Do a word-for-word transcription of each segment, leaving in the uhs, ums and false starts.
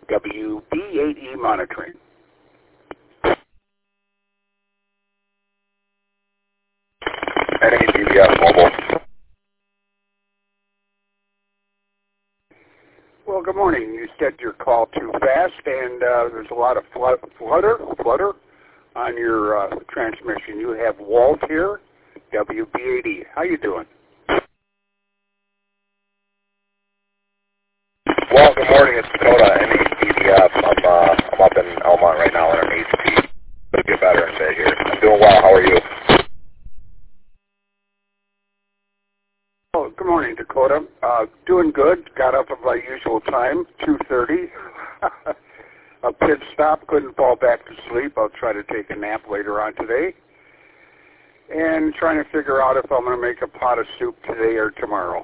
W B eight E monitoring. N A D B F mobile. Well, good morning. You said your call too fast, and uh, there's a lot of flood, flutter, flutter on your uh, transmission. You have Walt here, W B eight E. How you doing? Well, good morning. It's Dakota, N A D B F. I'm, uh, I'm up in Elmont right now in an H P. It'll get better in a bit here. I'm doing well. How are you? Oh, good morning, Dakota. Uh, doing good. Got up at my usual time, two thirty. A pit stop. Couldn't fall back to sleep. I'll try to take a nap later on today. And trying to figure out if I'm going to make a pot of soup today or tomorrow.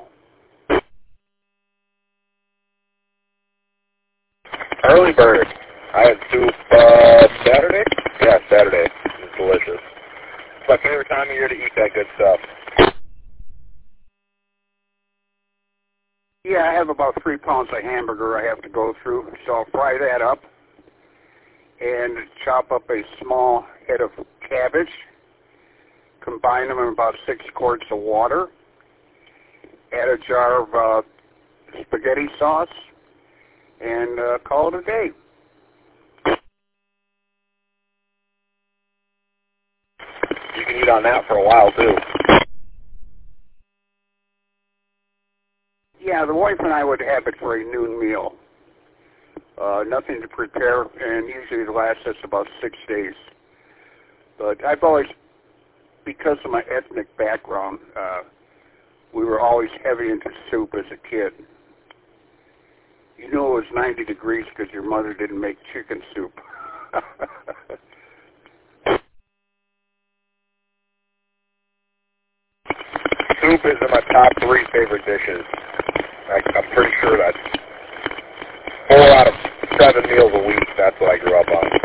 Early bird. I had soup uh, Saturday. Yeah, Saturday. It's delicious. It's my favorite time of year to eat that good stuff. Yeah, I have about three pounds of hamburger I have to go through, so I'll fry that up and chop up a small head of cabbage, combine them in about six quarts of water, add a jar of uh, spaghetti sauce, and uh, call it a day. You can eat on that for a while, too. Yeah, the wife and I would have it for a noon meal. Uh, nothing to prepare, and usually it lasts us about six days. But I've always, because of my ethnic background, uh, we were always heavy into soup as a kid. You knew it was ninety degrees because your mother didn't make chicken soup. Soup is in my top three favorite dishes. I, I'm pretty sure that's four out of seven meals a week. That's what I grew up on.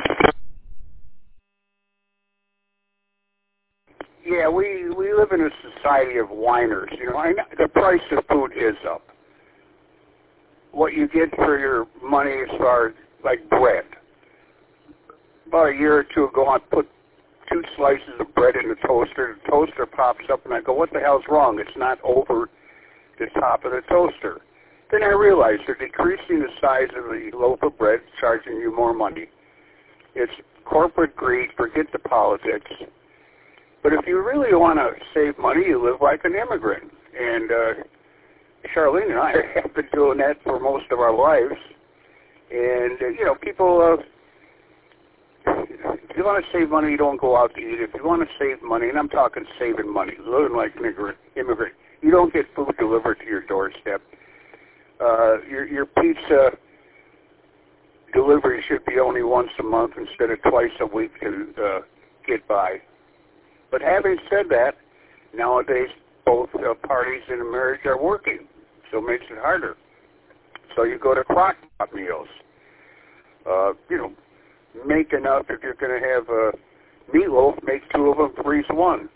Yeah, we, we live in a society of whiners. You know, I know the price of food is up. What you get for your money as far as, like, bread. About a year or two ago, I put two slices of bread in the toaster. The toaster pops up, and I go, what the hell's wrong? It's not over the top of the toaster. Then I realized they're decreasing the size of the loaf of bread, charging you more money. It's corporate greed. Forget the politics. But if you really want to save money, you live like an immigrant. And uh, Charlene and I have been doing that for most of our lives. And, uh, you know, people, uh, if you want to save money, you don't go out to eat. If you want to save money, and I'm talking saving money, living like an immigrant, immigrant you don't get food delivered to your doorstep. Uh, your, your pizza delivery should be only once a month instead of twice a week to uh, get by. But having said that, nowadays both uh, parties in a marriage are working, so it makes it harder. So you go to crock pot meals. Uh, you know, make enough if you're going to have a meatloaf, make two of them, freeze one.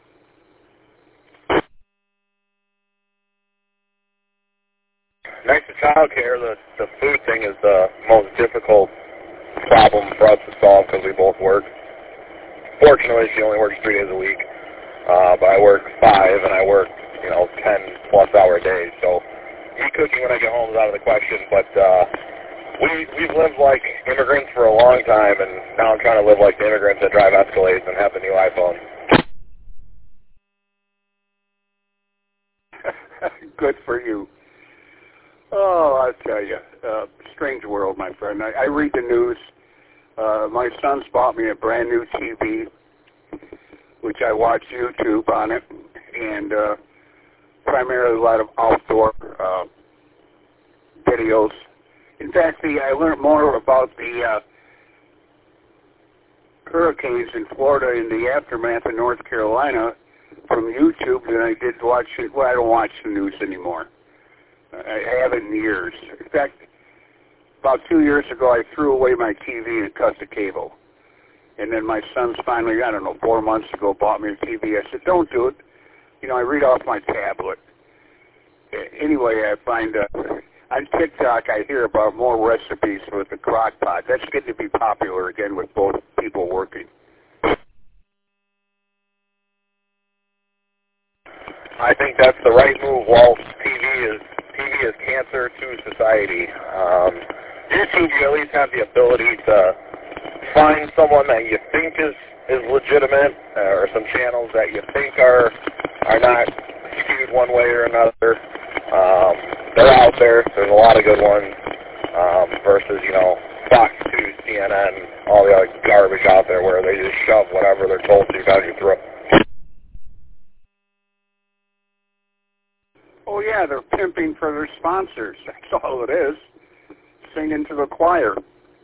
Next to child care, the, the food thing is the most difficult problem for us to solve because we both work. Fortunately, she only works three days a week, uh, but I work five, and I work, you know, ten plus hour days. So me cooking when I get home is out of the question. But uh, we we've lived like immigrants for a long time, and now I'm trying to live like the immigrants that drive Escalades and have the new iPhone. Good for you. Oh, I'll tell you, uh, strange world, my friend. I, I read the news. Uh, my son's bought me a brand new T V, which I watch YouTube on it, and uh, primarily a lot of outdoor uh, videos. In fact, the, I learned more about the uh, hurricanes in Florida in the aftermath in North Carolina from YouTube than I did watching. Well, I don't watch the news anymore. I haven't in years. In fact, about two years ago, I threw away my T V and cut the cable. And then my son's finally, I don't know, four months ago, bought me a T V. I said, don't do it. You know, I read off my tablet. Anyway, I find uh, on TikTok, I hear about more recipes with the crock pot. That's getting to be popular again with both people working. I think that's the right move, Walt. T V is T V is cancer to society. Um, YouTube, you at least have the ability to find someone that you think is, is legitimate, uh, or some channels that you think are are not skewed one way or another. Um, they're out there. There's a lot of good ones um, versus, you know, Fox two, C N N, all the other garbage out there where they just shove whatever they're told to down your throat. Oh, yeah, they're pimping for their sponsors. That's all it is. Singing to the choir.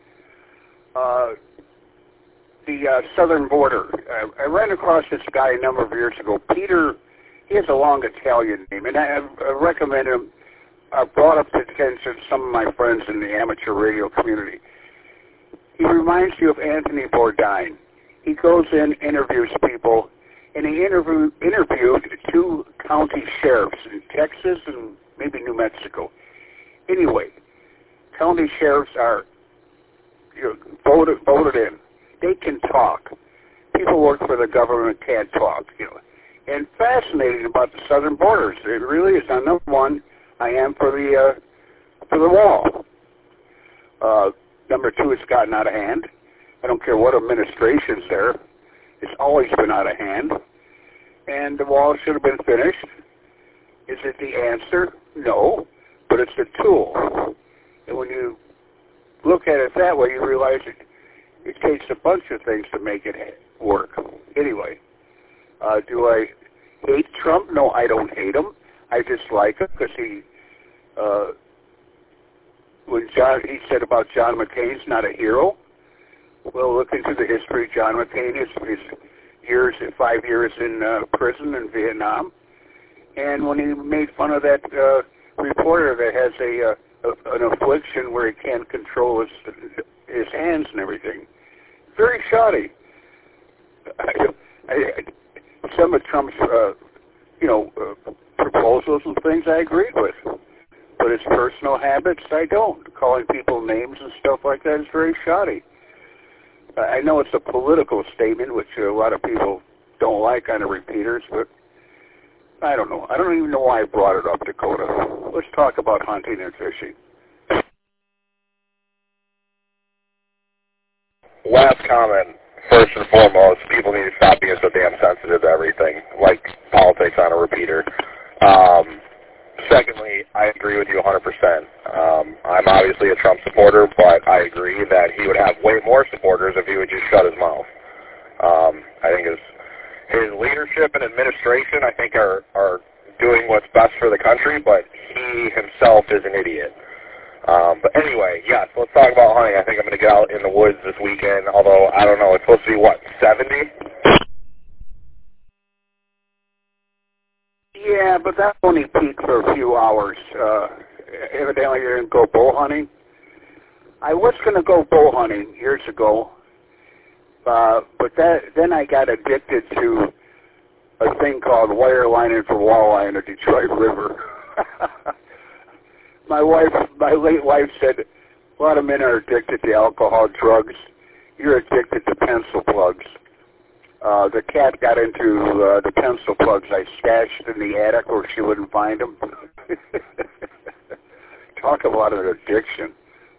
Uh, the uh, Southern Border. I, I ran across this guy a number of years ago. Peter, he has a long Italian name, and I, I recommend him. I brought up to attention some of my friends in the amateur radio community. He reminds you of Anthony Bourdain. He goes in, interviews people, and he interview, interviewed two county sheriffs in Texas and maybe New Mexico. Anyway, county sheriffs are you know, voted voted in. They can talk. People work for the government can't talk. You know, and fascinating about the southern borders. It really is. On number one, I am for the uh, for the wall. Uh, number two, it's gotten out of hand. I don't care what administration's there. It's always been out of hand. And the wall should have been finished. Is it the answer? No. But it's a tool. And when you look at it that way, you realize it, it takes a bunch of things to make it work. Anyway, uh, do I hate Trump? No, I don't hate him. I dislike him because he, uh, when John, he said about John McCain's not a hero. Well, look into the history of John McCain, his, his years, five years in uh, prison in Vietnam. And when he made fun of that uh, reporter that has a, uh, a an affliction where he can't control his his hands and everything, very shoddy. I, I, some of Trump's, uh, you know, uh, proposals and things I agreed with, but his personal habits I don't. Calling people names and stuff like that is very shoddy. I know it's a political statement, which a lot of people don't like on the repeaters, but I don't know. I don't even know why I brought it up, Dakota. Let's talk about hunting and fishing. Last comment. First and foremost, people need to stop being so damn sensitive to everything, like politics on a repeater. Um, secondly, I agree with you one hundred percent. Um, I'm obviously a Trump supporter, but I agree that he would have way more supporters if he would just shut his mouth. Um, I think his, his leadership and administration, I think, are, are doing what's best for the country, but he himself is an idiot. Um, but anyway, yes, let's talk about hunting. I think I'm going to get out in the woods this weekend, although I don't know, it's supposed to be, what, seventy? Yeah, but that only peaked for a few hours. Uh, evidently you're going to go bow hunting. I was going to go bow hunting years ago, uh, but that, then I got addicted to a thing called wire lining for walleye in the Detroit River. My wife, my late wife said, a lot of men are addicted to alcohol, drugs. You're addicted to pencil plugs. Uh, the cat got into uh, the pencil plugs I stashed in the attic where she wouldn't find them. Talk about an addiction.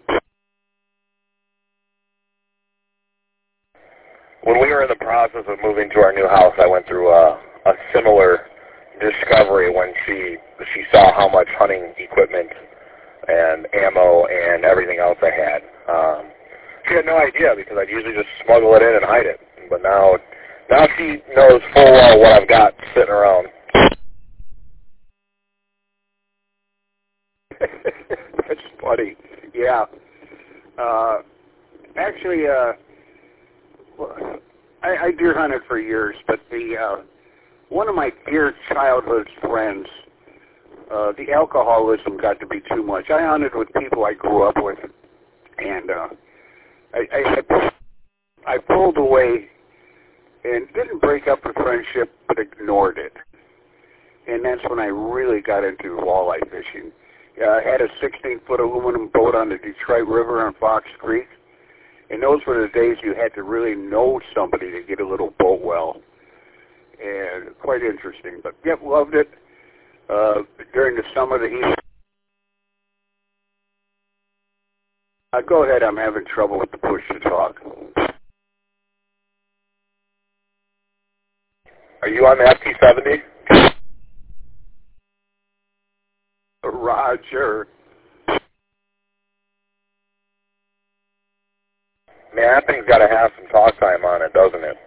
When we were in the process of moving to our new house, I went through a, a similar discovery when she she saw how much hunting equipment and ammo and everything else I had. Um, she had no idea because I'd usually just smuggle it in and hide it. But now, now she knows full well what I've got sitting around. That's funny. Yeah. Uh, actually, uh, I, I deer hunted for years, but the uh, one of my dear childhood friends, uh, the alcoholism got to be too much. I hunted with people I grew up with, and uh, I, I, I pulled away and didn't break up the friendship, but ignored it. And that's when I really got into walleye fishing. uh, had a sixteen-foot aluminum boat on the Detroit River on Fox Creek. And those were the days you had to really know somebody to get a little boat well. And quite interesting. But, yep, loved it. Uh, during the summer, the heat. Uh, go ahead. I'm having trouble with the push to talk. Are you on the F T seventy? Roger. Man, that thing's got to have some talk time on it, doesn't it?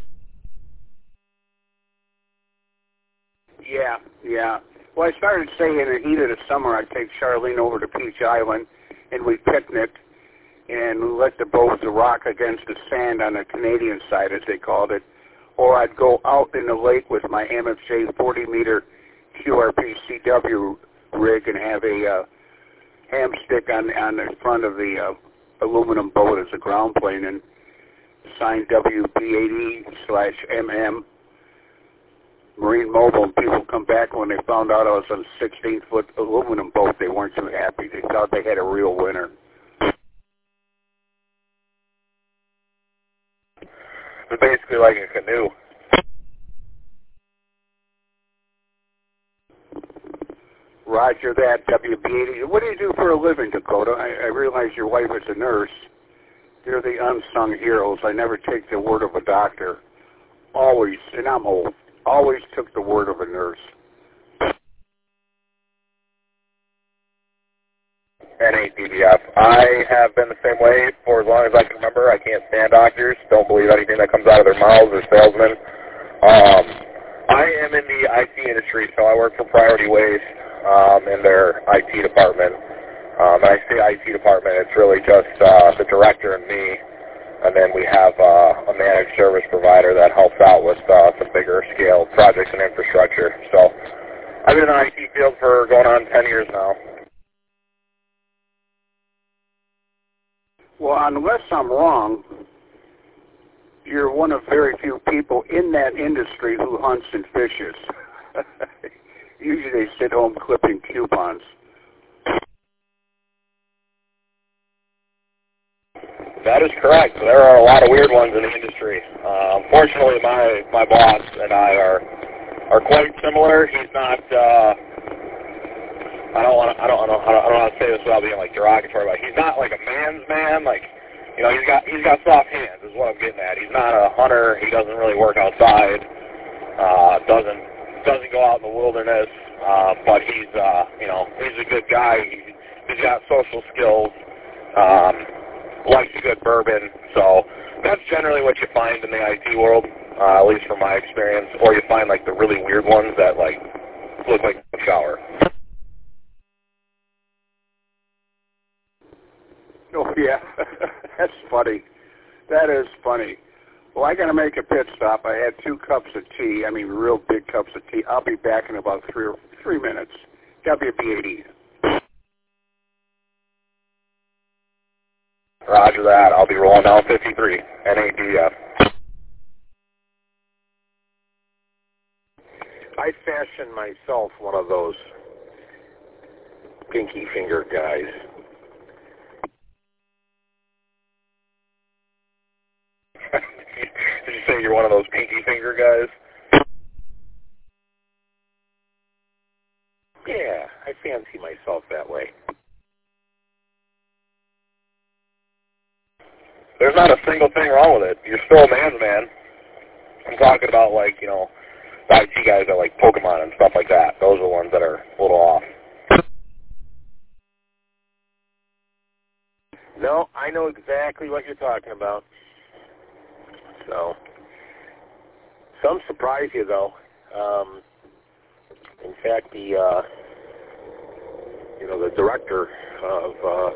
Yeah, yeah. Well, I started saying in the heat of the summer, I'd take Charlene over to Peach Island, and we picnicked, and we let the boat rock against the sand on the Canadian side, as they called it. Or I'd go out in the lake with my M F J forty-meter Q R P C W rig and have a uh, ham stick on, on the front of the uh, aluminum boat as a ground plane and sign W B eighty slash M M Marine Mobile. And people come back when they found out I was on a sixteen-foot aluminum boat. They weren't too happy. They thought they had a real winner. It's basically like a canoe. Roger that, W B eighty. What do you do for a living, Dakota? I, I realize your wife is a nurse. They're the unsung heroes. I never take the word of a doctor. Always, and I'm old, always took the word of a nurse. N A D B F. I have been the same way for as long as I can remember. I can't stand doctors. Don't believe anything that comes out of their mouths or salesmen. Um, I am in the I T industry, so I work for Priority Waste um, in their I T department. Um, and I say I T department, it's really just uh, the director and me, and then we have uh, a managed service provider that helps out with uh, some bigger scale projects and infrastructure. So I've been in the I T field for going on ten years now. Well, unless I'm wrong, you're one of very few people in that industry who hunts and fishes. Usually they sit home clipping coupons. That is correct. There are a lot of weird ones in the industry. Uh, unfortunately, my, my boss and I are are quite similar. He's not. Uh, I don't want to. I don't. I don't. I don't want to say this without being like derogatory, but he's not like a man's man. Like, you know, he's got he's got soft hands. Is what I'm getting at. He's not a hunter. He doesn't really work outside. Uh, doesn't doesn't go out in the wilderness. Uh, but he's uh, you know he's a good guy. He, he's got social skills. Um, likes a good bourbon. So that's generally what you find in the I T world, uh, at least from my experience. Or you find like the really weird ones that like look like a shower. Oh, yeah. That's funny. That is funny. Well, I got to make a pit stop. I had two cups of tea. I mean, real big cups of tea. I'll be back in about three or three minutes. W B eighty. Roger that. I'll be rolling down fifty-three. N A D F. I fashioned myself one of those pinky finger guys. Did you say you're one of those pinky finger guys? Yeah, I fancy myself that way. There's not a single thing wrong with it. You're still a man's man. I'm talking about, like, you know, the I T guys that like Pokemon and stuff like that. Those are the ones that are a little off. No, I know exactly what you're talking about. So, some surprise you, though. Um, in fact, the, uh, you know, the director of, uh,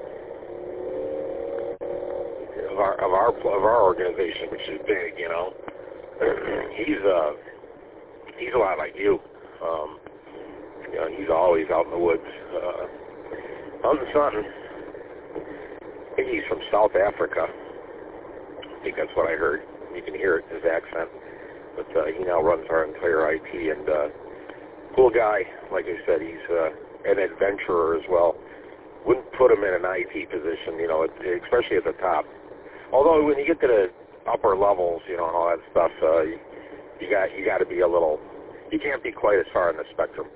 of our of our of our organization, which is big, you know, he's uh he's a lot like you. Um, you know, he's always out in the woods. Uh, how's the son? I think he's from South Africa. I think that's what I heard. You can hear it in his accent. But uh, he now runs our entire I T, and uh, cool guy. Like I said, he's uh, an adventurer as well. Wouldn't put him in an I T position, you know, it, especially at the top. Although when you get to the upper levels, you know, and all that stuff, uh, you, you got you got to be a little. You can't be quite as far on the spectrum.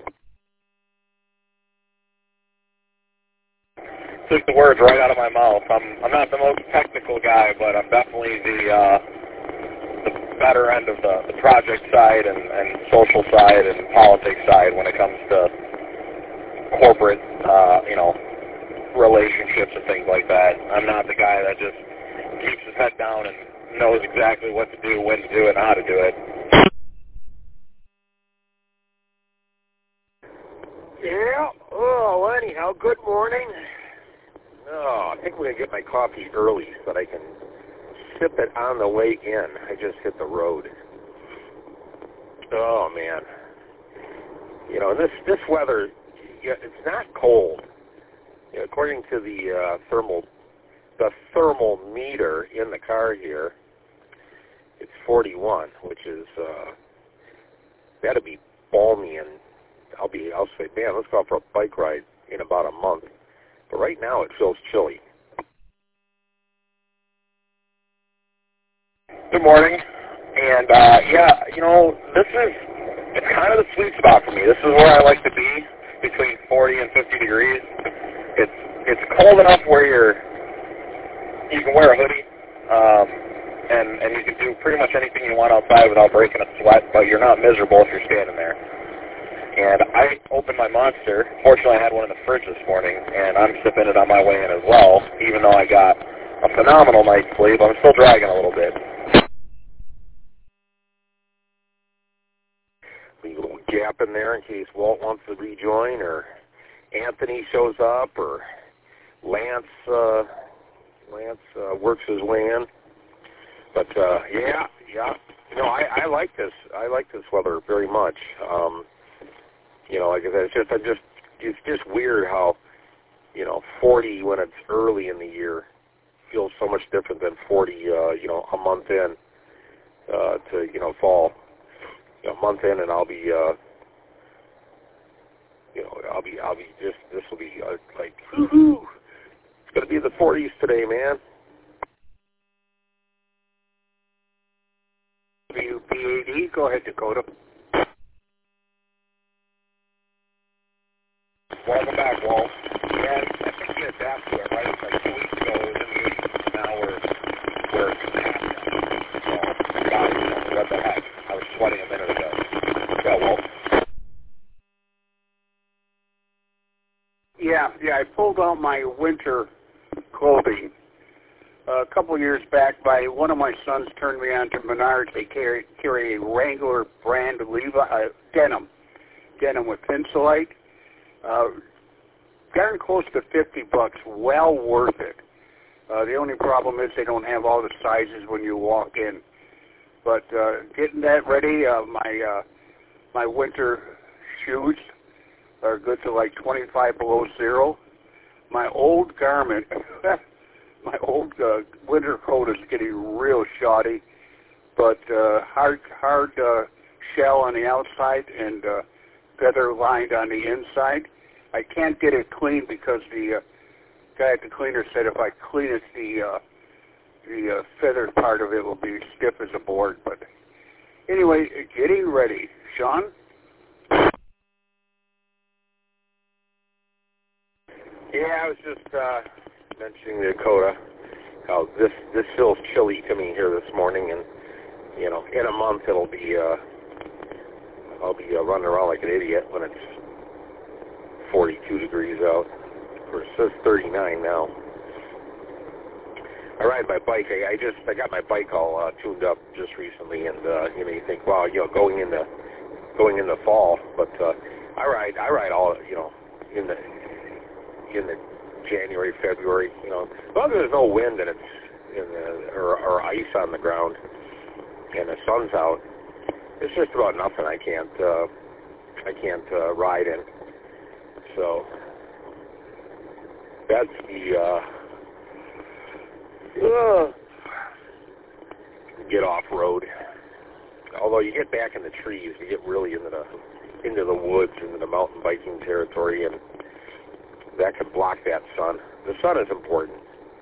Took the words right out of my mouth. I'm I'm not the most technical guy, but I'm definitely the uh, the better end of the, the project side and, and social side and politics side when it comes to corporate, uh, you know, relationships and things like that. I'm not the guy that just keeps his head down and knows exactly what to do, when to do it, and how to do it. Yeah. Oh, well, anyhow, good morning. Oh, I think we're going to get my coffee early so that I can sip it on the way in. I just hit the road. Oh, man. You know, this this weather, yeah, it's not cold. You know, according to the uh, thermal the thermal meter in the car here, it's forty-one, which is, uh, that'll be balmy, and I'll be, I'll say, man, let's go out for a bike ride in about a month. But right now it feels chilly. Good morning. And, uh, yeah, you know, this is, it's kind of the sweet spot for me. This is where I like to be, between forty and fifty degrees. It's, it's cold enough where you're, you can wear a hoodie, um, and, and you can do pretty much anything you want outside without breaking a sweat, but you're not miserable if you're standing there. And I opened my Monster. Fortunately, I had one in the fridge this morning, and I'm sipping it on my way in as well. Even though I got a phenomenal night's sleep, I'm still dragging a little bit. Leave a little gap in there in case Walt wants to rejoin, or Anthony shows up, or Lance uh, Lance uh, works his way in. But uh, yeah, yeah. You know, I, I like this. I like this weather very much. Um, You know, like I said, it's just, I'm just, it's just weird how, you know, forty when it's early in the year feels so much different than forty, uh, you know, a month in uh, to, you know, fall. You know, a month in, and I'll be, uh, you know, I'll be, I'll be just, this will be uh, like, woo-hoo, it's going to be in the forties today, man. W P A D, go ahead, Dakota. Welcome back, Walt. Yeah, I think you adapted to it, right? It's like two weeks ago, it was in the eighties. Now we're, we're half down. So, God, what the heck? I was sweating a minute ago. Yeah, Walt. Yeah, yeah, I pulled out my winter clothing. Uh, a couple of years back, by one of my sons turned me on to Menards. They carry, carry a Wrangler brand of Levi, uh, denim, denim with Pinsolite. Uh, darn close to fifty bucks, well worth it. Uh, the only problem is they don't have all the sizes when you walk in. But uh, getting that ready, uh, my uh, my winter shoes are good to like twenty-five below zero. My old garment, my old uh, winter coat is getting real shoddy, but uh, hard hard uh, shell on the outside and uh, feather lined on the inside. I can't get it clean because the uh, guy at the cleaner said if I clean it, the uh, the uh, feather part of it will be stiff as a board. But anyway, getting ready. Sean? Yeah, I was just uh, mentioning to Dakota how this this feels chilly to me here this morning, and you know, in a month it'll be uh, I'll be uh, running around like an idiot when it's forty-two degrees out. Or it says thirty-nine now. I ride my bike. I, I just I got my bike all uh, tuned up just recently, and uh, you know, you think, wow, you know, going into going into fall, but uh, I ride I ride all you know in the in the January, February, you know, as long as there's no wind and it's in the, or, or ice on the ground and the sun's out, it's just about nothing I can't uh, I can't uh, ride in. So that's the uh, uh, get off road. Although you get back in the trees, you get really into the into the woods, into the mountain biking territory, and that could block that sun. The sun is important.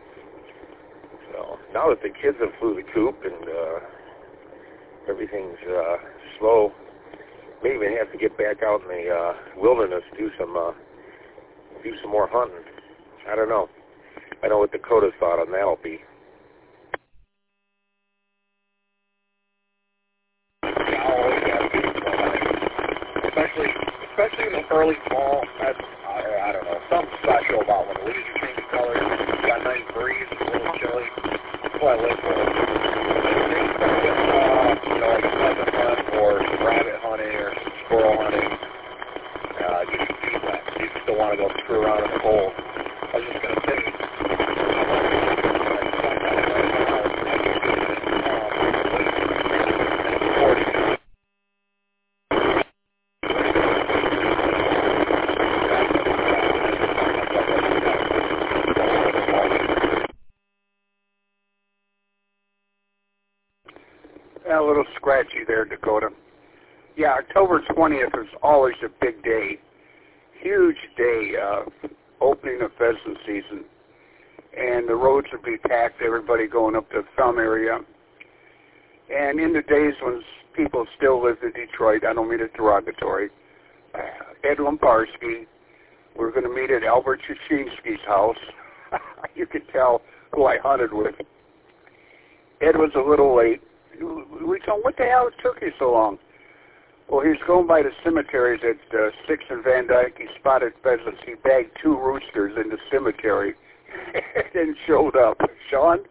So now that the kids have flew the coop and uh, everything's uh, slow, may even have to get back out in the uh, wilderness, do some uh, do some more hunting. I don't know. I know what Dakota's thought on that'll be. Yeah, I'll always have beautiful hunting, especially especially in the early fall. That's I, I don't know, something special about when the leaves are changing colors. You got a nice breeze, it's a little chilly. That's what I live for. Things start getting uh, you know, like a pheasant hunt or some rabbit hunting or some squirrel hunting. Uh, you can do that. You still want to go screw around in the cold. I was just gonna say. A little scratchy there, Dakota. Yeah, October twentieth is always a big day. Huge day, uh, opening of pheasant season. And the roads will be packed, everybody going up to the Thumb area. And in the days when people still lived in Detroit, I don't mean it derogatory, Ed Lemparski, we're going to meet at Albert Chichinski's house. You could tell who I hunted with. Ed was a little late. We told him, what the hell it took you so long? Well, he was going by the cemeteries at uh, sixth and Van Dyke. He spotted pheasants. He bagged two roosters in the cemetery and then showed up. Sean?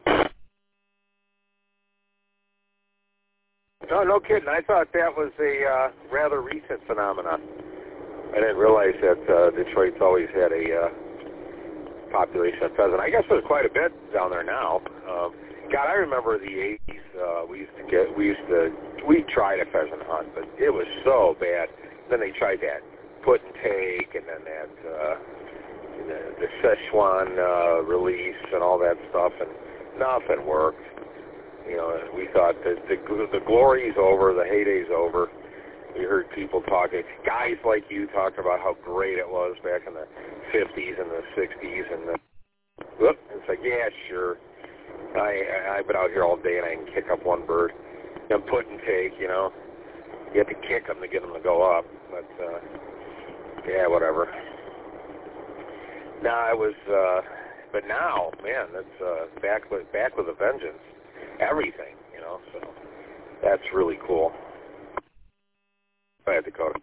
No, no kidding. I thought that was a uh, rather recent phenomenon. I didn't realize that uh, Detroit's always had a uh, population of pheasant. I guess there's quite a bit down there now. Um, God, I remember the eighties. Uh, we used to get, we used to, we tried a pheasant hunt, but it was so bad. Then they tried that put and take, and then that uh, the, the Szechuan uh, release and all that stuff, and nothing worked. You know, we thought that the the glory's over, the heyday's over. We heard people talking, guys like you talk about how great it was back in the fifties and the sixties, and the, whoop, it's like, yeah, sure. I, I've been out here all day and I can kick up one bird. And put and take, you know. You have to kick them to get them to go up. But, uh, yeah, whatever. No, I was, uh, but now, man, that's uh, back with back with a vengeance. Everything, you know, so that's really cool. Go ahead, Dakota.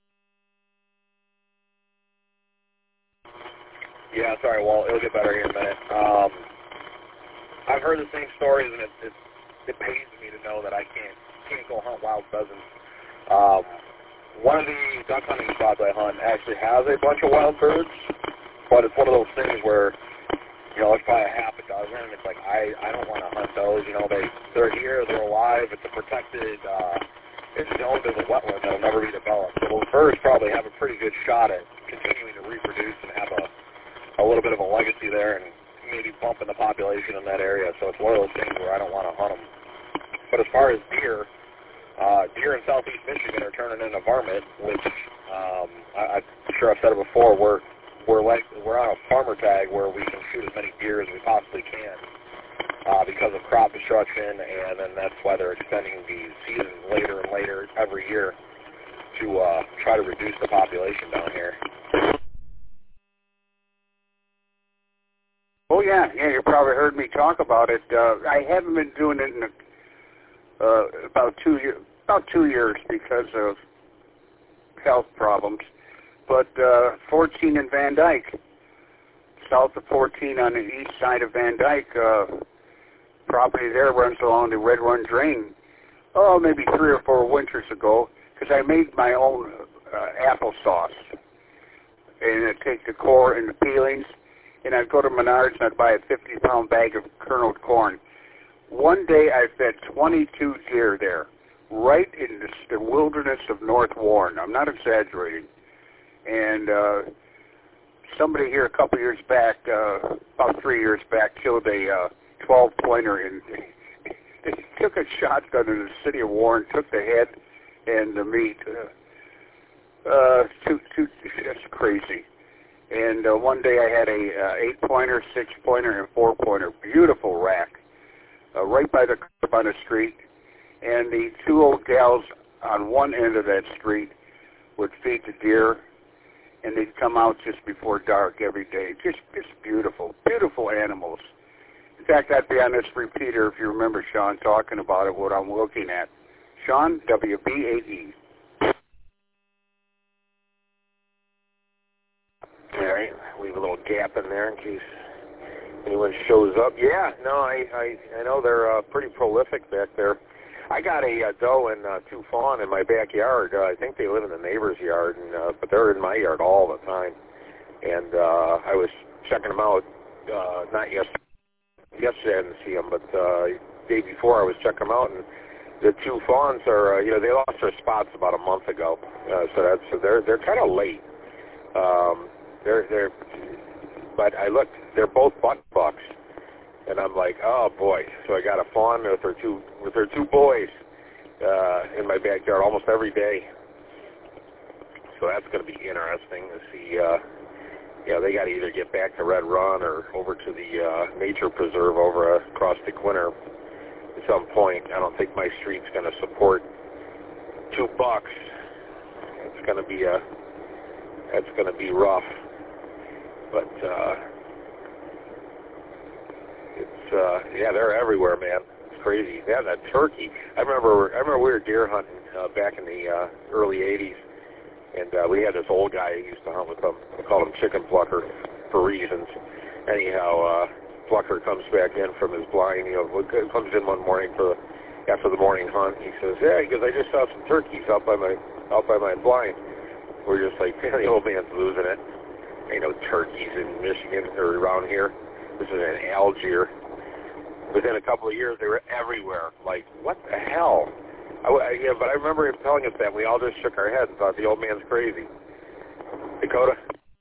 Yeah, sorry, Walt. It'll get better here in a minute. Um, I've heard the same stories, and it, it, it pains me to know that I can't can't go hunt wild pheasants. Um, one of the duck hunting spots I hunt actually has a bunch of wild birds, but it's one of those things where, you know, there's probably a half a dozen, and it's like, I, I don't want to hunt those. You know, they, they're here, they're alive, it's a protected, uh, it's zoned as a wetland that'll never be developed. So those birds probably have a pretty good shot at continuing to reproduce and have a, a little bit of a legacy there, and maybe bumping the population in that area. So it's one of those things where I don't want to hunt them. But as far as deer, uh, deer in southeast Michigan are turning into varmint, which um, I, I'm sure I've said it before. We're we're like we're on a farmer tag where we can shoot as many deer as we possibly can uh, because of crop destruction, and then that's why they're extending the season later and later every year to uh, try to reduce the population down here. Oh, yeah, yeah, you probably heard me talk about it. Uh, I haven't been doing it in a, uh, about two years, about two years because of health problems. But uh, fourteen in Van Dyke, south of fourteen on the east side of Van Dyke, uh, property there runs along the Red Run Drain. Oh, maybe three or four winters ago, because I made my own uh, applesauce. And I take the core and the peelings, and I'd go to Menards and I'd buy a fifty-pound bag of kerneled corn. One day I fed twenty-two deer there, right in the, the wilderness of North Warren. I'm not exaggerating. And uh, somebody here a couple years back, uh, about three years back, killed a uh, twelve-pointer, and they took a shotgun in the city of Warren, took the head and the meat. Uh, uh, too, too, that's crazy. And uh, one day I had a uh, eight-pointer, six-pointer, and four-pointer, beautiful rack, uh, right by the curb on the street. And the two old gals on one end of that street would feed the deer, and they'd come out just before dark every day. Just, just beautiful, beautiful animals. In fact, I'd be on this repeater if you remember Sean talking about it, what I'm looking at. Sean, W B eight E. All right, leave a little gap in there in case anyone shows up. Yeah, no, I I, I know they're uh, pretty prolific back there. I got a uh, doe and uh, two fawn in my backyard. Uh, I think they live in the neighbor's yard, and uh, but they're in my yard all the time. And uh, I was checking them out, uh, not yesterday. Yesterday I didn't see them, but uh, the day before I was checking them out, and the two fawns are, uh, you know, they lost their spots about a month ago, uh, so that's so they're they're kind of late. Um, they're they're, but I looked, they're both buck bucks. And I'm like, oh boy! So I got a fawn with her two with her two boys uh, in my backyard almost every day. So that's going to be interesting to see. Uh, yeah, they got to either get back to Red Run or over to the uh, nature preserve over uh, across the Quinter at some point. I don't think my street's going to support two bucks. It's going to be a that's going to be rough, but. Uh, It's uh, yeah, they're everywhere, man. It's crazy. Yeah, that turkey. I remember. I remember we were deer hunting uh, back in the uh, early eighties, and uh, we had this old guy who used to hunt with them. We called him Chicken Plucker for reasons. Anyhow, uh, Plucker comes back in from his blind. You know, comes in one morning for the, after the morning hunt. He says, "Yeah," he goes, "I just saw some turkeys out by my out by my blind." We're just like, man, the old man's losing it. Ain't no turkeys in Michigan or around here. This is in Algiers. Within a couple of years, they were everywhere. Like, what the hell? I, I, yeah, but I remember him telling us that. We all just shook our heads and thought the old man's crazy. Dakota?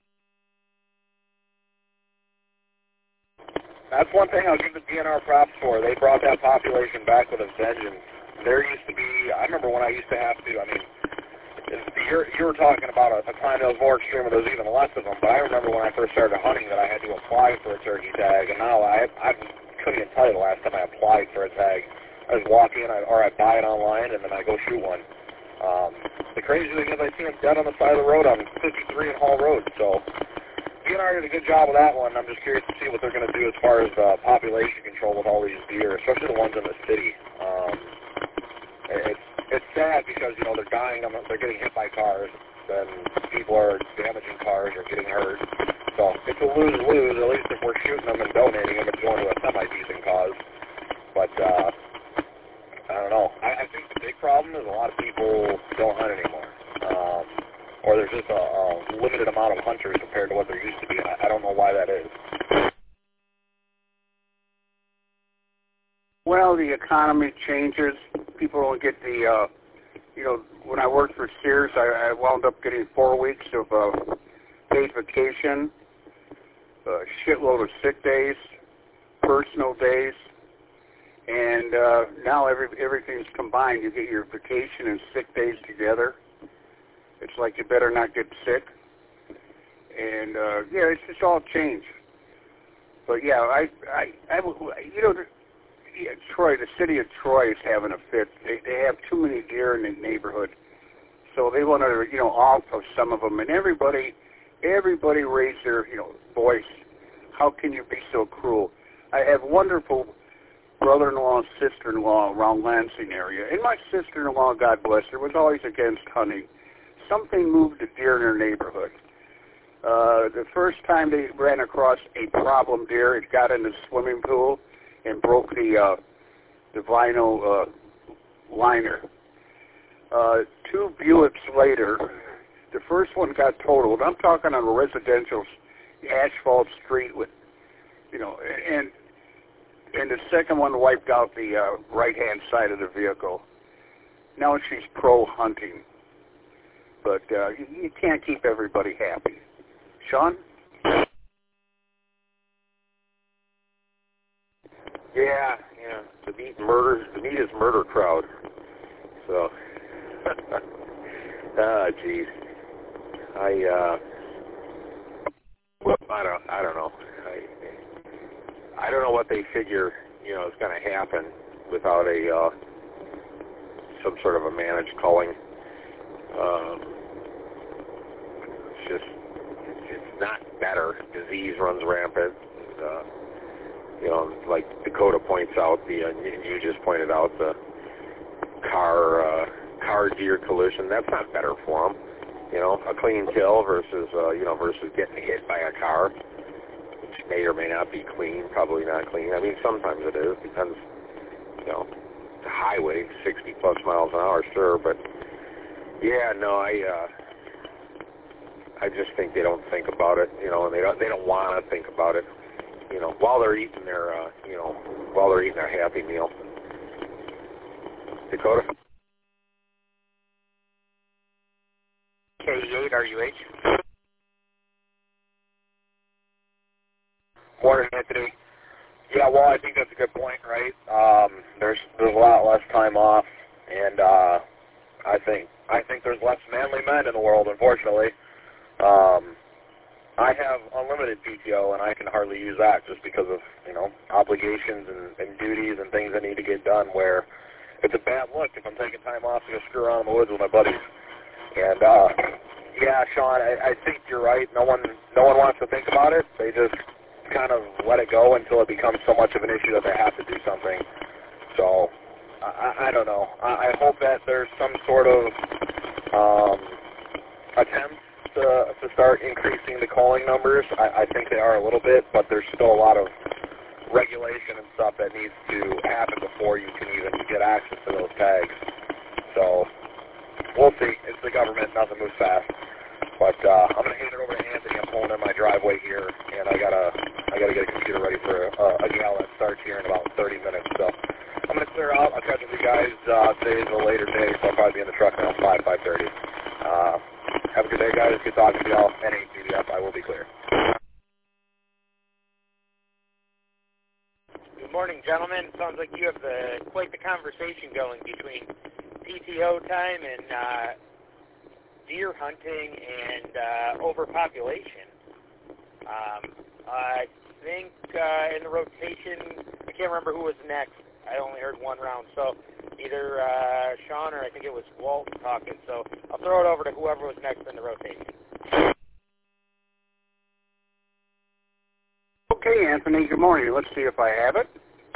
That's one thing I'll give the D N R props for. They brought that population back with a vengeance. There used to be, I remember when I used to have to, I mean, you're, you were talking about a, a time that was more extreme and there was even less of them, but I remember when I first started hunting that I had to apply for a turkey tag, and now I, I couldn't even tell you the last time I applied for a tag. I just walk in, I, or I buy it online, and then I go shoot one. Um, the crazy thing is I see them dead on the side of the road on fifty-three and Hall Road, so D N R did a good job of that one. I'm just curious to see what they're going to do as far as uh, population control with all these deer, especially the ones in the city. Um, it's It's sad because, you know, they're dying, they're getting hit by cars, and people are damaging cars or getting hurt. So it's a lose-lose. At least if we're shooting them and donating them, it's going to a semi-decent cause. But, uh, I don't know. I, I think the big problem is a lot of people don't hunt anymore. Um, or there's just a, a limited amount of hunters compared to what there used to be, and I, I don't know why that is. Well, the economy changes. People don't get the, uh, you know, when I worked for Sears, I, I wound up getting four weeks of uh, paid vacation, a shitload of sick days, personal days, and uh, now every, everything's combined. You get your vacation and sick days together. It's like you better not get sick. And, uh, yeah, it's just all changed. But, yeah, I, I, I you know, Yeah, Troy, the city of Troy is having a fit. They, they have too many deer in the neighborhood, so they want to, you know, off of some of them. And everybody, everybody raised their, you know, voice. How can you be so cruel? I have wonderful brother-in-law and sister-in-law around Lansing area, and my sister-in-law, God bless her, was always against hunting. Something moved the deer in their neighborhood. Uh, the first time they ran across a problem deer, it got in the swimming pool and broke the uh, the vinyl uh, liner. Uh, two Buicks later, the first one got totaled. I'm talking on a residential asphalt street with, you know, and and the second one wiped out the uh, right-hand side of the vehicle. Now she's pro-hunting, but uh, you, you can't keep everybody happy. Sean? Yeah, yeah. The meat murder, the meat is murder crowd. So, ah, geez. I, uh, I don't know. I, I don't know what they figure, you know, is going to happen without a uh, some sort of a managed culling. Um, it's just, it's not better. Disease runs rampant. And, uh, you know, like Dakota points out, the uh, you just pointed out the car uh, car deer collision. That's not better for them. You know, a clean kill versus uh, you know versus getting hit by a car, which may or may not be clean. Probably not clean. I mean, sometimes it is. Depends. You know, the highway, sixty plus miles an hour, sure, but yeah, no, I uh, I just think they don't think about it. You know, and they don't they don't want to think about it. You know, while they're eating their, uh, you know, while they're eating their Happy Meal. Dakota? K eight R U H. Morning, Anthony. Yeah, well, I think that's a good point, right? Um, there's there's a lot less time off, and uh, I think I think there's less manly men in the world, unfortunately. Um, I have unlimited P T O, and I can hardly use that just because of, you know, obligations and, and duties and things I need to get done, where it's a bad look if I'm taking time off to go screw around in the woods with my buddies. And, uh, yeah, Sean, I, I think you're right. No one no one wants to think about it. They just kind of let it go until it becomes so much of an issue that they have to do something. So, I, I don't know. I, I hope that there's some sort of um, attempt To, to start increasing the calling numbers. I, I think they are a little bit, but there's still a lot of regulation and stuff that needs to happen before you can even get access to those tags. So we'll see. It's the government. Nothing moves fast. But uh, I'm going to hand it over to Anthony. I'm pulling in my driveway here, and I gotta I gotta get a computer ready for a, a gala that starts here in about thirty minutes. So I'm going to clear out. I'll catch up with you guys. Uh, today's a later day, so I'll probably be in the truck around five five thirty. Uh, Have a good day, guys. Good talking to y'all. N eight P D F, I will be clear. Good morning, gentlemen. Sounds like you have the, quite the conversation going between P T O time and uh, deer hunting and uh, overpopulation. Um, I think uh, in the rotation, I can't remember who was next. I only heard one round, so either uh, Sean or I think it was Walt talking. So I'll throw it over to whoever was next in the rotation. Okay, Anthony, good morning. Let's see if I have it.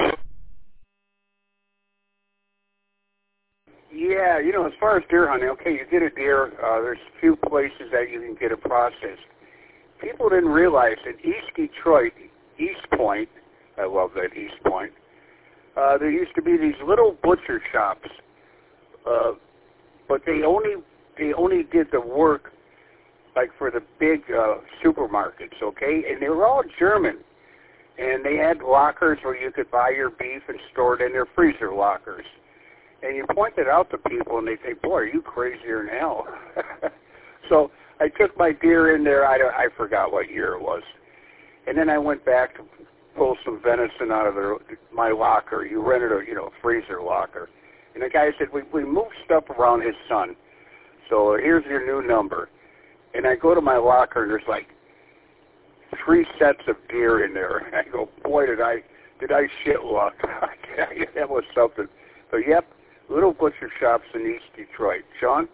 Yeah, you know, as far as deer hunting, okay, you get a deer, uh, there's a few places that you can get it processed. People didn't realize that East Detroit, East Point, I love that East Point, uh, there used to be these little butcher shops, uh, but they only they only did the work like for the big uh, supermarkets, okay? And they were all German, and they had lockers where you could buy your beef and store it in their freezer lockers. And you point it out to people, and they say, "Boy, are you crazier than hell?" So I took my deer in there. I don't, I forgot what year it was, and then I went back to pull some venison out of their, my locker. You rented a, you know, freezer locker. And the guy said, we, we moved stuff around his son. So here's your new number. And I go to my locker, and there's like three sets of deer in there. And I go, boy, did I, did I shit luck. That was something. So, yep, little butcher shops in East Detroit. Sean?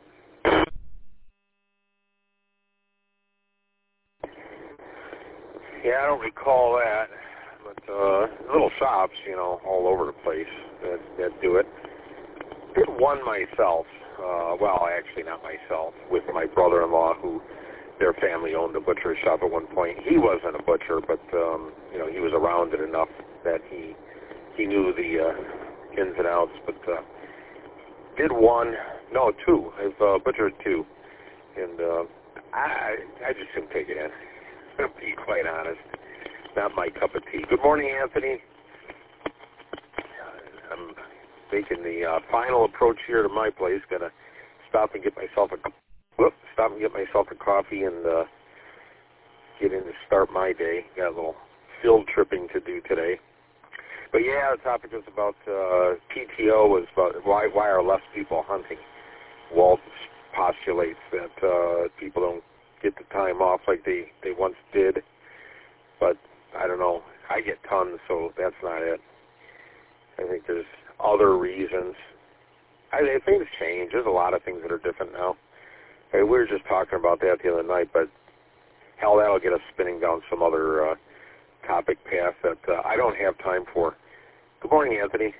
Yeah, I don't recall that. But uh, little shops, you know, all over the place that, that do it. Did one myself. Uh, well, actually not myself, with my brother-in-law, who their family owned a butcher shop at one point. He wasn't a butcher, but um, you know, he was around it enough that he he knew the uh, ins and outs. But uh, did one, no, two. I've uh, butchered two, and uh, I I just didn't take it in. To be quite honest, not my cup of tea. Good morning, Anthony. I'm making the uh, final approach here to my place. Gonna stop and get myself a whoop, stop and get myself a coffee and uh, get in to start my day. Got a little field tripping to do today. But yeah, the topic was about uh, P T O. Was about why why are less people hunting? Walt postulates that uh, people don't get the time off like they, they once did. but I don't know. I get tons, so that's not it. I think there's other reasons. I think things change. There's a lot of things that are different now. Hey, we were just talking about that the other night, but hell, that'll get us spinning down some other uh, topic path that uh, I don't have time for. Good morning, Anthony.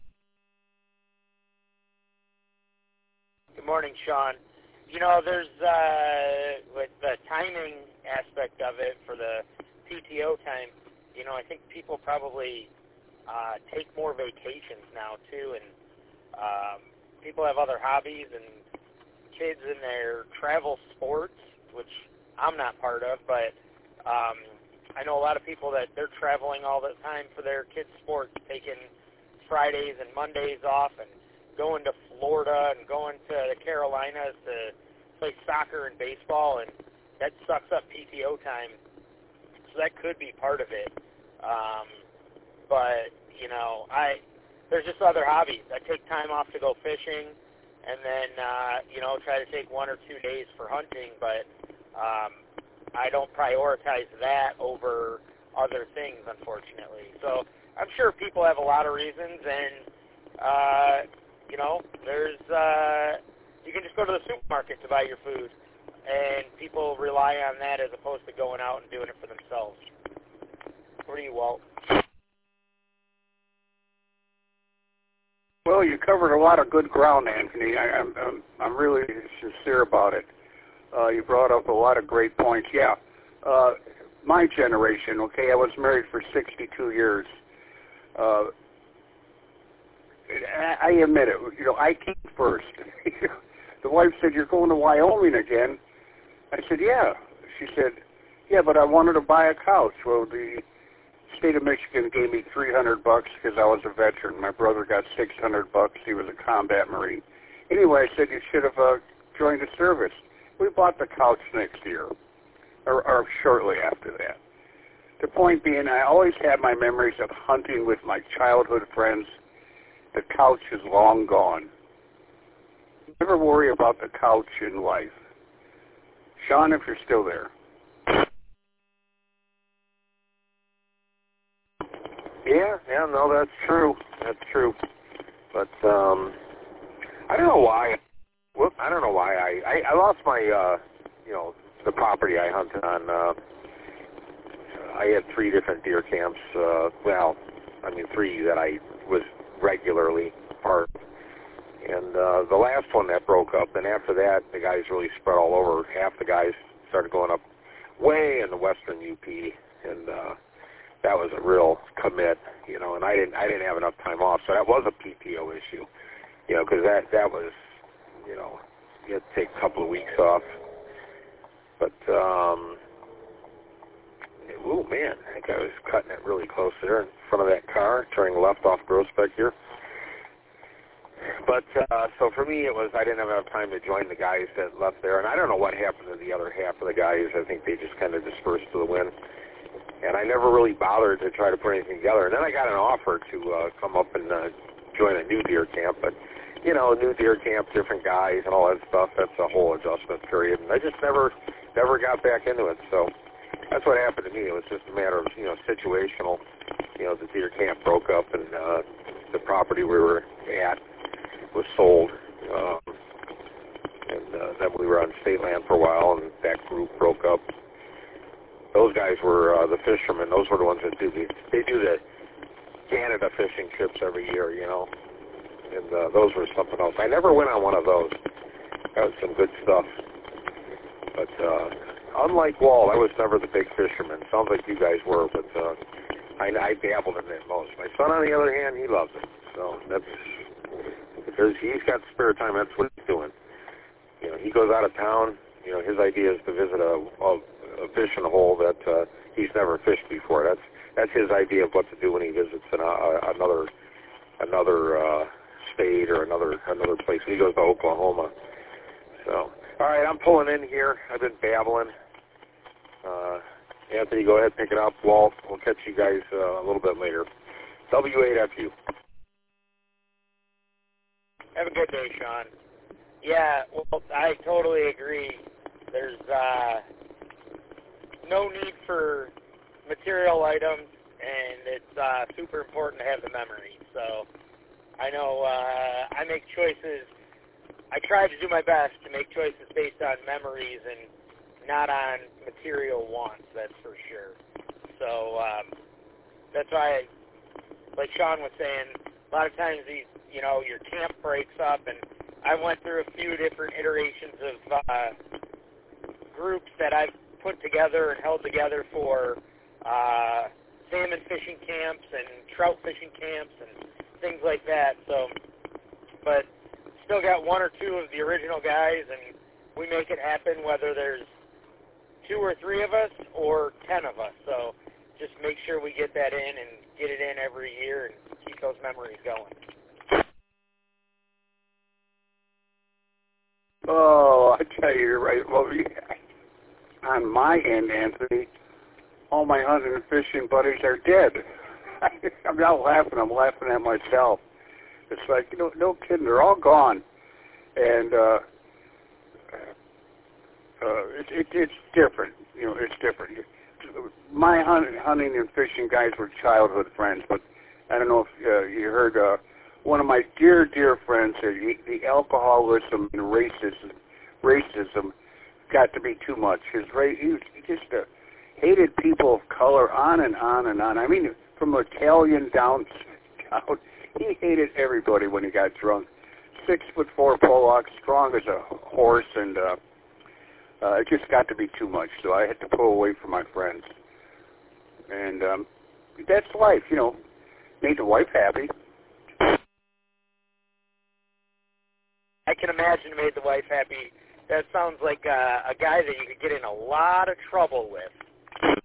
Good morning, Sean. You know, there's, uh, with the timing aspect of it for the P T O time, you know, I think people probably uh, take more vacations now, too, and um, people have other hobbies, and kids in their travel sports, which I'm not part of, but um, I know a lot of people that they're traveling all the time for their kids' sports, taking Fridays and Mondays off and going to Florida and going to the Carolinas to play soccer and baseball, and that sucks up P T O time. So that could be part of it. Um, but, you know, I there's just other hobbies. I take time off to go fishing and then, uh, you know, try to take one or two days for hunting, but um, I don't prioritize that over other things, unfortunately. So I'm sure people have a lot of reasons, and, uh, you know, there's, uh, you can just go to the supermarket to buy your food, and people rely on that as opposed to going out and doing it for themselves. What do you, Walt? Well, you covered a lot of good ground, Anthony. I, I'm, I'm I'm really sincere about it. Uh, you brought up a lot of great points. Yeah, uh, my generation. Okay, I was married for sixty-two years. Uh, I, I admit it. You know, I came first. The wife said, "You're going to Wyoming again?" I said, "Yeah." She said, "Yeah, but I wanted to buy a couch." Well, the state of Michigan gave me three hundred bucks because I was a veteran. My brother got six hundred bucks. He was a combat Marine. Anyway, I said, "You should have uh, joined the service." We bought the couch next year, or, or shortly after that. The point being, I always had my memories of hunting with my childhood friends. The couch is long gone. Never worry about the couch in life. Sean, if you're still there. Yeah, yeah, no, that's true. That's true. But um, I don't know why. Whoop, I don't know why I I, I lost my uh, you know, the property I hunted on. Uh, I had three different deer camps. Uh, well, I mean three that I was regularly part of. And uh, the last one that broke up, and after that, the guys really spread all over. Half the guys started going up way in the western U P, and uh, that was a real commit, you know. And I didn't, I didn't have enough time off, so that was a P T O issue, you know, because that that was, you know, you had to take a couple of weeks off. But, um, oh man, I think I was cutting it really close there in front of that car, turning left off Groesbeck here. But, uh, so for me, it was, I didn't have enough time to join the guys that left there. And I don't know what happened to the other half of the guys. I think they just kind of dispersed to the wind. And I never really bothered to try to put anything together. And then I got an offer to uh, come up and uh, join a new deer camp. But, you know, new deer camp, different guys and all that stuff, that's a whole adjustment period. And I just never, never got back into it. So that's what happened to me. It was just a matter of, you know, situational. You know, the deer camp broke up, and uh, the property we were at was sold, um, and uh, then we were on state land for a while, and that group broke up. Those guys were uh, the fishermen. Those were the ones that do the, they do the Canada fishing trips every year, you know, and uh, those were something else. I never went on one of those. That was some good stuff. But uh, unlike Walt, I was never the big fisherman. Sounds like you guys were, but uh, I, I dabbled in it most. My son, on the other hand, he loves it. So that's, because he's got spare time, that's what he's doing. You know, he goes out of town. You know, his idea is to visit a, a, a fishing hole that uh, he's never fished before. That's that's his idea of what to do when he visits an, uh, another another uh, state or another another place. He goes to Oklahoma. So, all right, I'm pulling in here. I've been babbling. Uh, Anthony, go ahead, pick it up. Walt, we'll catch you guys uh, a little bit later. W eight F U. Have a good day, Sean. Yeah, well, I totally agree. There's uh, no need for material items, and it's uh, super important to have the memory. So I know uh, I make choices. I try to do my best to make choices based on memories and not on material wants, that's for sure. So um, that's why, like Sean was saying, a lot of times these, you know, your camp breaks up, and I went through a few different iterations of uh, groups that I've put together and held together for uh, salmon fishing camps and trout fishing camps and things like that. So, but still got one or two of the original guys, and we make it happen whether there's two or three of us or ten of us. So just make sure we get that in and get it in every year and keep those memories going. Oh, I tell you, you're right. Well, yeah. On my end, Anthony, all my hunting and fishing buddies are dead. I'm not laughing. I'm laughing at myself. It's like, you know, no kidding. They're all gone. And uh, uh, it, it, it's different. You know, it's different. My hunting, hunting and fishing guys were childhood friends, but I don't know if uh, you heard uh, one of my dear, dear friends said the alcoholism and racism, racism got to be too much. His race, he, was, he just uh, hated people of color, on and on and on. I mean, from Italian down, down, he hated everybody when he got drunk. Six foot four Pollock, strong as a horse, and uh, uh, it just got to be too much. So I had to pull away from my friends. And um, that's life, you know. Made the wife happy. I can imagine it made the wife happy. That sounds like uh, a guy that you could get in a lot of trouble with.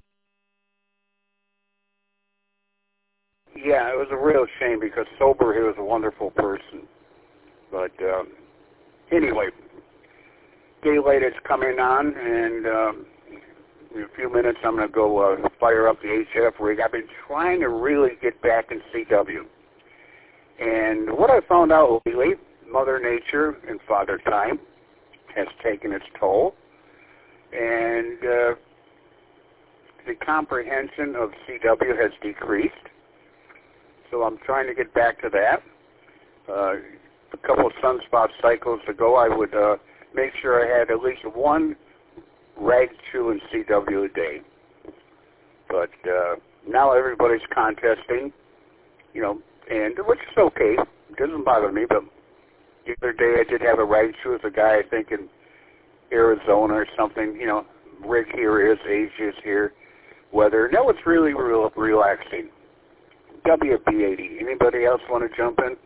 Yeah, it was a real shame because sober he was a wonderful person. But um, anyway, daylight is coming on, and um, in a few minutes I'm going to go uh, fire up the H F rig. I've been trying to really get back in C W. And what I found out lately, Mother Nature and Father Time has taken its toll. And uh, the comprehension of C W has decreased. So I'm trying to get back to that. Uh, a couple of sunspot cycles ago, I would uh, make sure I had at least one rag chew in C W a day. But uh, now everybody's contesting, you know, and which is okay. It doesn't bother me, but the other day I did have a rag chew with a guy, I think, in Arizona or something. You know, rig here is, age is here, weather. And that was really real relaxing. W B eighty. Anybody else want to jump in?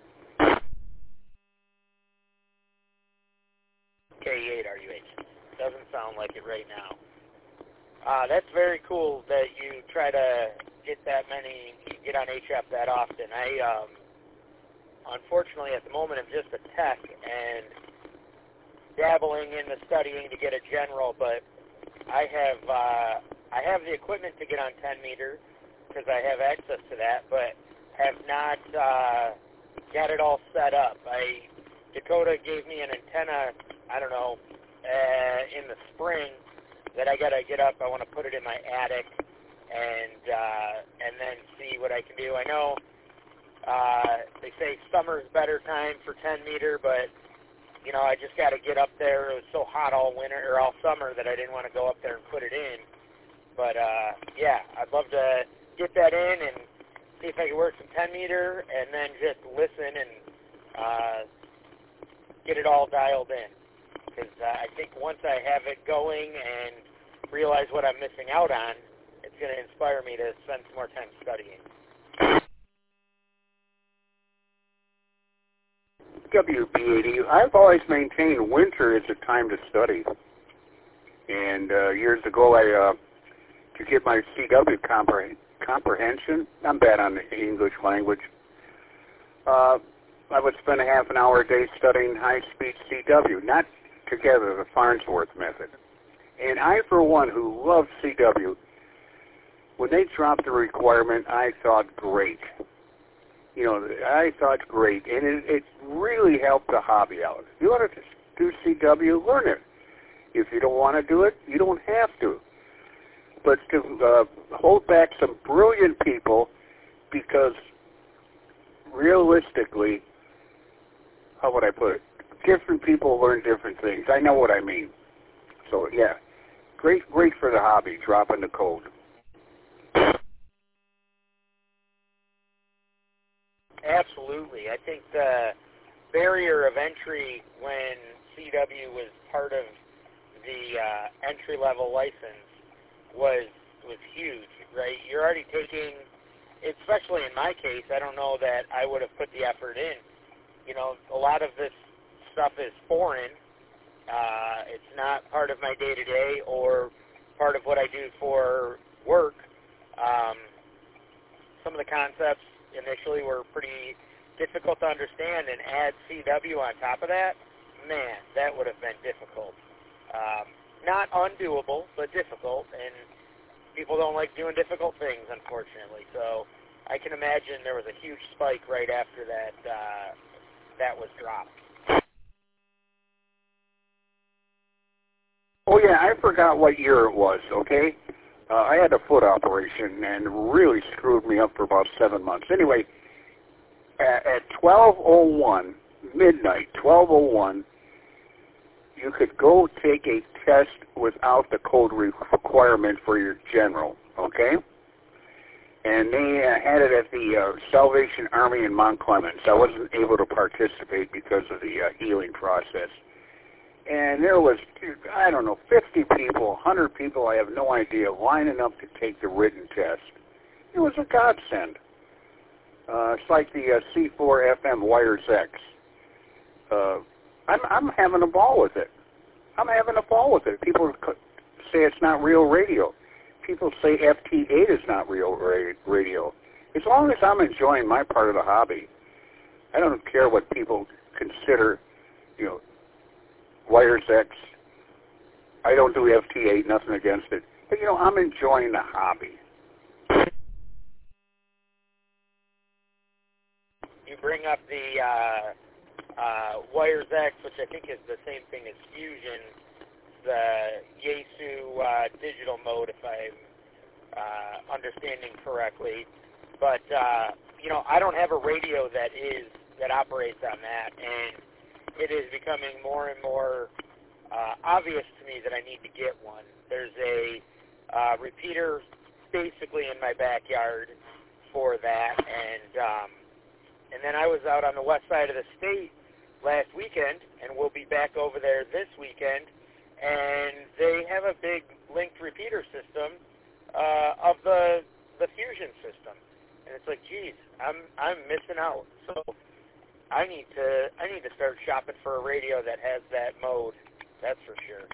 K eight R U H. Doesn't sound like it right now. Uh, that's very cool that you try to get that many, get on H F that often. I, um, unfortunately, at the moment, I'm just a tech and dabbling in the studying to get a general, but I have, uh, I have the equipment to get on ten meter because I have access to that, but have not uh, got it all set up. I Dakota gave me an antenna, I don't know, uh, in the spring that I got to get up. I want to put it in my attic and uh, and then see what I can do. I know uh, they say summer's better time for ten meter, but you know I just got to get up there. It was so hot all winter or all summer that I didn't want to go up there and put it in. But uh, yeah, I'd love to get that in and see if I can work some ten meter and then just listen and uh, get it all dialed in. Because uh, I think once I have it going and realize what I'm missing out on, it's going to inspire me to spend some more time studying. W B eighty, I've always maintained winter is a time to study. And uh, years ago, I uh, to get my C W compre- comprehension, I'm bad on the English language, uh, I would spend a half an hour a day studying high-speed C W, not together, the Farnsworth method. And I, for one, who love C W, when they dropped the requirement, I thought great. You know, I thought great, and it, it really helped the hobby out. If you want to do C W, learn it. If you don't want to do it, you don't have to. but to uh, hold back some brilliant people, because realistically, how would I put it? Different people learn different things. I know what I mean. So yeah, great, great for the hobby, dropping the code. Absolutely. I think the barrier of entry when C W was part of the uh, entry-level license was was huge, right? You're already taking, especially in my case, I don't know that I would have put the effort in. You know, a lot of this stuff is foreign. Uh, it's not part of my day-to-day or part of what I do for work. Um, some of the concepts initially were pretty difficult to understand, and add C W on top of that, man, that would have been difficult. Um, not undoable, but difficult, and people don't like doing difficult things, unfortunately. So I can imagine there was a huge spike right after that uh, that was dropped. Oh yeah, I forgot what year it was, okay? Uh, I had a foot operation and really screwed me up for about seven months. Anyway, at, at twelve oh one, midnight, twelve oh one, you could go take a test without the code requirement for your general, okay? And they uh, had it at the uh, Salvation Army in Mount Clemens. I wasn't able to participate because of the uh, healing process. And there was, I don't know, fifty people, one hundred people, I have no idea, lining up to take the written test. It was a godsend. Uh, it's like the uh, C four F M Wires X. Uh, I'm, I'm having a ball with it. I'm having a ball with it. People say it's not real radio. People say F T eight is not real radio. As long as I'm enjoying my part of the hobby, I don't care what people consider, you know, Wires X. I don't do F T eight, nothing against it. But, you know, I'm enjoying the hobby. You bring up the uh, uh, Wires X, which I think is the same thing as Fusion, the Yaesu uh, digital mode, if I'm uh, understanding correctly. But, uh, you know, I don't have a radio that is that operates on that, and it is becoming more and more uh, obvious to me that I need to get one. There's a uh, repeater basically in my backyard for that, and um, and then I was out on the west side of the state last weekend, and we'll be back over there this weekend, and they have a big linked repeater system uh, of the the Fusion system, and it's like, geez, I'm I'm missing out. So I need to I need to start shopping for a radio that has that mode. That's for sure.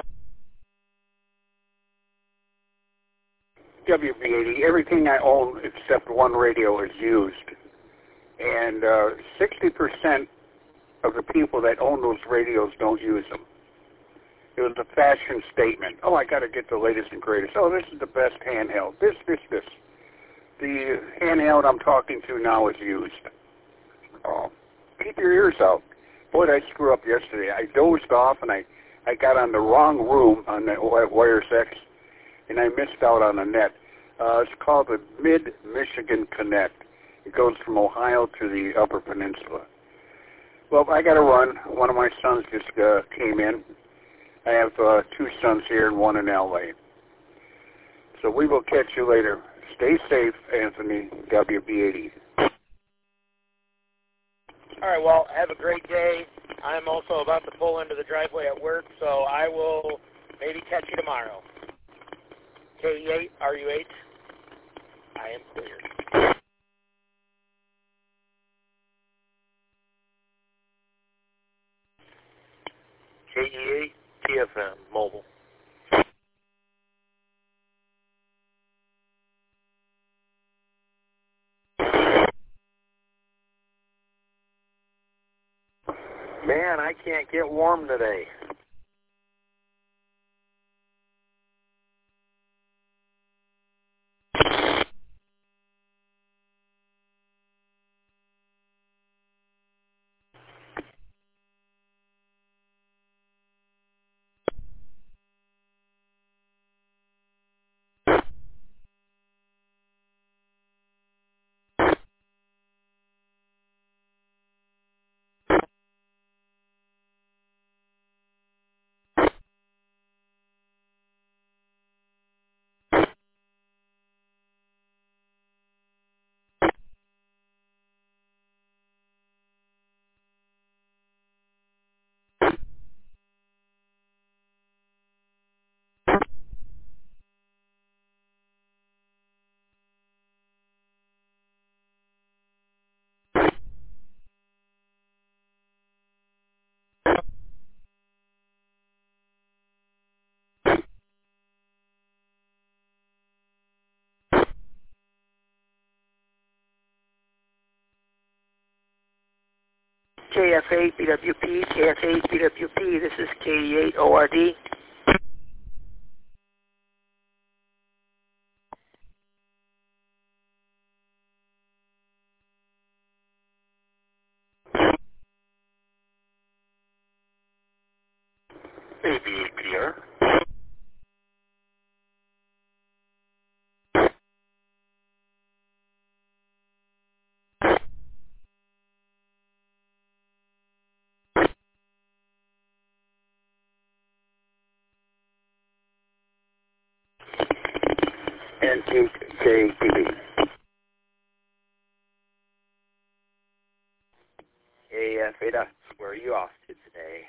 W B eighty, everything I own except one radio is used. And uh, sixty percent of the people that own those radios don't use them. It was a fashion statement. Oh, I got to get the latest and greatest. Oh, this is the best handheld. This, this, this. The handheld I'm talking to now is used. Oh, keep your ears out. Boy, did I screw up yesterday. I dozed off, and I, I got on the wrong room on the Wires X, and I missed out on the net. Uh, it's called the Mid-Michigan Connect. It goes from Ohio to the Upper Peninsula. Well, I got to run. One of my sons just uh, came in. I have uh, two sons here and one in L A. So we will catch you later. Stay safe, Anthony, W B eighty. All right, well, have a great day. I'm also about to pull into the driveway at work, so I will maybe catch you tomorrow. K E eight, R U eight, I am clear. K E eight, T F M, mobile. Man, I can't get warm today. K F eight B W P, K F eight B W P, this is K E eight O R D. A B A P R. N Q K T V. Hey, uh, Feda, where are you off to today?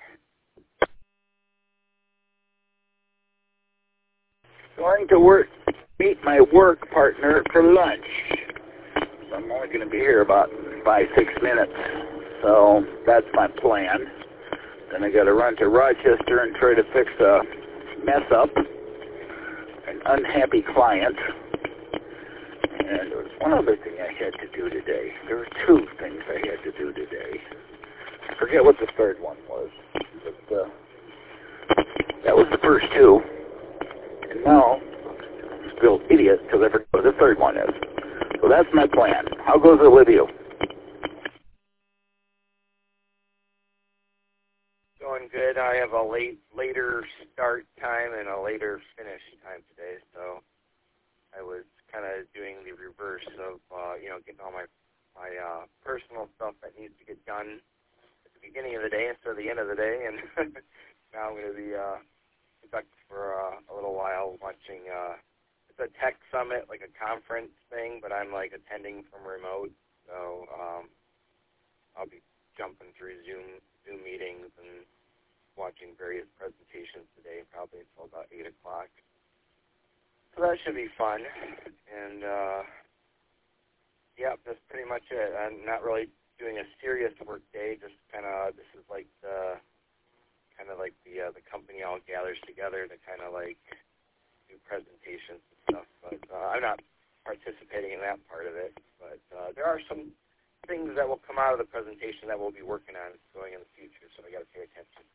Going to work, meet my work partner for lunch. So I'm only going to be here about five, six minutes. So that's my plan. Then I got to run to Rochester and try to fix a mess up, an unhappy client. And there was one other thing I had to do today. There were two things I had to do today. I forget what the third one was. But uh, that was the first two. And now, I'm still idiot because I forgot what the third one is. So that's my plan. How goes it with you? Going good. I have a late, later start time and a later finish time today, so I was kind of doing the reverse of, uh, you know, getting all my my uh, personal stuff that needs to get done at the beginning of the day instead of the end of the day, and now I'm going to be uh, stuck for uh, a little while watching. Uh, it's a tech summit, like a conference thing, but I'm like attending from remote, so um, I'll be jumping through Zoom Zoom meetings and watching various presentations today, probably until about eight o'clock. So that should be fun, and uh, yeah, that's pretty much it. I'm not really doing a serious work day. Just kind of, this is like the kind of like the uh, the company all gathers together to kind of like do presentations and stuff. But uh, I'm not participating in that part of it. But uh, there are some things that will come out of the presentation that we'll be working on going in the future. So I got to pay attention.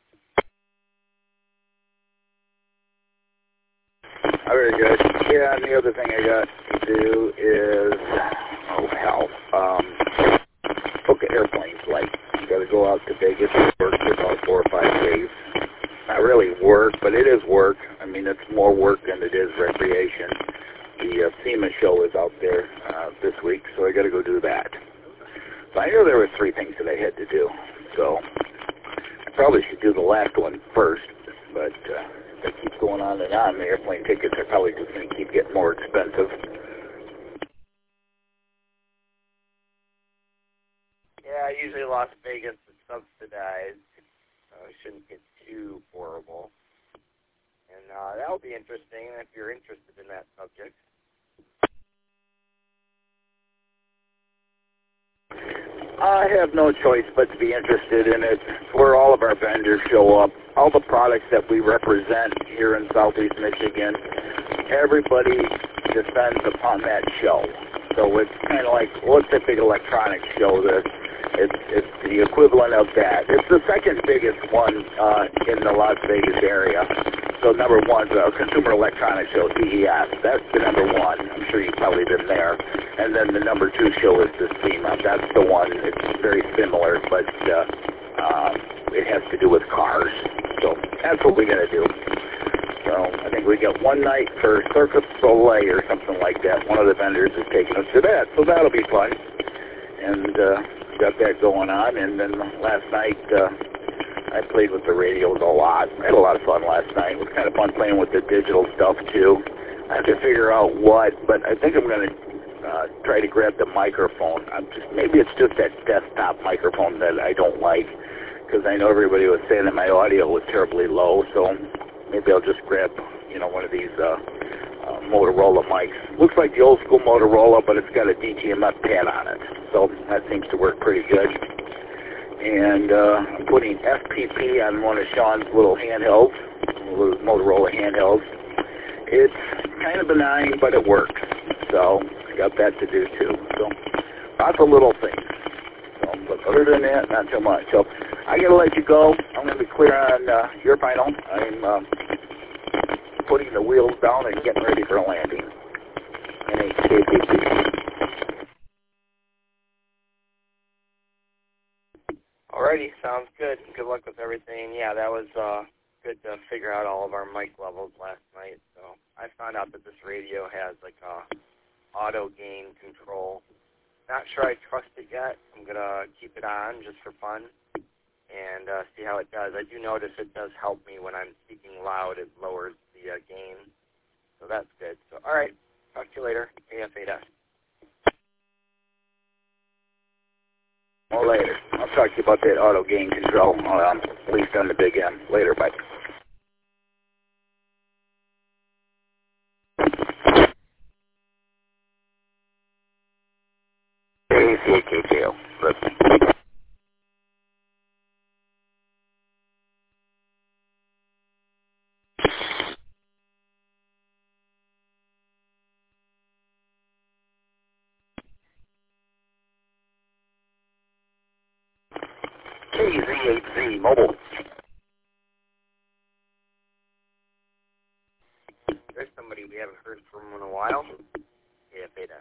Oh, very good. Yeah, and the other thing I got to do is, oh hell, um, book an airplane flight. You got to go out to Vegas and work for about four or five days. Not really work, but it is work. I mean, it's more work than it is recreation. The uh, SEMA show is out there uh, this week, so I got to go do that. So I knew there were three things that I had to do. So I probably should do the last one first, but uh, if it keeps going on and on, the airplane tickets are probably just going to keep getting more expensive. Yeah, usually Las Vegas is subsidized, so it shouldn't get too horrible. And uh, that'll be interesting if you're interested in that subject. I have no choice but to be interested in it. It's where all of our vendors show up. All the products that we represent here in Southeast Michigan, everybody descends upon that show. So it's kind of like, what's a big electronics show? That it's, it's the equivalent of that. It's the second biggest one uh, in the Las Vegas area. So number one, the Consumer Electronics Show, C E S. That's the number one. I'm sure you've probably been there. And then the number two show is the SEMA. That's the one. It's very similar, but uh, uh, it has to do with cars. So that's what we're going to do. So I think we got one night for Cirque du Soleil or something like that. One of the vendors is taking us to that. So that'll be fun. And uh, got that going on. And then last night, uh, I played with the radios a lot. I had a lot of fun last night. It was kind of fun playing with the digital stuff, too. I have to figure out what, but I think I'm going to uh, try to grab the microphone. I'm just Maybe it's just that desktop microphone that I don't like, because I know everybody was saying that my audio was terribly low, so maybe I'll just grab, you know, one of these uh, uh, Motorola mics. Looks like the old school Motorola, but it's got a D T M F pad on it, so that seems to work pretty good. And uh, I'm putting F P P on one of Sean's little handhelds, little Motorola handhelds. It's kind of benign, but it works. So I got that to do too. So lots of little things. So, but other than that, not so much. So I got to let you go. I'm going to be clear on uh, your final. I'm um, putting the wheels down and getting ready for a landing. N H K P P. Alrighty, sounds good. Good luck with everything. Yeah, that was uh, good to figure out all of our mic levels last night. So I found out that this radio has like a auto gain control. Not sure I trust it yet. I'm going to keep it on just for fun and uh, see how it does. I do notice it does help me when I'm speaking loud. It lowers the uh, gain. So that's good. So, all right. Talk to you later. A F eight S. Or later. I'll talk to you about that auto gain control, um, at least on the big end. Later, bye. A C K T O. Listen. K Z eight Z Mobile. There's somebody we haven't heard from in a while. A F eight S.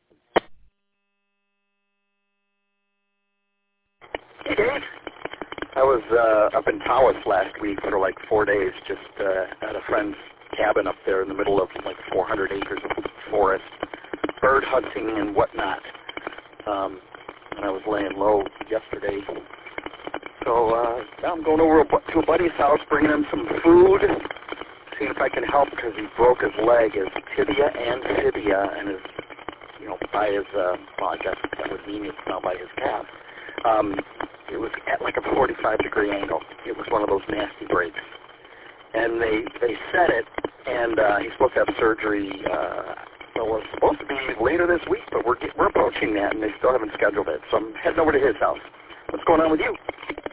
Hey, Dave. I was uh, up in Tawas last week for like four days, just uh, at a friend's cabin up there in the middle of like four hundred acres of forest, bird hunting and whatnot. Um, and I was laying low yesterday. So uh, now I'm going over to a buddy's house, bringing him some food, seeing if I can help because he broke his leg, his tibia and fibia, and his, you know, by his, uh, well, I guess that would mean it's now by his calf. Um, it was at like a forty-five degree angle. It was one of those nasty breaks. And they they set it, and uh, he's supposed to have surgery, uh, well, it's supposed to be later this week, but we're, we're approaching that, and they still haven't scheduled it. So I'm heading over to his house. What's going on with you?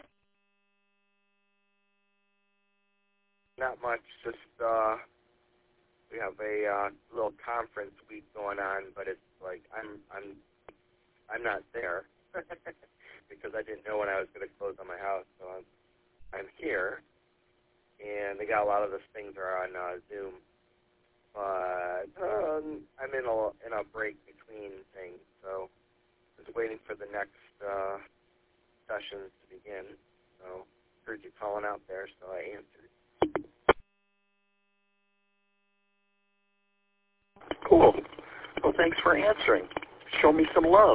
Not much. Just uh, we have a uh, little conference week going on, but it's like I'm I'm I'm not there because I didn't know when I was going to close on my house. So I'm I'm here, and they got a lot of those things are on uh, Zoom. But um, I'm in a in a break between things, so just waiting for the next uh, sessions to begin. So heard you calling out there, so I answered. Cool. Well, thanks for answering. Show me some love.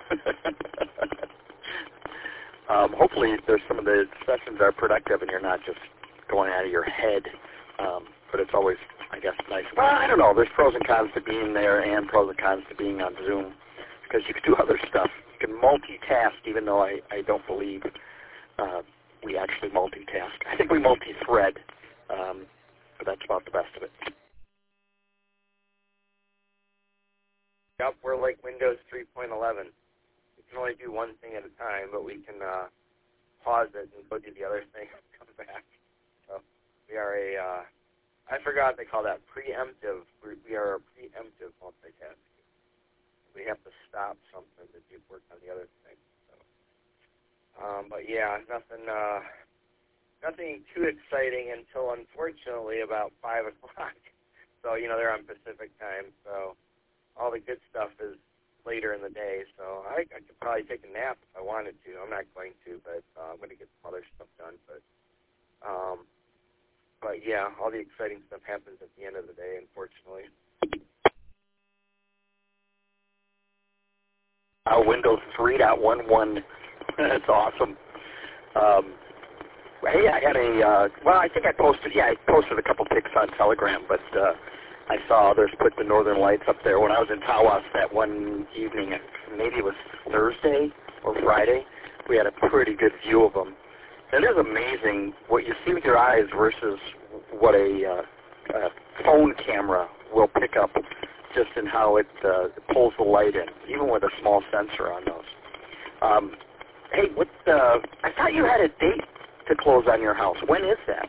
um, hopefully there's some of the sessions are productive and you're not just going out of your head. Um, but it's always, I guess, nice. Well, I don't know. There's pros and cons to being there and pros and cons to being on Zoom because you can do other stuff. You can multitask, even though I, I don't believe uh, we actually multitask. I think we multi-thread, um, but that's about the best of it. Yep, we're like Windows three point eleven. We can only do one thing at a time, but we can uh, pause it and go do the other thing and come back. So we are a, uh, I forgot they call that preemptive. We, we are a preemptive multitasker. We have to stop something to do work on the other thing. So, um, but yeah, nothing, uh, nothing too exciting until unfortunately about five o'clock. So you know they're on Pacific time, so. All the good stuff is later in the day, so I, I could probably take a nap if I wanted to. I'm not going to, but uh, I'm going to get some other stuff done. But, um, but yeah, all the exciting stuff happens at the end of the day, unfortunately. Uh, Windows three point eleven. That's awesome. Um, hey, I had a, uh, well, I think I posted, yeah, I posted a couple pics on Telegram, but uh, I saw others put the Northern Lights up there. When I was in Tawas that one evening, maybe it was Thursday or Friday, we had a pretty good view of them. And it is amazing what you see with your eyes versus what a, uh, a phone camera will pick up just in how it uh, pulls the light in, even with a small sensor on those. Um, hey, what? Uh, I thought you had a date to close on your house. When is that?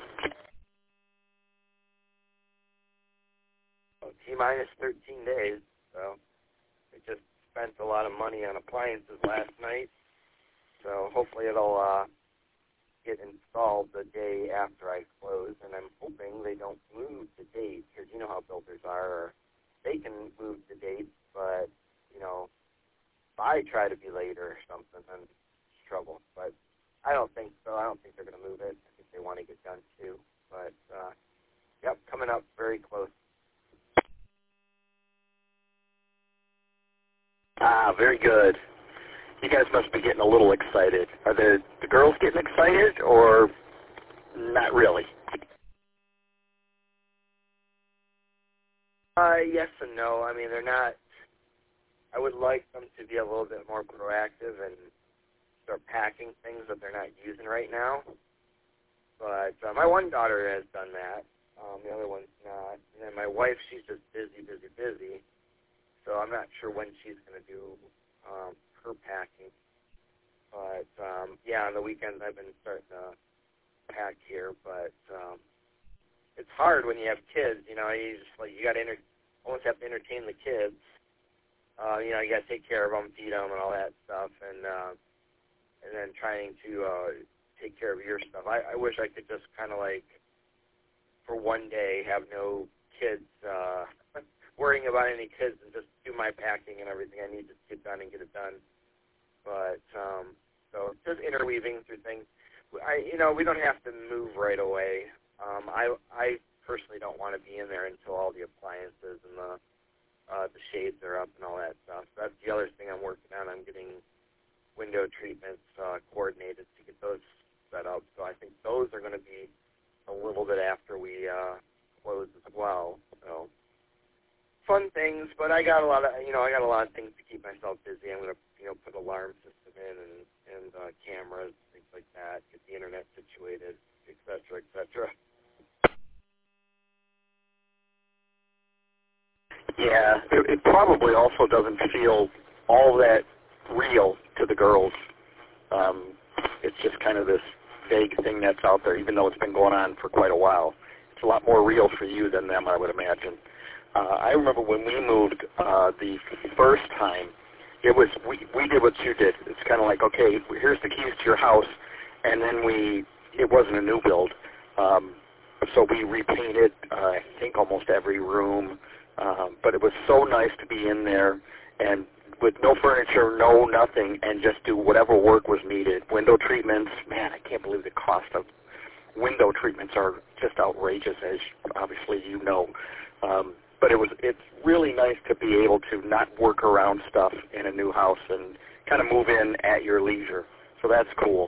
T-minus thirteen days, so we just spent a lot of money on appliances last night, So hopefully it'll uh, get installed the day after I close, and I'm hoping they don't move the date, because you know how builders are. They can move the date, but, you know, if I try to be late or something, then it's trouble. But I don't think so. I don't think they're going to move it. I think they want to get done too. But, uh, yep, coming up very close. Ah, very good. You guys must be getting a little excited. Are the, the girls getting excited, or not really? Uh, yes and no. I mean, they're not. I would like them to be a little bit more proactive and start packing things that they're not using right now. But uh, my one daughter has done that. Um, the other one's not. And then my wife, she's just busy, busy, busy. So I'm not sure when she's going to do um, her packing. But, um, yeah, on the weekends I've been starting to pack here. But um, it's hard when you have kids. You know, you just like you got to enter- almost have to entertain the kids. Uh, you know, you got to take care of them, feed them, and all that stuff, and uh, and then trying to uh, take care of your stuff. I, I wish I could just kind of like, for one day, have no kids, uh, worrying about any kids, and just do my packing and everything I need to get done and get it done. But um, so just interweaving through things. I, you know, we don't have to move right away. Um, I, I personally don't want to be in there until all the appliances and the Uh, the shades are up and all that stuff. So that's the other thing I'm working on. I'm getting window treatments uh, coordinated to get those set up. So I think those are going to be a little bit after we uh, close as well. So fun things, but I got a lot of you know I got a lot of things to keep myself busy. I'm going to you know put alarm system in and and uh, cameras, things like that. Get the internet situated, et cetera, et cetera. Yeah, it, it probably also doesn't feel all that real to the girls. Um, it's just kind of this vague thing that's out there, even though it's been going on for quite a while. It's a lot more real for you than them, I would imagine. Uh, I remember when we moved uh, the first time, it was we, we did what you did. It's kind of like, okay, here's the keys to your house, and then we, it wasn't a new build. Um, so we repainted, uh, I think, almost every room. Um, but it was so nice to be in there and with no furniture, no nothing, and just do whatever work was needed. Window treatments, man, I can't believe the cost of window treatments are just outrageous, as obviously you know. Um, but it was it's really nice to be able to not work around stuff in a new house and kind of move in at your leisure. So that's cool.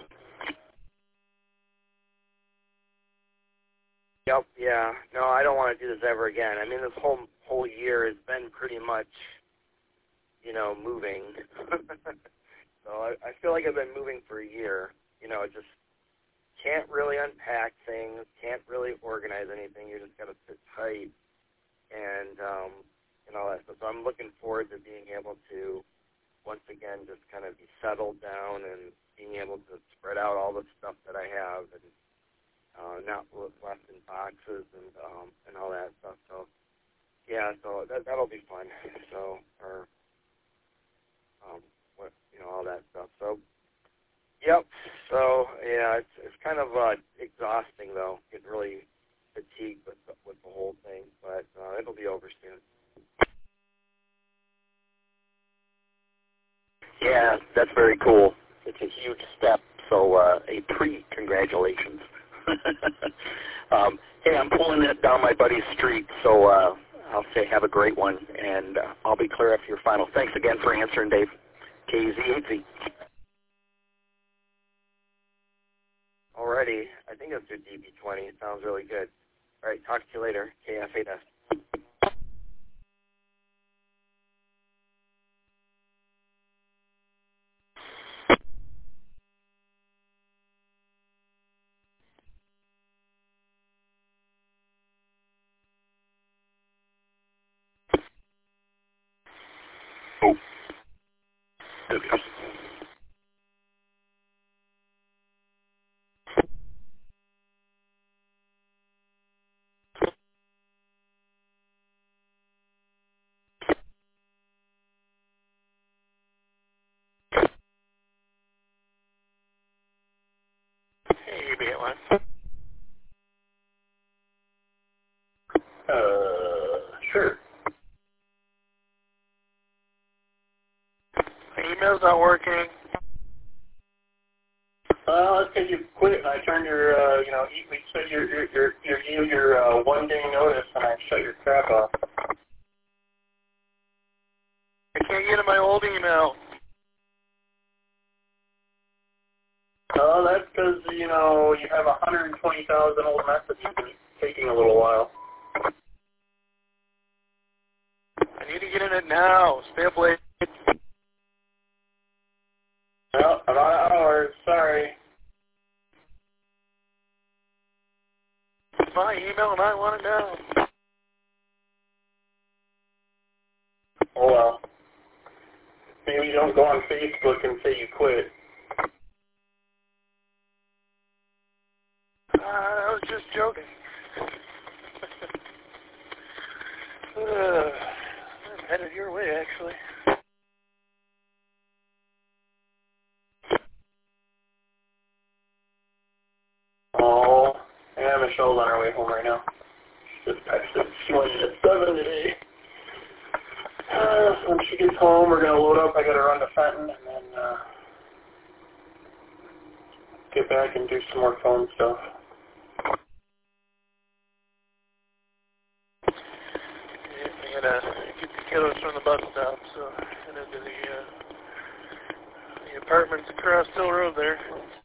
Yep, yeah. No, I don't want to do this ever again. I mean, this whole whole year has been pretty much, you know, moving. So I, I feel like I've been moving for a year. You know, just can't really unpack things, can't really organize anything. You just got to sit tight and um, and all that stuff. So I'm looking forward to being able to, once again, just kind of be settled down and being able to spread out all the stuff that I have and Uh, not left in boxes and um, and all that stuff. So yeah, so that that'll be fun. So or um, what you know all that stuff. So yep. So yeah, it's it's kind of uh, exhausting though. Get really fatigued with the, with the whole thing, but uh, it'll be over soon. Yeah, that's very cool. It's a huge step. So uh, a pre-congratulations. um, hey, I'm pulling it down my buddy's street, so uh, I'll say have a great one, and uh, I'll be clear after your final. Thanks again for answering, Dave. K Z eight Z. Alrighty, I think that's your D B twenty. It sounds really good. All right, talk to you later. K F eight S. Oh. line. Uh, sure. My email's not working. Well, that's because you quit and I turned your, uh, you know, you said your, your, your, your, your, your uh, one day notice and I shut your crap off. I can't get in my old email. Oh, that's because, you know, you have one hundred twenty thousand old messages and it's taking a little while. I need to get in it now. Stay up late. Well, I'm out of hours. Sorry. It's my email and I want it now. Oh, well. Maybe don't go on Facebook and say you quit. Uh, I was just joking. uh, I'm headed your way, actually. Oh, yeah, Michelle's on her way home right now. She just texted. She went in at seven today. Uh, so when she gets home, we're going to load up. I got to run to Fenton and then uh, get back and do some more phone stuff. Yeah, I got to get the kiddos from the bus stop, so head into the, uh, the apartments across Hill Road there.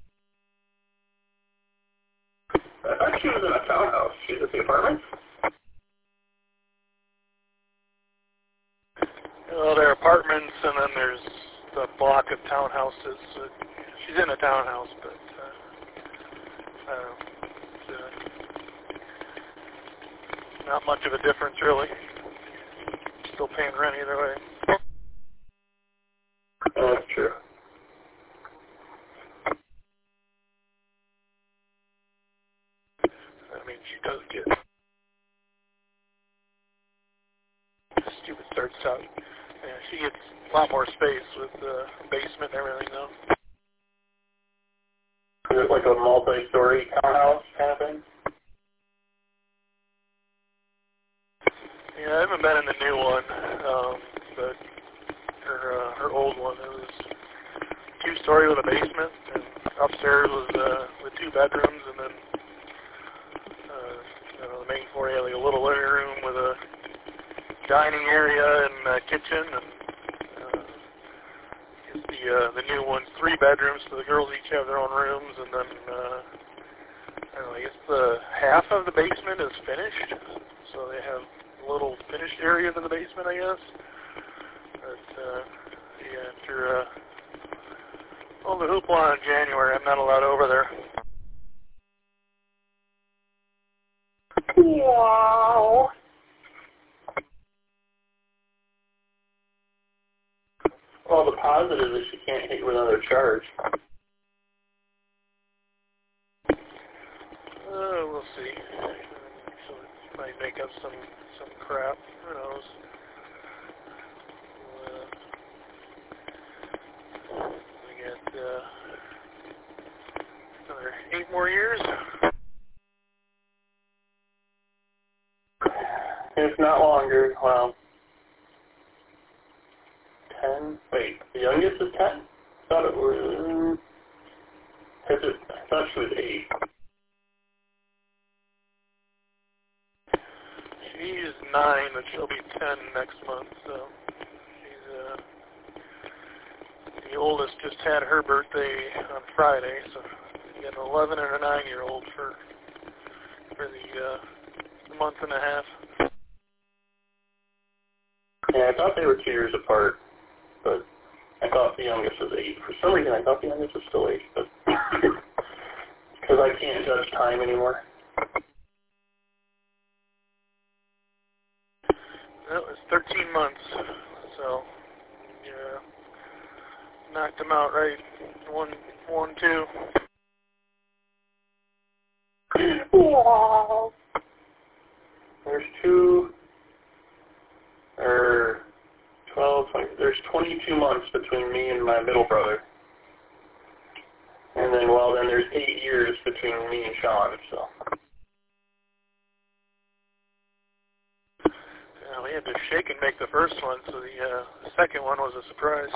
I thought she was in a townhouse. She's at the apartments? Well, there are apartments, and then there's the block of townhouses. Uh, she's in a townhouse, but uh, uh, it's, uh, not much of a difference, really. Still paying rent either way. That's true. I mean, she does get stupid starts out. Yeah, she gets a lot more space with the basement and everything, though. Is it like a multi-story townhouse kind of thing? Yeah, I haven't been in the new one, um, but her uh, her old one, it was two-story with a basement, and upstairs was uh, with two bedrooms, and then uh, you know, the main floor had like a little living room with a dining area and uh, kitchen, and uh, the uh, the new one's three bedrooms, so the girls each have their own rooms, and then uh, I don't know, I guess the half of the basement is finished, so they have little finished areas in the basement, I guess. But uh, yeah, after uh, all the hoopla in January, I'm not allowed over there. Wow. Well, the positive is she can't hit you with another charge. Uh, we'll see. So it might make up some some crap. Who knows? Uh, we got uh, another eight more years. If not longer, well, ten. Wait, the youngest is ten? I thought it was. I thought she was eight. She's nine, but she'll be ten next month. So she's uh, the oldest just had her birthday on Friday, so you got an eleven and a nine-year-old for for the uh, month and a half. Yeah, I thought they were two years apart, but I thought the youngest was eight. For some reason, I thought the youngest was still eight, but because I can't judge time anymore. That was thirteen months, so yeah, knocked him out right. One, one, two. Wow. There's two, or twelve, twenty, there's twenty-two months between me and my middle brother. And then, well, then there's eight years between me and Sean, so. Yeah, we had to shake and make the first one, so the uh, second one was a surprise.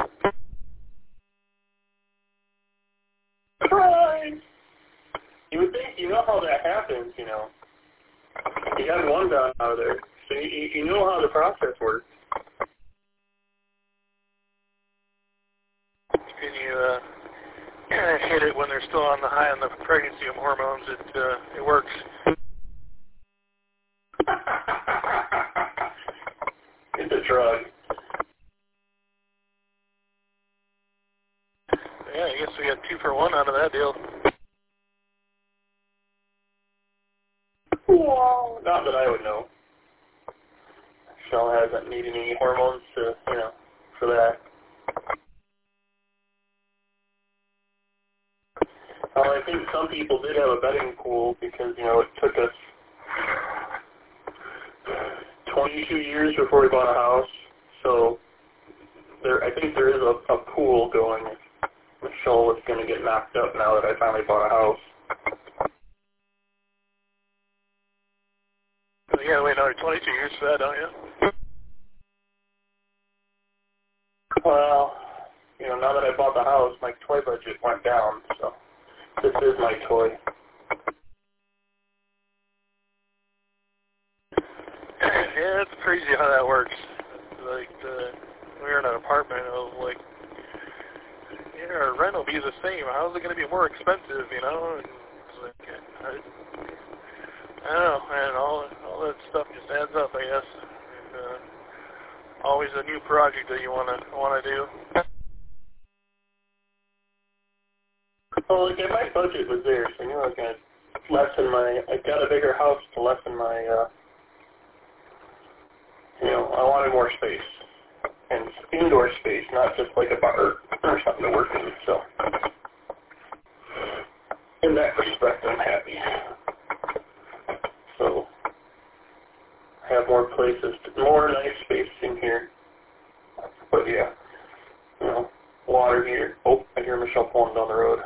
Surprise! You would think, you know how that happens, you know. You got one down out of there, so you, you know how the process works. Can you uh, hit it when they're still on the high on the pregnancy of hormones? It uh, it works. It's a drug. Yeah, I guess we got two for one out of that deal. Well, not that I would know. Shell hasn't needed any hormones to, you know, for that. Well, I think some people did have a betting pool because, you know, it took us twenty-two years before we bought a house. So there, I think there is a, a pool going. Michelle was going to get knocked up now that I finally bought a house. You gotta wait another twenty-two years for that, don't you? Well, you know, now that I bought the house, my toy budget went down, so this is my toy. Yeah, it's crazy how that works. Like, the, we were in an apartment, I was like, yeah, our rent will be the same. How's it going to be more expensive, you know? And it's like, I, I don't know, and all, all that stuff just adds up, I guess. And, uh, always a new project that you want to want to do. Well, like, my budget was there, so I knew I was going to lessen my, I got a bigger house to lessen my, uh, you know, I wanted more space. And indoor space, not just like a bar or something to work in, so. In that respect, I'm happy. So, I have more places, to, more nice space in here. But yeah, you know, water here. Oh, I hear Michelle pulling down the road.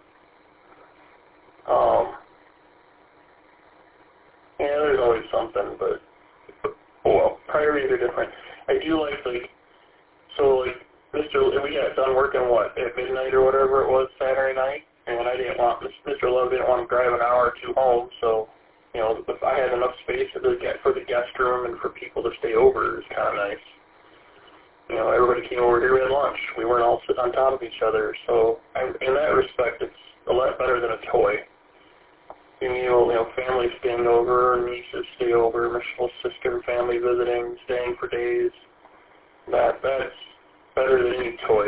Um, yeah, there's always something, but, oh well, priorities are different. I do like, like, so, like, Mister we got done working, what, at midnight or whatever it was Saturday night, and I didn't want, Mister Love didn't want to drive an hour or two home, so, you know, if I had enough space for the, for the guest room and for people to stay over, it was kind of nice. You know, everybody came over here, we had lunch. We weren't all sitting on top of each other, so I, in that respect, it's a lot better than a toy. You know, you know, family staying over, nieces stay over, Michelle's sister and family visiting, staying for days. That that's better than any toy.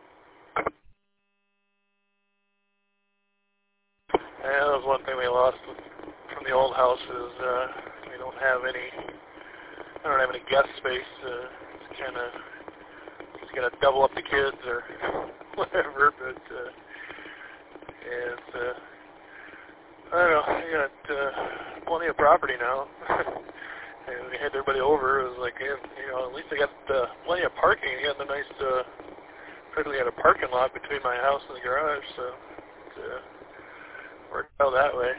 Yeah, that was one thing we lost from the old house is uh, we don't have any. I don't have any guest space. Uh, it's kind of just gonna double up the kids or whatever. But uh, yeah, it's. Uh, I don't know. We got uh, plenty of property now. And we had everybody over. It was like, you know, at least I got uh, plenty of parking. I got the nice, uh, practically had a parking lot between my house and the garage, so it uh, worked out that way.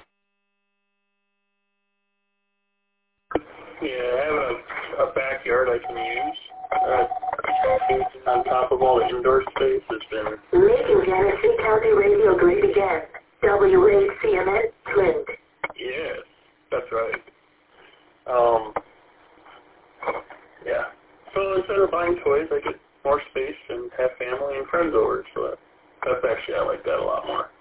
Yeah, I have a, a backyard I can use. Uh, on top of all the indoor space has been... Making Genesee County Radio great again. W A C M N, Flint. Yes, that's right. Um, yeah. So instead of buying toys, I get more space and have family and friends over. So that, that's actually, I like that a lot more.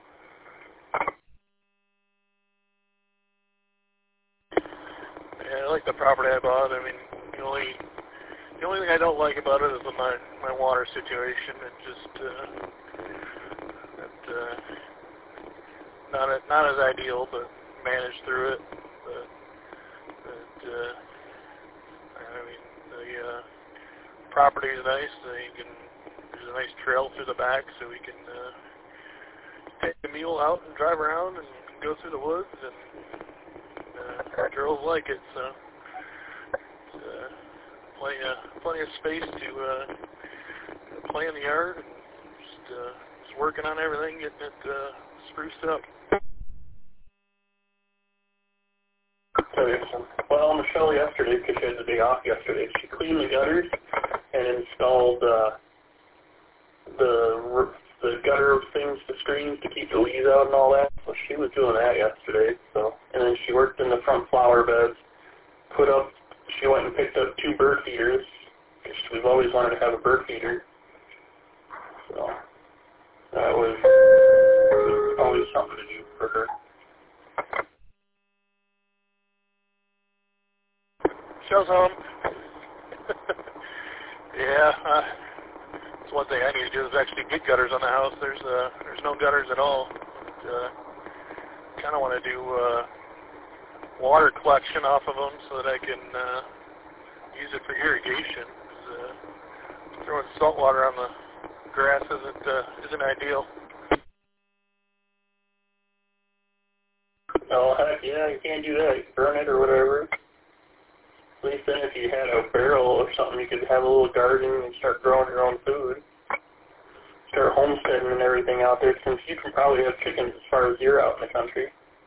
Yeah, I like the property I bought. I mean, the only the only thing I don't like about it is my my water situation. It just uh, it, uh, not a, not as ideal, but managed through it. But, but uh, I mean, the uh, property is nice. So you can there's a nice trail through the back, so we can uh, take the mule out and drive around and go through the woods, and uh, girls like it. So it's, uh, plenty of plenty of space to uh, play in the yard and just uh, just working on everything, getting it uh, spruced up. Well, Michelle yesterday, because she had the day off yesterday, she cleaned the gutters and installed uh, the the gutter things, the screens to keep the leaves out and all that. So she was doing that yesterday. So, and then she worked in the front flower beds. Put up. She went and picked up two bird feeders, because we've always wanted to have a bird feeder. So that was, was always something to do for her. Show's home. Yeah, uh, that's one thing I need to do is actually get gutters on the house. There's uh, there's no gutters at all. Uh, kind of want to do uh, water collection off of them so that I can uh, use it for irrigation. Uh, throwing salt water on the grass isn't uh, isn't ideal. Oh heck yeah, you can't do that. You can burn it or whatever. At least then if you had a barrel or something, you could have a little garden and start growing your own food. Start homesteading and everything out there, since you can probably have chickens as far as you're out in the country.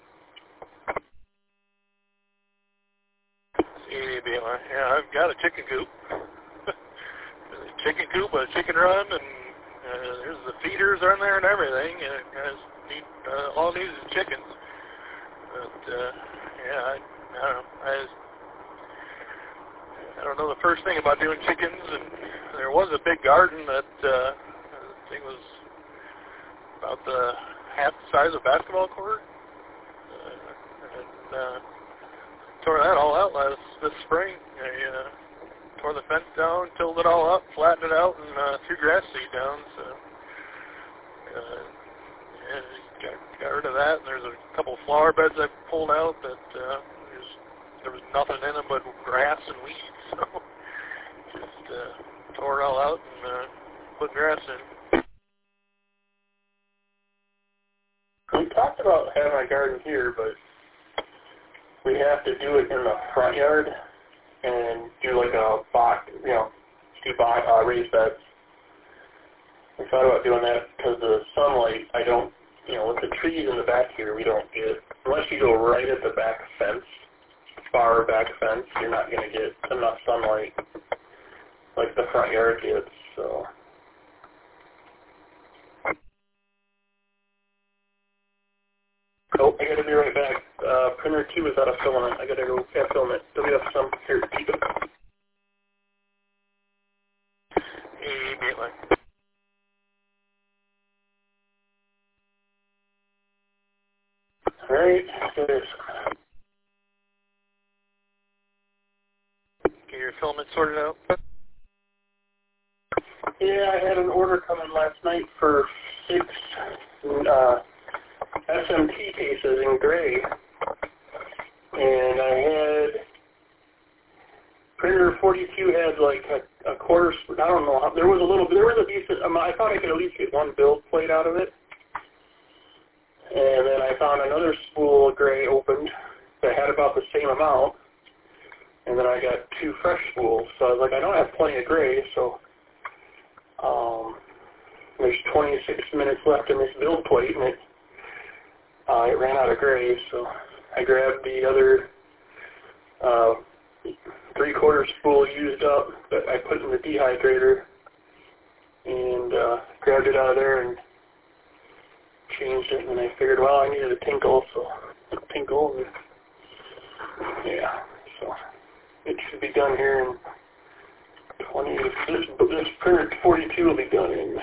Yeah, I've got a chicken coop. a chicken coop, a chicken run, and uh, there's the feeders are in there and everything. And it has need, uh, all it needs is chickens. But, uh, yeah, I, I don't know. I just, I don't know the first thing about doing chickens, and there was a big garden that uh, I think was about the half the size of a basketball court, uh, and uh, tore that all out last this spring. I uh, tore the fence down, tilled it all up, flattened it out, and uh, threw grass seed down. So uh, yeah, got, got rid of that. And there's a couple of flower beds I pulled out that uh, there's, there was nothing in them but grass and weeds. So just uh, tore it all out and uh, put grass in. We talked about having a garden here, but we have to do it in the front yard and do like a box, you know, two box, uh, raised beds. We thought about doing that because the sunlight, I don't, you know, with the trees in the back here, we don't get, unless you go right at the back fence, far back fence, you're not going to get enough sunlight like the front yard gets, so. Oh, I gotta be right back. Uh, printer two is out of filament. I gotta go have filament. Do we have some here? Keep it. Immediately. All right, so there's. Get your filament sorted out. Yeah, I had an order come in last night for six uh, S M T cases in gray, and I had printer forty-two had like a, a quarter. I don't know. There was a little. There was a decent amount. I thought I could at least get one build plate out of it, and then I found another spool of gray opened that had about the same amount, and then I got two fresh spools. So I was like, I don't have plenty of gray, so. Um, there's twenty-six minutes left in this build plate, and it, uh, it ran out of gray, so I grabbed the other uh, three-quarter spool used up that I put in the dehydrator, and uh, grabbed it out of there and changed it, and I figured, well, I needed a tinkle, so a tinkle, and yeah, so it should be done here in twenty, this, this printer forty-two will be done in,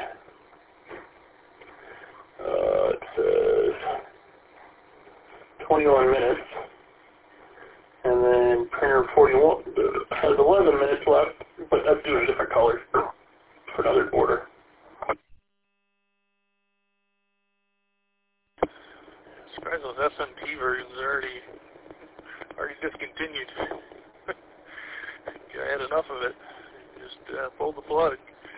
uh, it says twenty-one minutes, and then printer forty-one has eleven minutes left, but that's doing a different color for another border. I'm surprised those S M T versions are already, already discontinued. I had enough of it. Just uh, pulled the plug.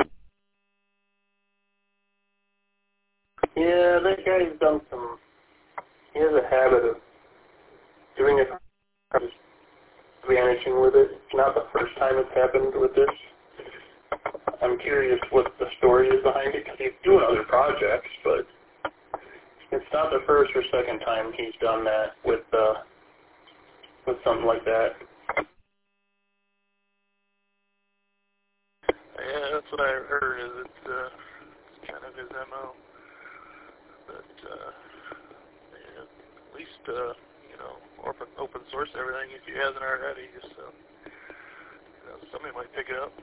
Yeah, that guy's done some, he has a habit of doing it, just vanishing with it. It's not the first time it's happened with this. I'm curious what the story is behind it, because he's doing other projects, but it's not the first or second time he's done that with uh, with something like that. Yeah, that's what I heard. Is it's, uh, it's kind of his M O. But uh, yeah, at least uh, you know, open open source everything if he hasn't already. Just so you know, somebody might pick it up.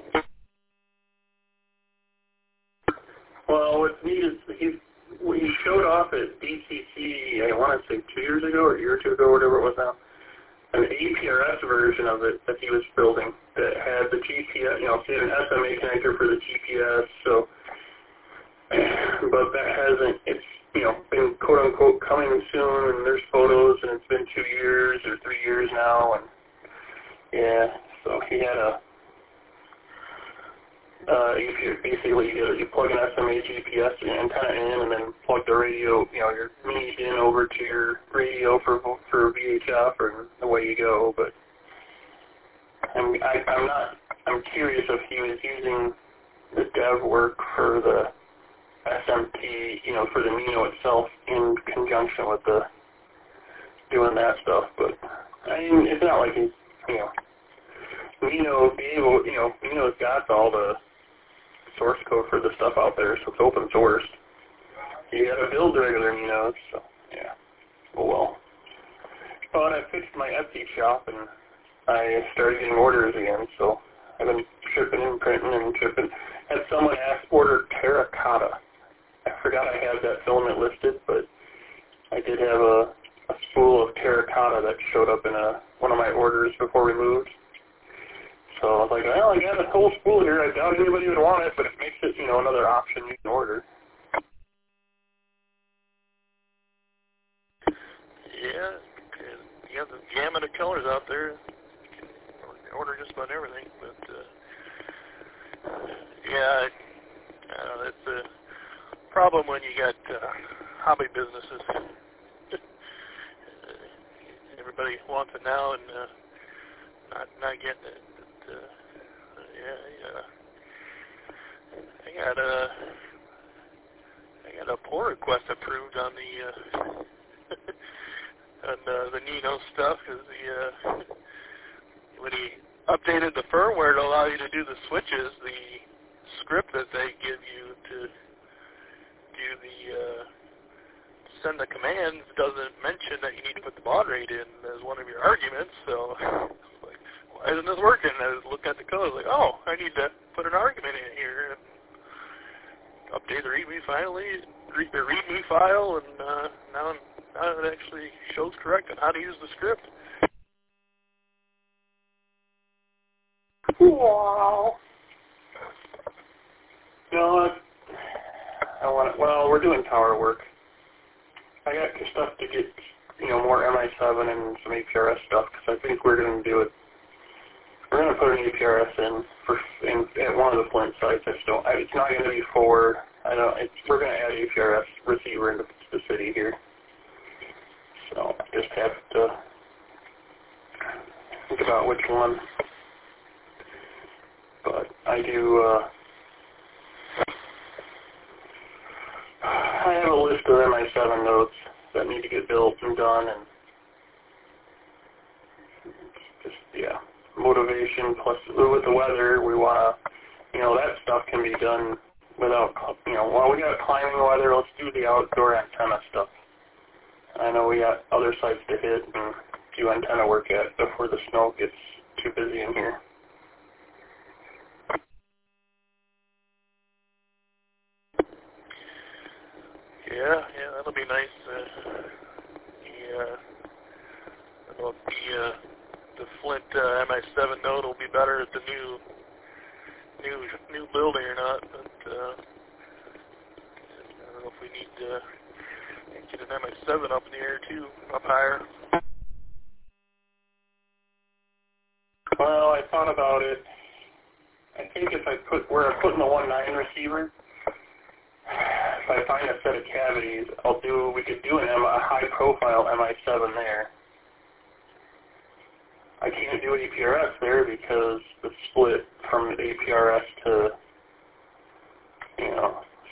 Well, what's neat is he's he showed off at B C C, I want to say two years ago or a year or two ago, or whatever it was now, an A P R S version of it that he was building that had the G P S, you know, so he had an S M A connector for the G P S, so, but that hasn't, it's, you know, been quote-unquote coming soon, and there's photos, and it's been two years or three years now, and, yeah, so he had a, Uh, you could basically you, you plug an S M A G P S antenna in, and then plug the radio, you know, your mini in over to your radio for for V H F, and away you go. But I'm I, I'm not. I'm curious if he was using the dev work for the S M T, you know, for the Mino itself in conjunction with the doing that stuff. But I mean, it's not like he's, you know, Mino be able, you know, Mino's got all the source code for the stuff out there, so it's open source. You gotta build regular Minos, so yeah. Oh well. Oh, and I fixed my Etsy shop, and I started getting orders again, so I've been shipping and printing and shipping. Had someone ask, order terracotta. I forgot I had that filament listed, but I did have a, a spool of terracotta that showed up in a one of my orders before we moved. So I was like, well, I got a whole spool here. I doubt anybody would want it, but it makes it, you know, another option you can order. Yeah, you have the gamut of colors out there. You can order just about everything, but uh, yeah, uh, it's a problem when you got uh, hobby businesses. Everybody wants it now and uh, not not getting it. Uh, yeah, yeah. I got a, I got a pull request approved on the, uh, on uh, the Nino stuff, because the, uh, when he updated the firmware to allow you to do the switches, the script that they give you to do the, uh, send the commands doesn't mention that you need to put the baud rate in as one of your arguments, so why isn't this working? I was looking at the code, like, oh, I need to put an argument in here and update the README file, read the README file, and uh, now, now it actually shows correct on how to use the script. Wow. No, I want to, well, we're doing tower work. I got stuff to get, you know, more M I seven and some A P R S stuff, because I think we're going to do it. We're going to put an A P R S in for in, at one of the Flint sites. I just don't. I, it's not going to be forward. I don't. It's, we're going to add A P R S receiver into the city here. So I just have to think about which one. But I do. Uh, I have a list of M I seven nodes that need to get built and done, and just yeah. Motivation plus with the weather, we want to, you know, that stuff can be done without, you know, well, we got climbing weather, let's do the outdoor antenna stuff. I know we got other sites to hit and do antenna work at before the snow gets too busy in here. Yeah, yeah, that'll be nice. Uh, the, uh, I don't know if the, uh, the Flint uh, M I seven node will be better at the new new new building or not, but uh, I don't know if we need to get an M I seven up in the air too, up higher. Well, I thought about it. I think if I put where I'm putting the one nine receiver, if I find a set of cavities, I'll do. We could do an M, a high profile M I seven there. I can't do A P R S there because the split from A P R S to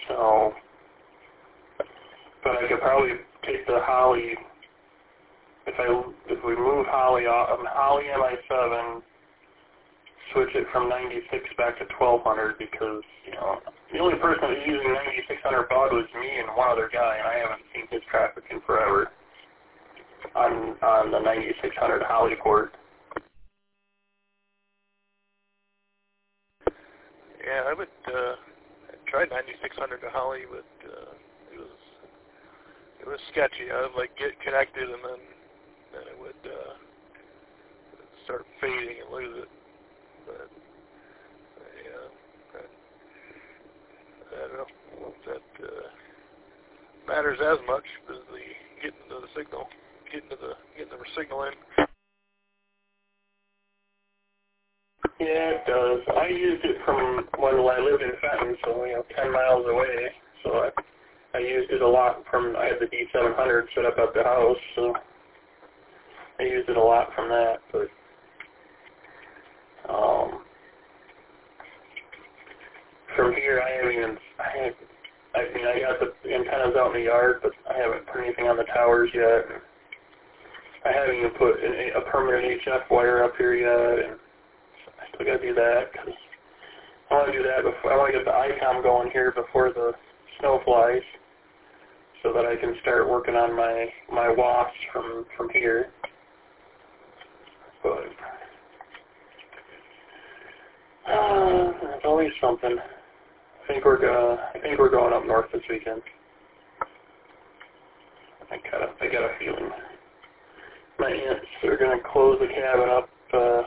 So, but I could probably take the Holly, if I if we move Holly off, um, Holly M I seven, switch it from ninety-six back to twelve hundred, because, you know, the only person that was using ninety-six hundred baud was me and one other guy, and I haven't seen his traffic in forever on on the ninety-six hundred Holly port. Yeah, I would uh, I tried ninety-six hundred to Holly, but uh, it was it was sketchy. I would like get connected and then then it would uh, start fading and lose it. But yeah, I, I don't know if that uh, matters as much as the getting to the signal, getting to the getting the signal in. Yeah, it does. I used it from when I lived in Fenton, so, you know, ten miles away. So I, I used it a lot from, I had the D seven hundred set up at the house, so I used it a lot from that. But, um, from here, I haven't even, I, have, I mean, I got the antennas out in the yard, but I haven't put anything on the towers yet. I haven't even put a, a permanent H F wire up here yet, and I still got to do that, because I want to do that before, I want to get the I COM going here before the snow flies, so that I can start working on my, my W A Fs from, from here. But, uh, there's always something. I think we're gonna, I think we're going up north this weekend. I got a, I got a feeling. My aunts are going to close the cabin up, uh,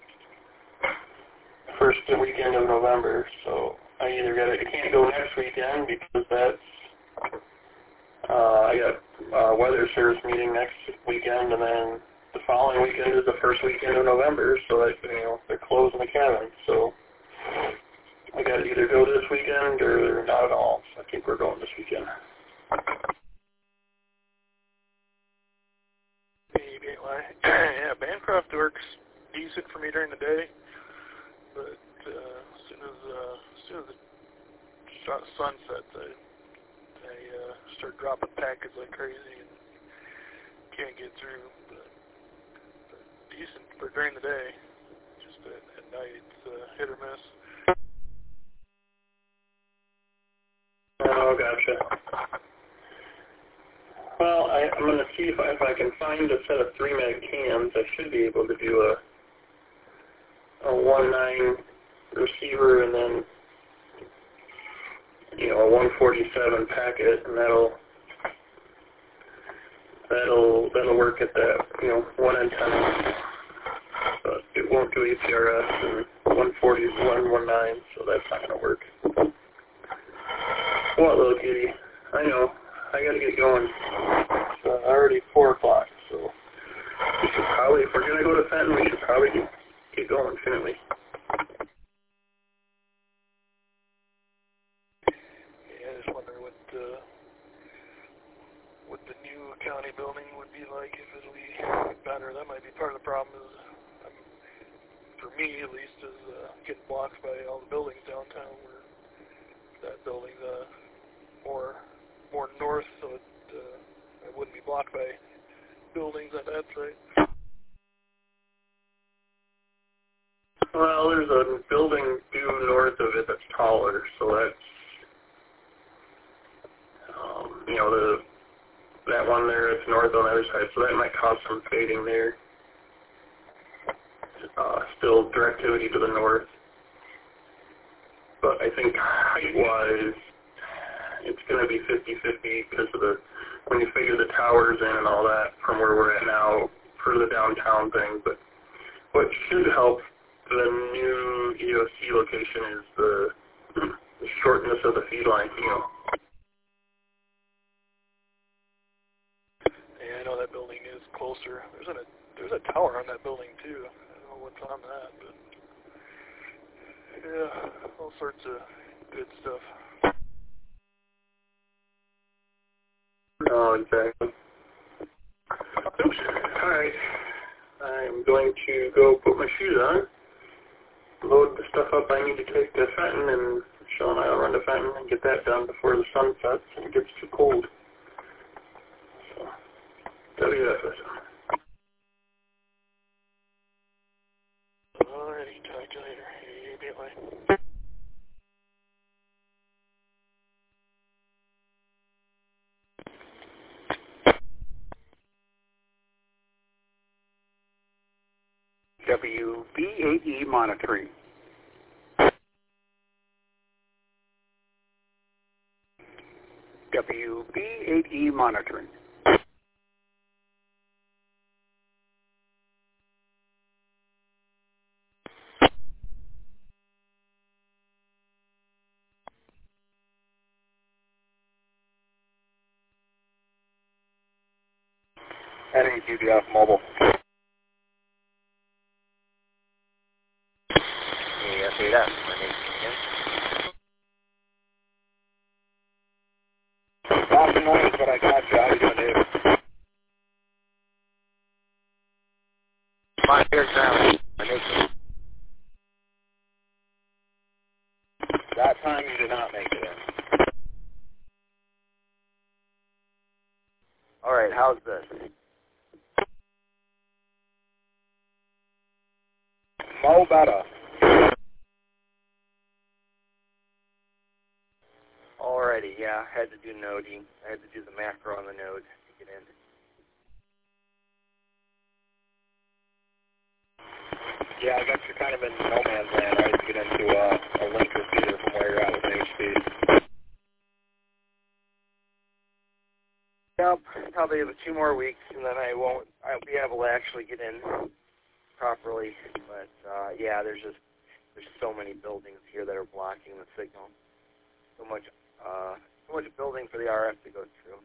first weekend of November, so I either got I can't go next weekend because that's uh, I got a weather service meeting next weekend, and then the following weekend is the first weekend of November, so that, you know, they're closing the cabin. So I got to either go this weekend or not at all. So I think we're going this weekend. Yeah, Bancroft works decent for me during the day. But uh, as soon as uh, as soon as the sun sets, I I uh, start dropping packets like crazy and can't get through. But, but decent for during the day. Just at, at night, it's uh, hit or miss. Oh, gotcha. Well, I, I'm going to see if I, if I can find a set of three mag cams. I should be able to do a a one nine receiver and then, you know, a one forty-seven packet, and that'll that'll that'll work at that, you know, one antenna. But it won't do A P R S and one forty, one nineteen, so that's not going to work. What, little kitty? I know. I got to get going. It's uh, already four o'clock, so we should probably, if we're going to go to Fenton, we should probably get, get going, shouldn't we? Yeah, I just wonder what uh, what the new county building would be like, if it'll be better. That might be part of the problem, is, um, for me at least, is uh, getting blocked by all the buildings downtown, where that building's uh, more more north, so it, uh, it wouldn't be blocked by buildings on that side. Well, there's a building due north of it that's taller, so that's, um, you know, the that one there is north on the other side, so that might cause some fading there. Uh, still directivity to the north. But I think height-wise, it's going to be fifty-fifty because of the, when you figure the towers in and all that from where we're at now for the downtown thing. But what should help the new E O C location is the, the shortness of the feed line, you know. Yeah, I know that building is closer. There's a there's a tower on that building too. I don't know what's on that, but yeah, all sorts of good stuff. Oh, exactly. Oops. All right. I'm going to go put my shoes on, load the stuff up I need to take to Fenton, and Michelle and I will run to Fenton and get that done before the sun sets and it gets too cold. So, W F S. Alrighty, talk to you later. Hey, Dateline. W B eight E monitoring. W B eight E monitoring. N A T B F mobile. Yes, it is. My name's Ian. Lots of noise, but I got you. How you doing, Dave? Five years now. My name's Ian. That time you did not make it in. All right, how's this? Mo better. Alrighty, yeah, I had to do noding. I had to do the macro on the node to get in. Yeah, I guess you're kind of in no man's land, right, to get into uh, a link repeater from where you're at with an H P. Yep, probably have two more weeks, and then I won't. I'll be able to actually get in properly. But uh, yeah, there's just there's so many buildings here that are blocking the signal. So much, uh, so much building for the R F to go through.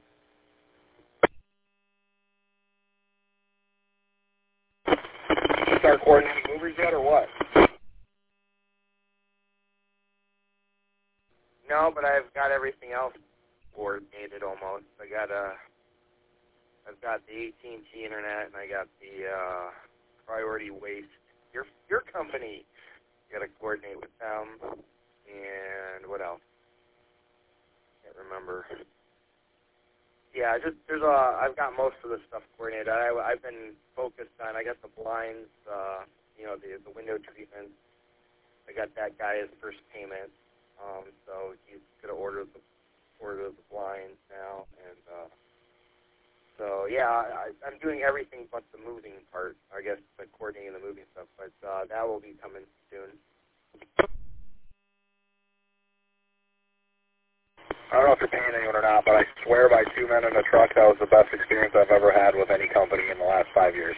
Did you start coordinating movers yet, or what? No, but I've got everything else coordinated almost. I got a, I've got the A T and T internet, and I got the uh, Priority Waste. Your your company. Got to coordinate with them, and what else? Can't remember. Yeah, just there's a. I've got most of the stuff coordinated. I, I've been focused on. I got the blinds, uh, you know, the the window treatment. I got that guy his first payment, um, so he's gonna order the order the blinds now, and uh, so yeah, I, I'm doing everything but the moving part. I guess the coordinating the moving stuff, but uh, that will be coming soon. I don't know if you're paying anyone or not, but I swear by two men in a truck, that was the best experience I've ever had with any company in the last five years.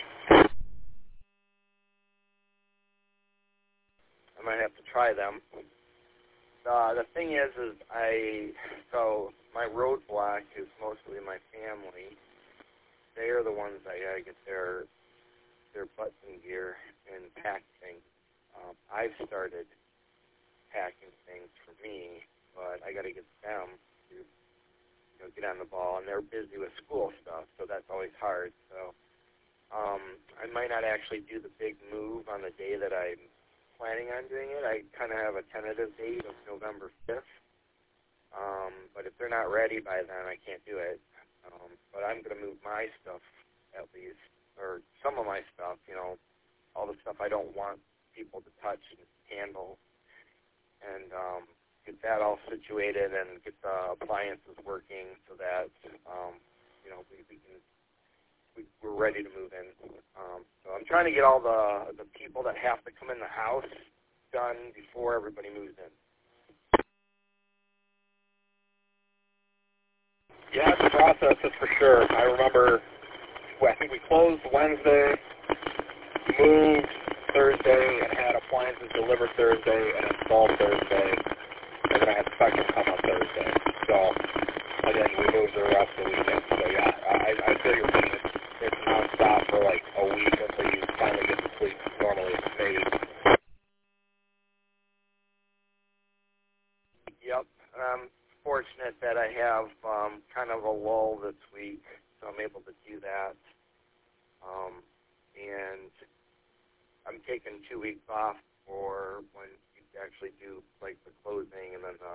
I might have to try them. Uh, the thing is, is I, so my roadblock is mostly my family. They are the ones I gotta get their, their butts in gear and pack things. Um, I've started packing things for me, but I gotta get them to, you know, get on the ball, and they're busy with school stuff, so that's always hard. So, um, I might not actually do the big move on the day that I'm planning on doing it. I kind of have a tentative date of November fifth, um, but if they're not ready by then, I can't do it. Um, but I'm going to move my stuff, at least, or some of my stuff, you know, all the stuff I don't want people to touch and handle, and um, get that all situated and get the appliances working so that, um, you know, we, we can, we, we're ready to move in. Um, so I'm trying to get all the, the people that have to come in the house done before everybody moves in. Yeah, it's a process, that's for sure. I remember, well, I think we closed Wednesday, moved Thursday, and had appliances delivered Thursday and installed Thursday, and then I had spectrum come on Thursday. So, and then we moved the rest of the weekend. So yeah, I, I feel your pain. It's, it's nonstop for like a week until you finally get to sleep normally, maybe. Yep. I'm fortunate that I have um, kind of a lull this week, so I'm able to do that. Um, and I'm taking two weeks off for when you actually do like the closing and then the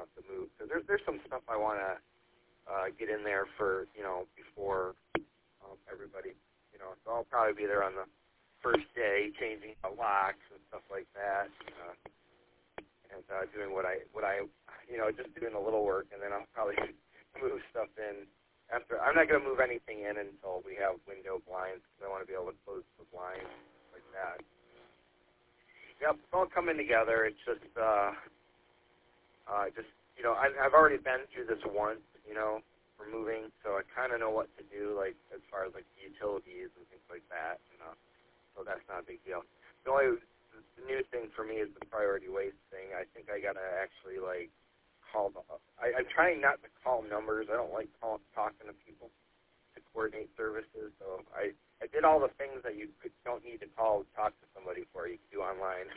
there's some stuff I want to uh, get in there for, you know, before um, everybody, you know. So I'll probably be there on the first day, changing the locks and stuff like that, uh, and uh, doing what I, what I, you know, just doing a little work, and then I'll probably move stuff in after. I'm not going to move anything in until we have window blinds, because I want to be able to close the blinds like that. Yep, it's all coming together. It's just, uh, uh, just you know, I, I've already been through this once, you know, for moving, so I kind of know what to do, like as far as like the utilities and things like that, you know. So that's not a big deal. The only the new thing for me is the priority waste thing. I think I gotta actually like call the. I, I'm trying not to call numbers. I don't like call, talking to people to coordinate services. So I, I did all the things that you could, don't need to call talk to somebody for. You can do online.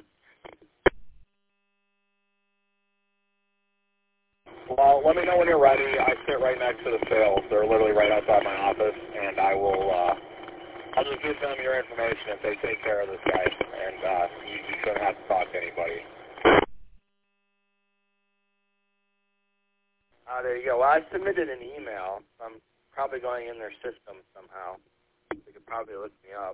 Well, let me know when you're ready. I sit right next to the sales. They're literally right outside my office, and I will. Uh, I'll just give them your information if they take care of this guy, and uh, you, you shouldn't have to talk to anybody. Uh, there you go. Well, I submitted an email. So I'm probably going in their system somehow. They could probably look me up.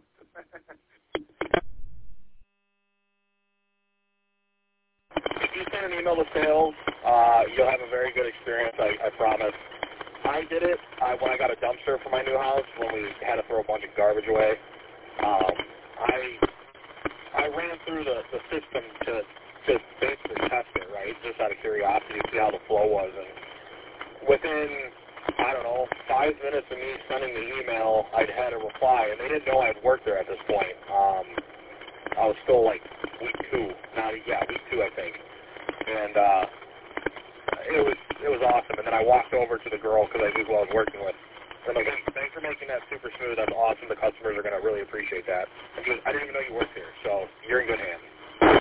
If you send an email to sales, uh, you'll have a very good experience, I, I promise. I did it uh, when I got a dumpster for my new house, when we had to throw a bunch of garbage away. Um, I I ran through the, the system to, to basically test it, right, just out of curiosity to see how the flow was. And within, I don't know, five minutes of me sending the email, I'd had a reply, and they didn't know I'd worked there at this point. Um, I was still like week two, not yeah, week two, I think. And uh, it was it was awesome. And then I walked over to the girl because I knew who I was working with. I'm like, hey, thanks for making that super smooth. That's awesome. The customers are going to really appreciate that. And she goes, I didn't even know you worked here, so you're in good hands.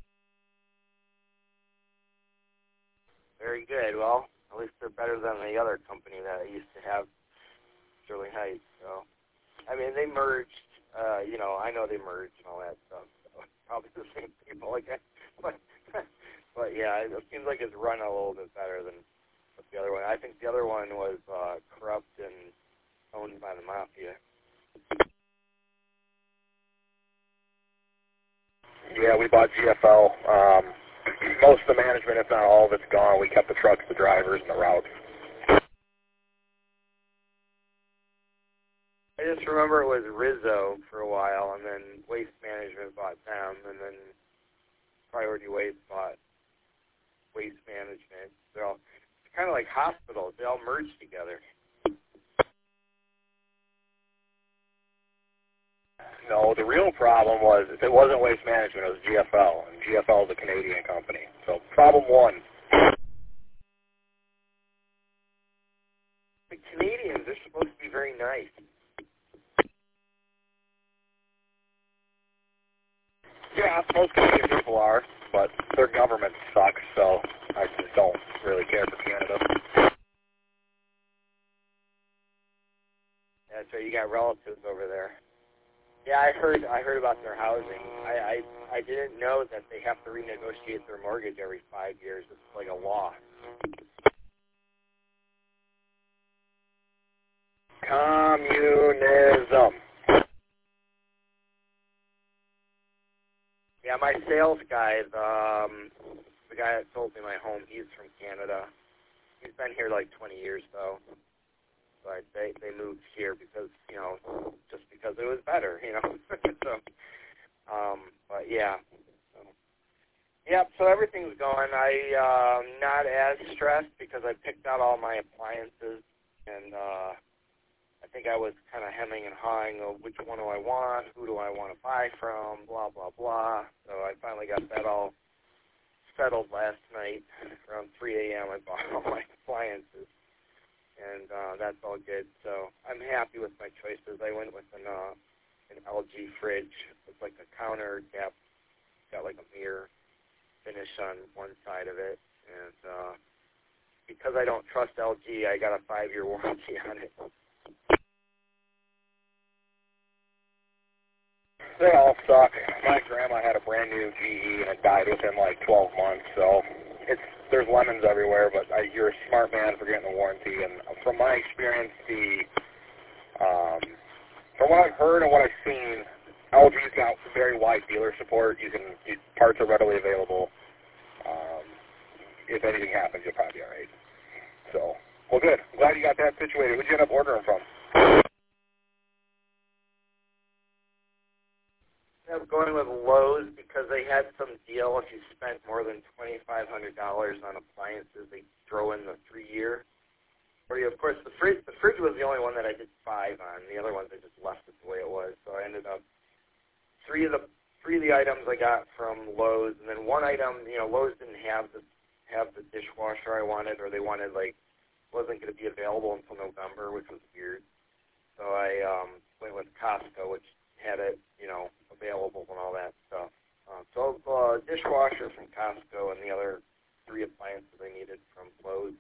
Very good. Well, at least they're better than the other company that I used to have, Sterling Heights. So, I mean, they merged. Uh, you know, I know they merged and all that stuff. So probably the same people again. But, but yeah, it seems like it's run a little bit better than the other one. I think the other one was uh, corrupt and owned by the mafia. Yeah, we bought G F L. Um, most of the management, if not all of it's gone. We kept the trucks, the drivers, and the routes. I just remember it was Rizzo for a while, and then Waste Management bought them, and then Priority Waste bought Waste Management. They're all it's kind of like hospitals. They all merged together. No, the real problem was it wasn't Waste Management, it was G F L, and G F L is a Canadian company. So problem one. The Canadians are supposed to be very nice. Yeah, most Canadian people are, but their government sucks, so I just don't really care for Canada. That's right, you got relatives over there. Yeah, I heard I heard about their housing. I, I I didn't know that they have to renegotiate their mortgage every five years. It's like a law. Communism. Yeah, my sales guy, the, um, the guy that sold me my home, he's from Canada. He's been here like twenty years, though. But they they moved here because, you know, just because it was better, you know. so, um, but yeah. So, yep, so everything's going. I, um, not as stressed because I picked out all my appliances, and uh, I think I was kind of hemming and hawing of which one do I want, who do I want to buy from, blah, blah, blah. So I finally got that all settled last night. Around three a.m. I bought all my appliances, and uh, that's all good. So I'm happy with my choices. I went with an, uh, an L G fridge with like a counter cap, got like a mirror finish on one side of it, and uh, because I don't trust L G, I got a five-year warranty on it. They all suck. My grandma had a brand new G E and it died within like twelve months, so it's there's lemons everywhere, but I, you're a smart man for getting the warranty. And from my experience, the um, from what I've heard and what I've seen, L G's got very wide dealer support. You can you, parts are readily available. Um, if anything happens, you'll probably be all right. So, well, good. I'm glad you got that situated. Who'd you end up ordering from? I'm going with Lowe's because they had some deal. If you spent more than twenty-five hundred dollars on appliances, they throw in the three-year. Or, you, of course, the fridge, the fridge was the only one that I did five on. The other ones, I just left it the way it was. So I ended up, three of the three of the items I got from Lowe's, and then one item, you know, Lowe's didn't have the, have the dishwasher I wanted, or they wanted, like, wasn't going to be available until November, which was weird. So I um, went with Costco, which had it, you know, available and all that stuff. Um, so uh, dishwasher from Costco and the other three appliances I needed from Lowe's.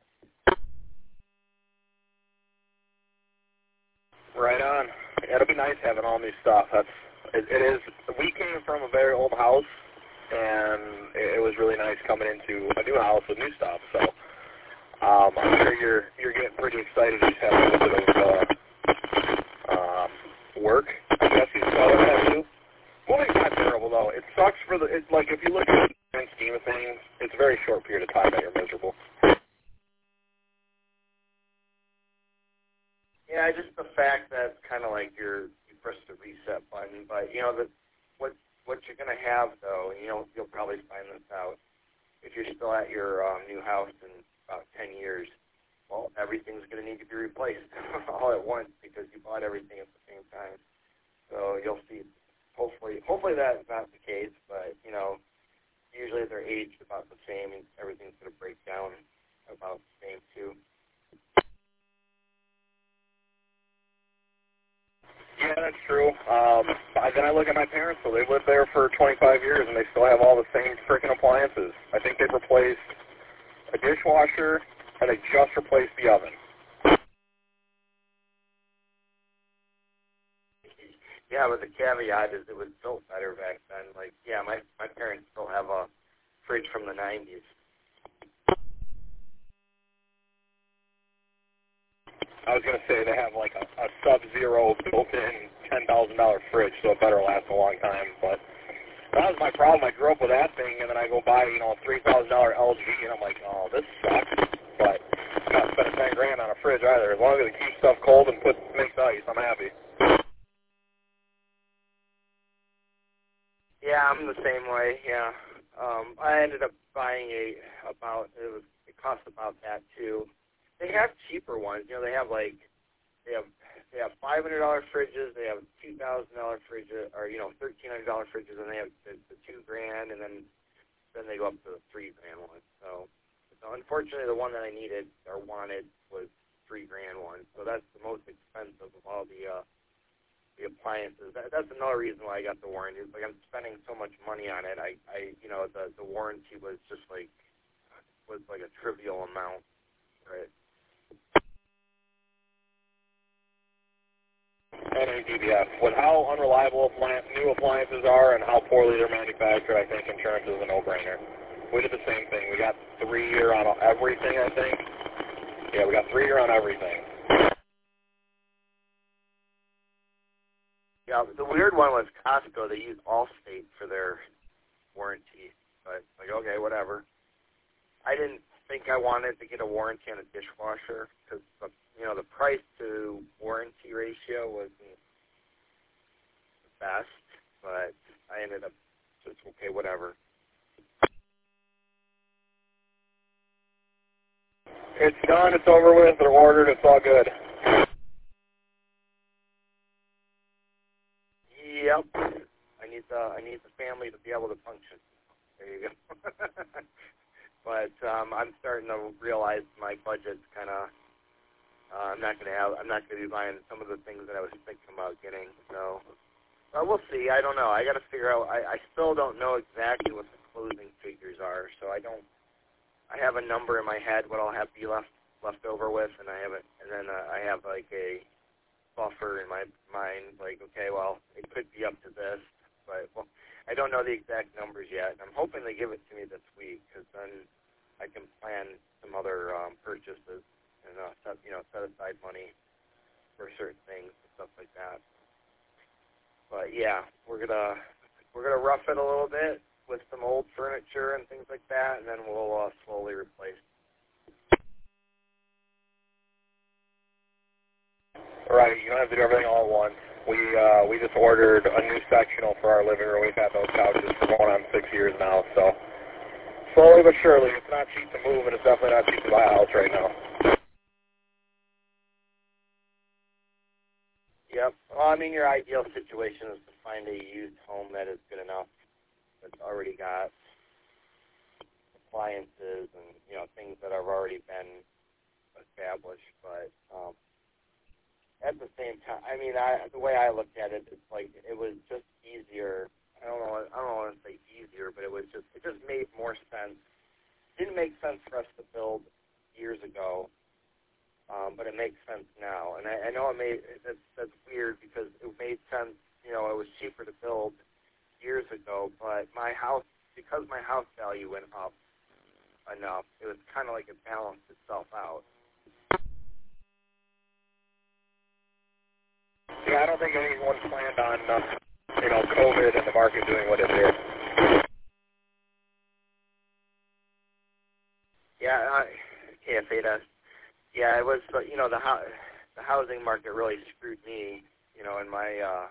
Right on. It'll be nice having all new stuff. That's it, it is. We came from a very old house, and it, it was really nice coming into a new house with new stuff. So um, I'm sure you're you're getting pretty excited. You just have a little bit of uh, um, work. I guess you saw that, have you? Moving's not terrible though. It sucks for the. It's like if you look at the grand scheme of things, it's a very short period of time that you're miserable. Yeah, just the fact that it's kind of like you're you press the reset button, but you know the what what you're gonna have though, you know you'll probably find this out if you're still at your um, new house in about ten years. Well, everything's gonna need to be replaced all at once because you bought everything at the same time. So you'll see. Hopefully, hopefully that's not the case, but you know, usually they're aged about the same, and everything's gonna break down about the same too. Yeah, that's true. Um, I, then I look at my parents, so they've lived there for twenty-five years, and they still have all the same freaking appliances. I think they've replaced a dishwasher, and they just replaced the oven. Yeah, but the caveat is it was built better back then. Like, yeah, my my parents still have a fridge from the nineties. I was going to say they have like a, a Sub-Zero built-in ten thousand dollar fridge, so it better last a long time. But that was my problem. I grew up with that thing, and then I go buy, you know, a three thousand dollar L G, and I'm like, oh, this sucks. But I'm not spending ten grand on a fridge either. As long as it keeps stuff cold and put makes ice, I'm happy. Yeah, I'm the same way. Yeah, um, I ended up buying a about it was it cost about that too. They have cheaper ones. You know, they have like they have they have five hundred dollar fridges. They have two thousand dollar fridges, or you know, thirteen hundred dollar fridges, and they have the, the two grand, and then then they go up to the three grand one. So, so unfortunately, the one that I needed or wanted was three grand one. So that's the most expensive of all the uh, the appliances. That, that's another reason why I got the warranty. It's like I'm spending so much money on it. I, I you know, the the warranty was just like was like a trivial amount, right? And a D B S. With how unreliable appliance, new appliances are and how poorly they're manufactured, I think insurance is a no-brainer. We did the same thing. We got three-year on everything, I think. Yeah, we got three-year on everything. Yeah, the weird one was Costco. They use Allstate for their warranty. But, like, okay, whatever. I didn't think I wanted to get a warranty on a dishwasher because, you know, the price to warranty ratio wasn't the best, but I ended up just, okay, whatever. It's done, it's over with, they're ordered, it's all good. Yep. I need the I need the family to be able to function. There you go. But um, I'm starting to realize my budget's kind of. Uh, I'm not going to have. I'm not going to be buying some of the things that I was thinking about getting. So, but we'll see. I don't know. I got to figure out. I, I still don't know exactly what the closing figures are. So I don't. I have a number in my head what I'll have be left left over with, and I have it. And then uh, I have like a buffer in my mind. Like, okay, well, it could be up to this, but well, I don't know the exact numbers yet. I'm hoping they give it to me this week, because then I can plan some other um, purchases and uh, set, you know, set aside money for certain things and stuff like that. But yeah, we're gonna we're gonna rough it a little bit with some old furniture and things like that, and then we'll uh, slowly replace. Right, you don't have to do everything all at once. We uh, we just ordered a new sectional for our living room. We've had those couches for going on six years now, so slowly but surely. It's not cheap to move, and it's definitely not cheap to buy a house right now. Yep. Well, I mean, your ideal situation is to find a used home that is good enough, that's already got appliances and, you know, things that have already been established. But um, at the same time, I mean, I, the way I looked at it, it's like it was just easier. I don't know. I don't want to say easier, but it was just it just made more sense. It didn't make sense for us to build years ago. Um, but it makes sense now, and I, I know it made that's, that's weird because it made sense. You know, it was cheaper to build years ago, but my house, because my house value went up enough, it was kind of like it balanced itself out. Yeah, I don't think anyone planned on, uh, you know, COVID and the market doing what it did. Yeah, I, K F A does. Yeah, it was, you know, the ho- the housing market really screwed me, you know, in my, uh,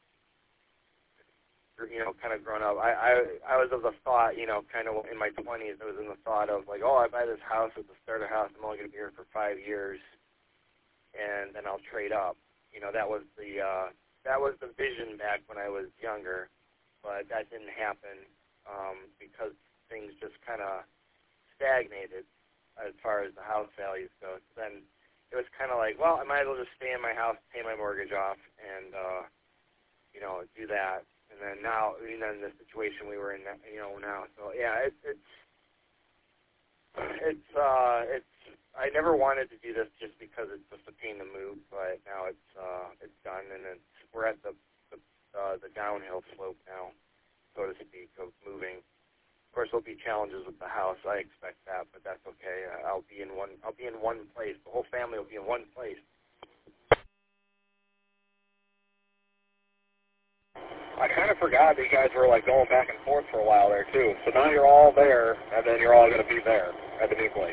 you know, kind of growing up. I, I, I was of the thought, you know, kind of in my twenties, I was in the thought of, like, oh, I buy this house at the starter house, I'm only going to be here for five years, and then I'll trade up. You know, that was the, uh, that was the vision back when I was younger, but that didn't happen um, because things just kind of stagnated as far as the house values go. So then it was kind of like, well, I might as well just stay in my house, pay my mortgage off, and, uh, you know, do that. And then now, you know, in the situation we were in, you know, now. So, yeah, it, it's, it's, uh, it's, I never wanted to do this just because it's just a pain to move, but now it's, uh, it's done, and it's, we're at the, the, uh, the downhill slope now, so to speak, of moving. Of course, there'll be challenges with the house. I expect that, but that's okay. I'll be in one. I'll be in one place. The whole family will be in one place. I kind of forgot that you guys were like going back and forth for a while there too. So now you're all there, and then you're all going to be there at the new place.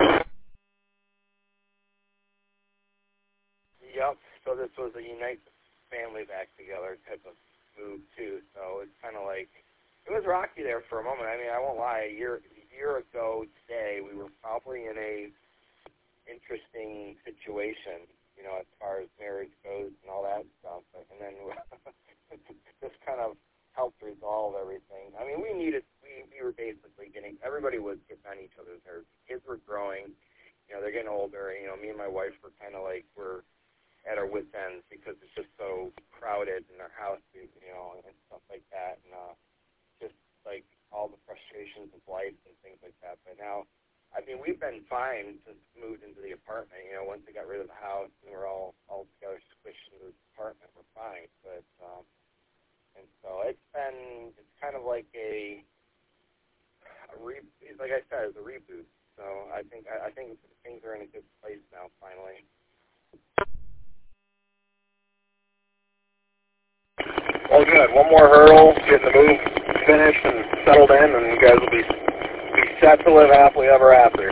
Yep. So this was a unite the family back together type of move too. So it's kind of like. It was rocky there for a moment. I mean, I won't lie. A year, a year ago today, we were probably in a interesting situation, you know, as far as marriage goes and all that stuff. And then this kind of helped resolve everything. I mean, we needed, we, we were basically getting, everybody was getting on each other's nerves. Kids were growing, you know, they're getting older. You know, me and my wife were kind of like, we're at our wits' ends because it's just so crowded in our house, you know, and stuff like that. And, uh, just like all the frustrations of life and things like that. But now, I mean, we've been fine since we moved into the apartment. You know, once we got rid of the house and we're all, all together squished into the apartment, we're fine. But, um, and so it's been, it's kind of like a, a re, like I said, it's a reboot. So I think, I, I think things are in a good place now, finally. Well, good. One more hurdle, getting the move finished and settled in, and you guys will be be set to live happily ever after.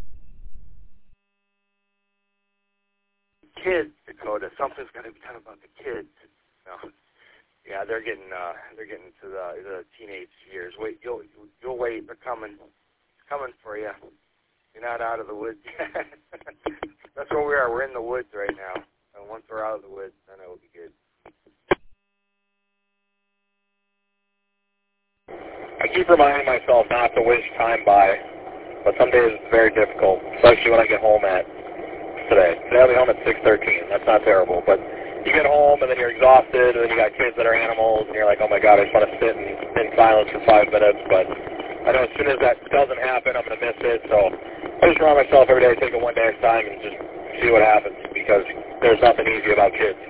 Kids, Dakota. Something's got to be done about the kids. No. Yeah, they're getting uh, they're getting to the the teenage years. Wait, you'll you'll wait. They're coming, coming for you. You're not out of the woods yet. That's where we are. We're in the woods right now. And once we're out of the woods, then it will be good. I keep reminding myself not to wish time by, but some days it's very difficult, especially when I get home at today. Today I'll be home at six thirteen. That's not terrible, but you get home and then you're exhausted, and then you got kids that are animals, and you're like, oh my God, I just want to sit in, in silence for five minutes, but I know as soon as that doesn't happen, I'm going to miss it, so I just remind myself every day, take it one day at a time and just see what happens, because there's nothing easy about kids.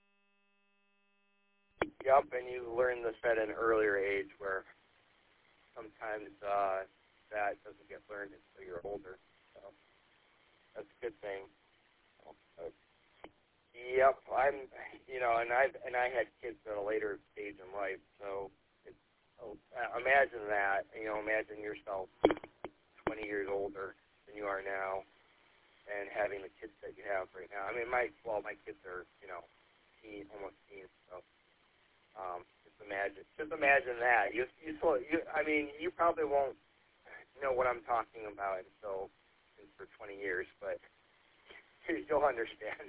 Yep, and you learn this at an earlier age where sometimes uh, that doesn't get learned until you're older. So that's a good thing. Uh, yep, I'm. You know, and I and I had kids at a later stage in life, so it's, oh, imagine that. You know, imagine yourself twenty years older than you are now, and having the kids that you have right now. I mean, my well, my kids are you know, teen, almost teens, so. Um, just imagine, just imagine that. You, you, you, I mean, you probably won't know what I'm talking about until for twenty years, but you'll understand.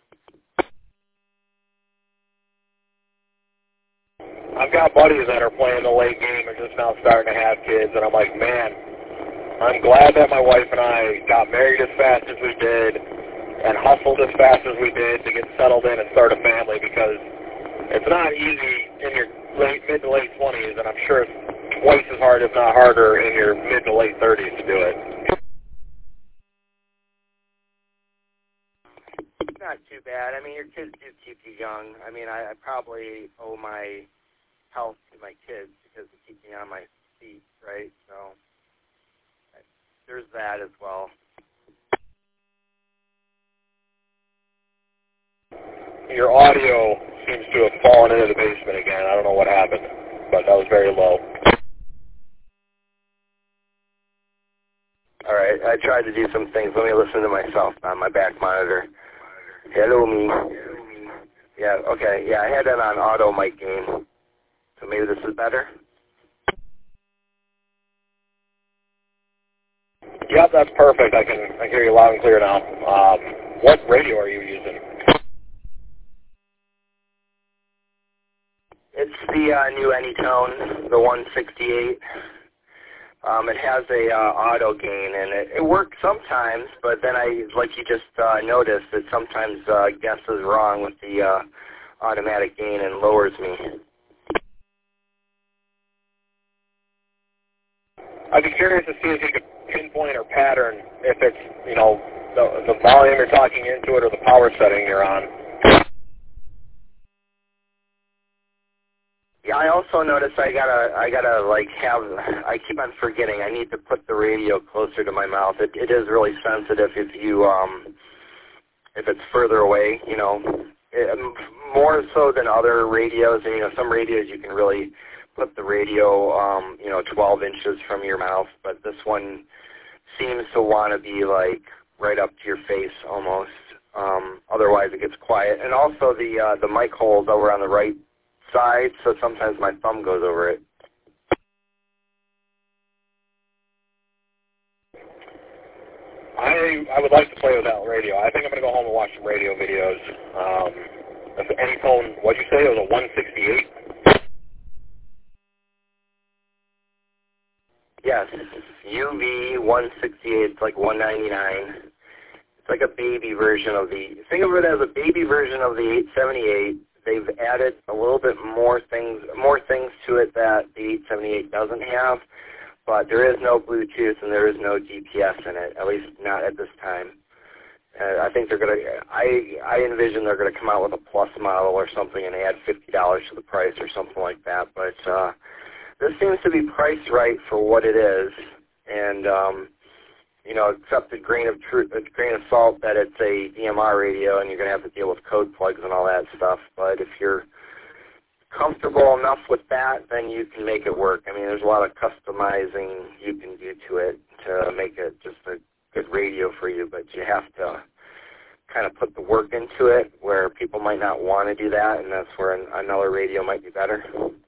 I've got buddies that are playing the late game and just now starting to have kids, and I'm like, man, I'm glad that my wife and I got married as fast as we did and hustled as fast as we did to get settled in and start a family, because it's not easy in your late, mid to late twenties, and I'm sure it's twice as hard, if not harder, in your mid to late thirties to do it. It's not too bad. I mean, your kids do keep you young. I mean, I, I probably owe my health to my kids because they keep me on my feet, right? So there's that as well. Your audio seems to have fallen into the basement again. I don't know what happened, but that was very low. All right, I tried to do some things. Let me listen to myself on my back monitor. Hello, me. Yeah, okay. Yeah, I had that on auto mic gain. So maybe this is better? Yep, that's perfect. I can I can hear you loud and clear now. Um, what radio are you using? It's the uh, new Anytone, the one sixty-eight. Um, it has a uh, auto gain, and it, it works sometimes, but then I, like you just uh, noticed, it sometimes uh, guesses wrong with the uh, automatic gain and lowers me. I'd be curious to see if you could pinpoint or pattern if it's, you know, the, the volume you're talking into it or the power setting you're on. Yeah, I also noticed I gotta, I gotta like have, I keep on forgetting. I need to put the radio closer to my mouth. It, it is really sensitive if you, um, if it's further away. You know, it, more so than other radios. And you know, some radios you can really put the radio, um, you know, twelve inches from your mouth, but this one seems to want to be like right up to your face almost. Um, otherwise, it gets quiet. And also the uh, the mic hole's over on the right side, so sometimes my thumb goes over it. I I would like to play with that radio. I think I'm going to go home and watch some radio videos. Um, Anytone, what did you say? It was a one sixty-eight? Yes, U V one sixty-eight. It's like one ninety-nine. It's like a baby version of the, think of it as a baby version of the eight seventy-eight. They've added a little bit more things, more things to it that the eight seventy-eight doesn't have, but there is no Bluetooth and there is no G P S in it, at least not at this time. Uh, I think they're going to, I, I envision they're going to come out with a plus model or something and add fifty dollars to the price or something like that, but uh, this seems to be priced right for what it is, and, um, you know, except a grain of truth, a grain of salt that it's a D M R radio and you're going to have to deal with code plugs and all that stuff. But if you're comfortable enough with that, then you can make it work. I mean, there's a lot of customizing you can do to it to make it just a good radio for you, but you have to kind of put the work into it where people might not want to do that, and that's where an, another radio might be better.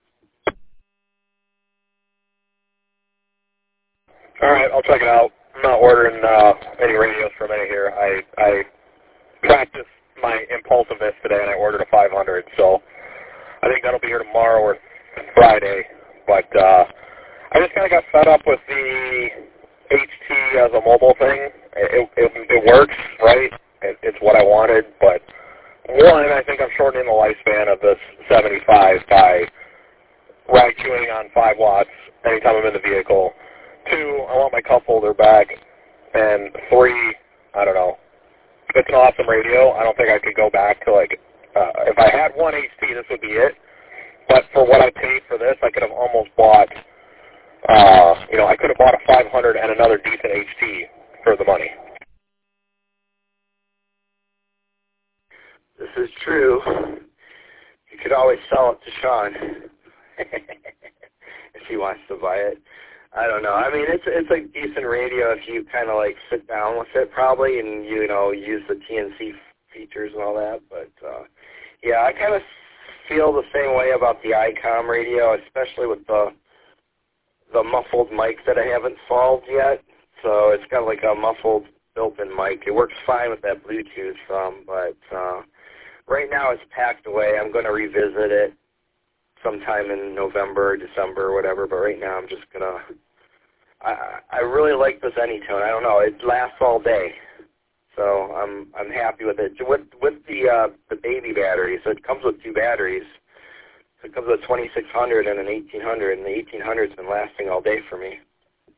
All right, I'll check it out. I'm not ordering uh, any radios from any here. I I practiced my impulsiveness today, and I ordered a five hundred, so I think that'll be here tomorrow or Friday. But uh, I just kind of got fed up with the H T as a mobile thing. It, it, it works, right? It, it's what I wanted, but one, I think I'm shortening the lifespan of this seventy-five by ride chewing on five watts anytime I'm in the vehicle. Two, I want my cup holder back. And three, I don't know. It's an awesome radio. I don't think I could go back to, like, uh, if I had one H T, this would be it. But for what I paid for this, I could have almost bought uh, you know, I could have bought a five hundred and another decent H T for the money. This is true. You could always sell it to Sean if he wants to buy it. I don't know. I mean, it's it's a decent radio if you kind of like sit down with it probably and, you know, use the T N C features and all that. But, uh, yeah, I kind of feel the same way about the ICOM radio, especially with the the muffled mic that I haven't solved yet. So it's got like a muffled built-in mic. It works fine with that Bluetooth, um, but uh, right now it's packed away. I'm going to revisit it sometime in November or December or whatever, but right now I'm just going to, I I really like this Anytone. I don't know, it lasts all day. So I'm I'm happy with it. With with the uh, the baby battery, so it comes with two batteries. So it comes with a twenty-six hundred and an eighteen hundred, and the eighteen hundred's been lasting all day for me.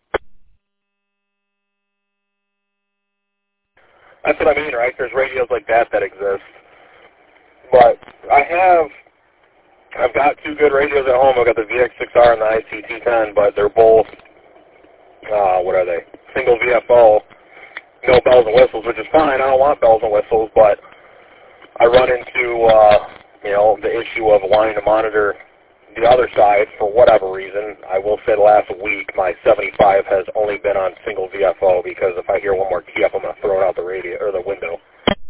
That's what I mean, right? There's radios like that that exist. But I have, I've got two good radios at home. I've got the V X six R and the I C T ten, but they're both, uh, what are they? Single V F O. No bells and whistles, which is fine. I don't want bells and whistles, but I run into, uh, you know, the issue of wanting to monitor the other side for whatever reason. I will say the last week my seventy-five has only been on single V F O because if I hear one more key up, I'm going to throw it out the radio or the window.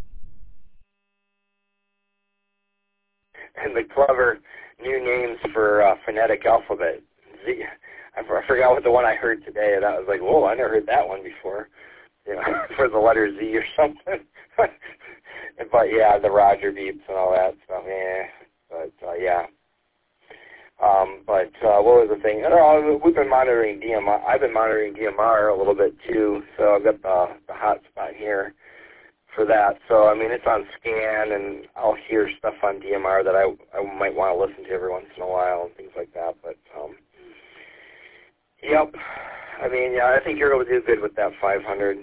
And the clever new names for uh, phonetic alphabet. Z. I forgot what the one I heard today. That was like, whoa, I never heard that one before. You know, for the letter Z or something. But yeah, the Roger beeps and all that stuff. Yeah, but uh, yeah. Um, but uh, what was the thing? Uh, we've been monitoring D M R. I've been monitoring D M R a little bit too. So I've got the the hot spot here for that. So I mean, it's on scan, and I'll hear stuff on D M R that I I might want to listen to every once in a while and things like that. But um, yep. I mean, yeah, I think you're going to do good with that five hundred.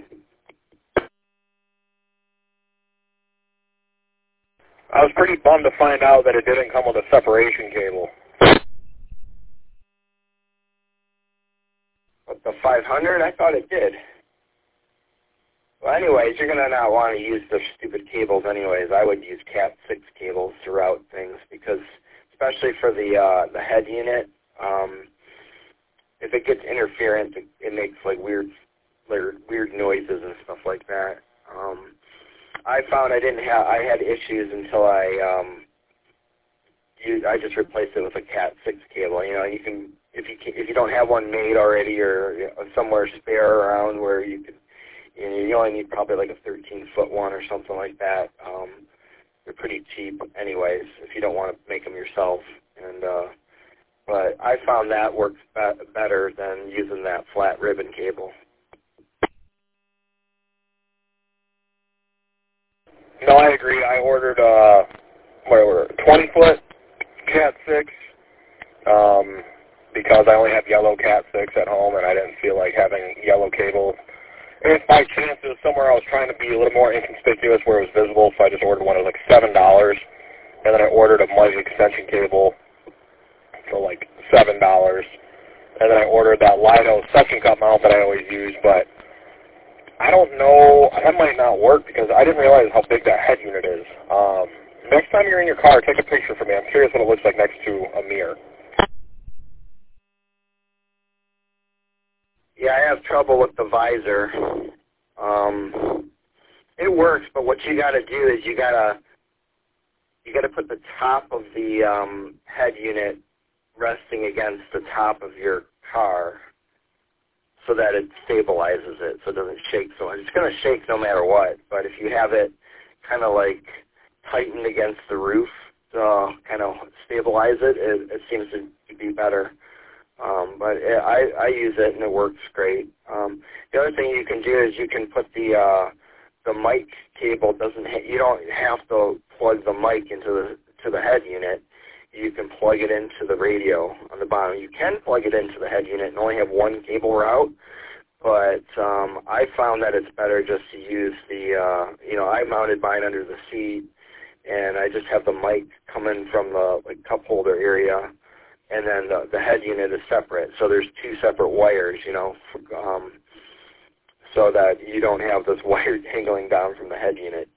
I was pretty bummed to find out that it didn't come with a separation cable. But the five hundred, I thought it did. Well, anyways, you're going to not want to use the stupid cables anyways. I would use cat six cables to route things because, especially for the uh, the head unit, um, if it gets interference, it, it makes like weird, weird, weird noises and stuff like that. Um, I found I didn't have, I had issues until I, um, used, I just replaced it with a cat six cable. You know, you can, if you can, if you don't have one made already or you know, somewhere spare around where you could, you know, you only need probably like a thirteen foot one or something like that. Um, they're pretty cheap, anyways, if you don't want to make them yourself. And uh, but I found that works be- better than using that flat ribbon cable. No, I agree. I ordered uh, what I ordered, twenty foot cat six um, because I only have yellow cat six at home, and I didn't feel like having yellow cable. And if by chance it was somewhere I was trying to be a little more inconspicuous where it was visible, so I just ordered one. It was like seven dollars, and then I ordered a mic extension cable for like seven dollars, and then I ordered that Lido suction cup mount that I always use, but I don't know, that might not work because I didn't realize how big that head unit is. Um, next time you're in your car, take a picture for me. I'm curious what it looks like next to a mirror. Yeah, I have trouble with the visor. Um, it works, but what you got to do is you got to you got to put the top of the um, head unit resting against the top of your car so that it stabilizes it, so it doesn't shake so much. It's going to shake no matter what, but if you have it kind of like tightened against the roof to kind of stabilize it, it, it seems to be better. Um, but it, I, I use it and it works great. Um, the other thing you can do is you can put the uh, the mic cable doesn't ha- you don't have to plug the mic into the to the head unit. You can plug it into the radio on the bottom. You can plug it into the head unit and only have one cable route, but um, I found that it's better just to use the, uh, you know, I mounted mine under the seat, and I just have the mic coming from the like, cup holder area, and then the, the head unit is separate. So there's two separate wires, you know, um, so that you don't have this wire dangling down from the head unit.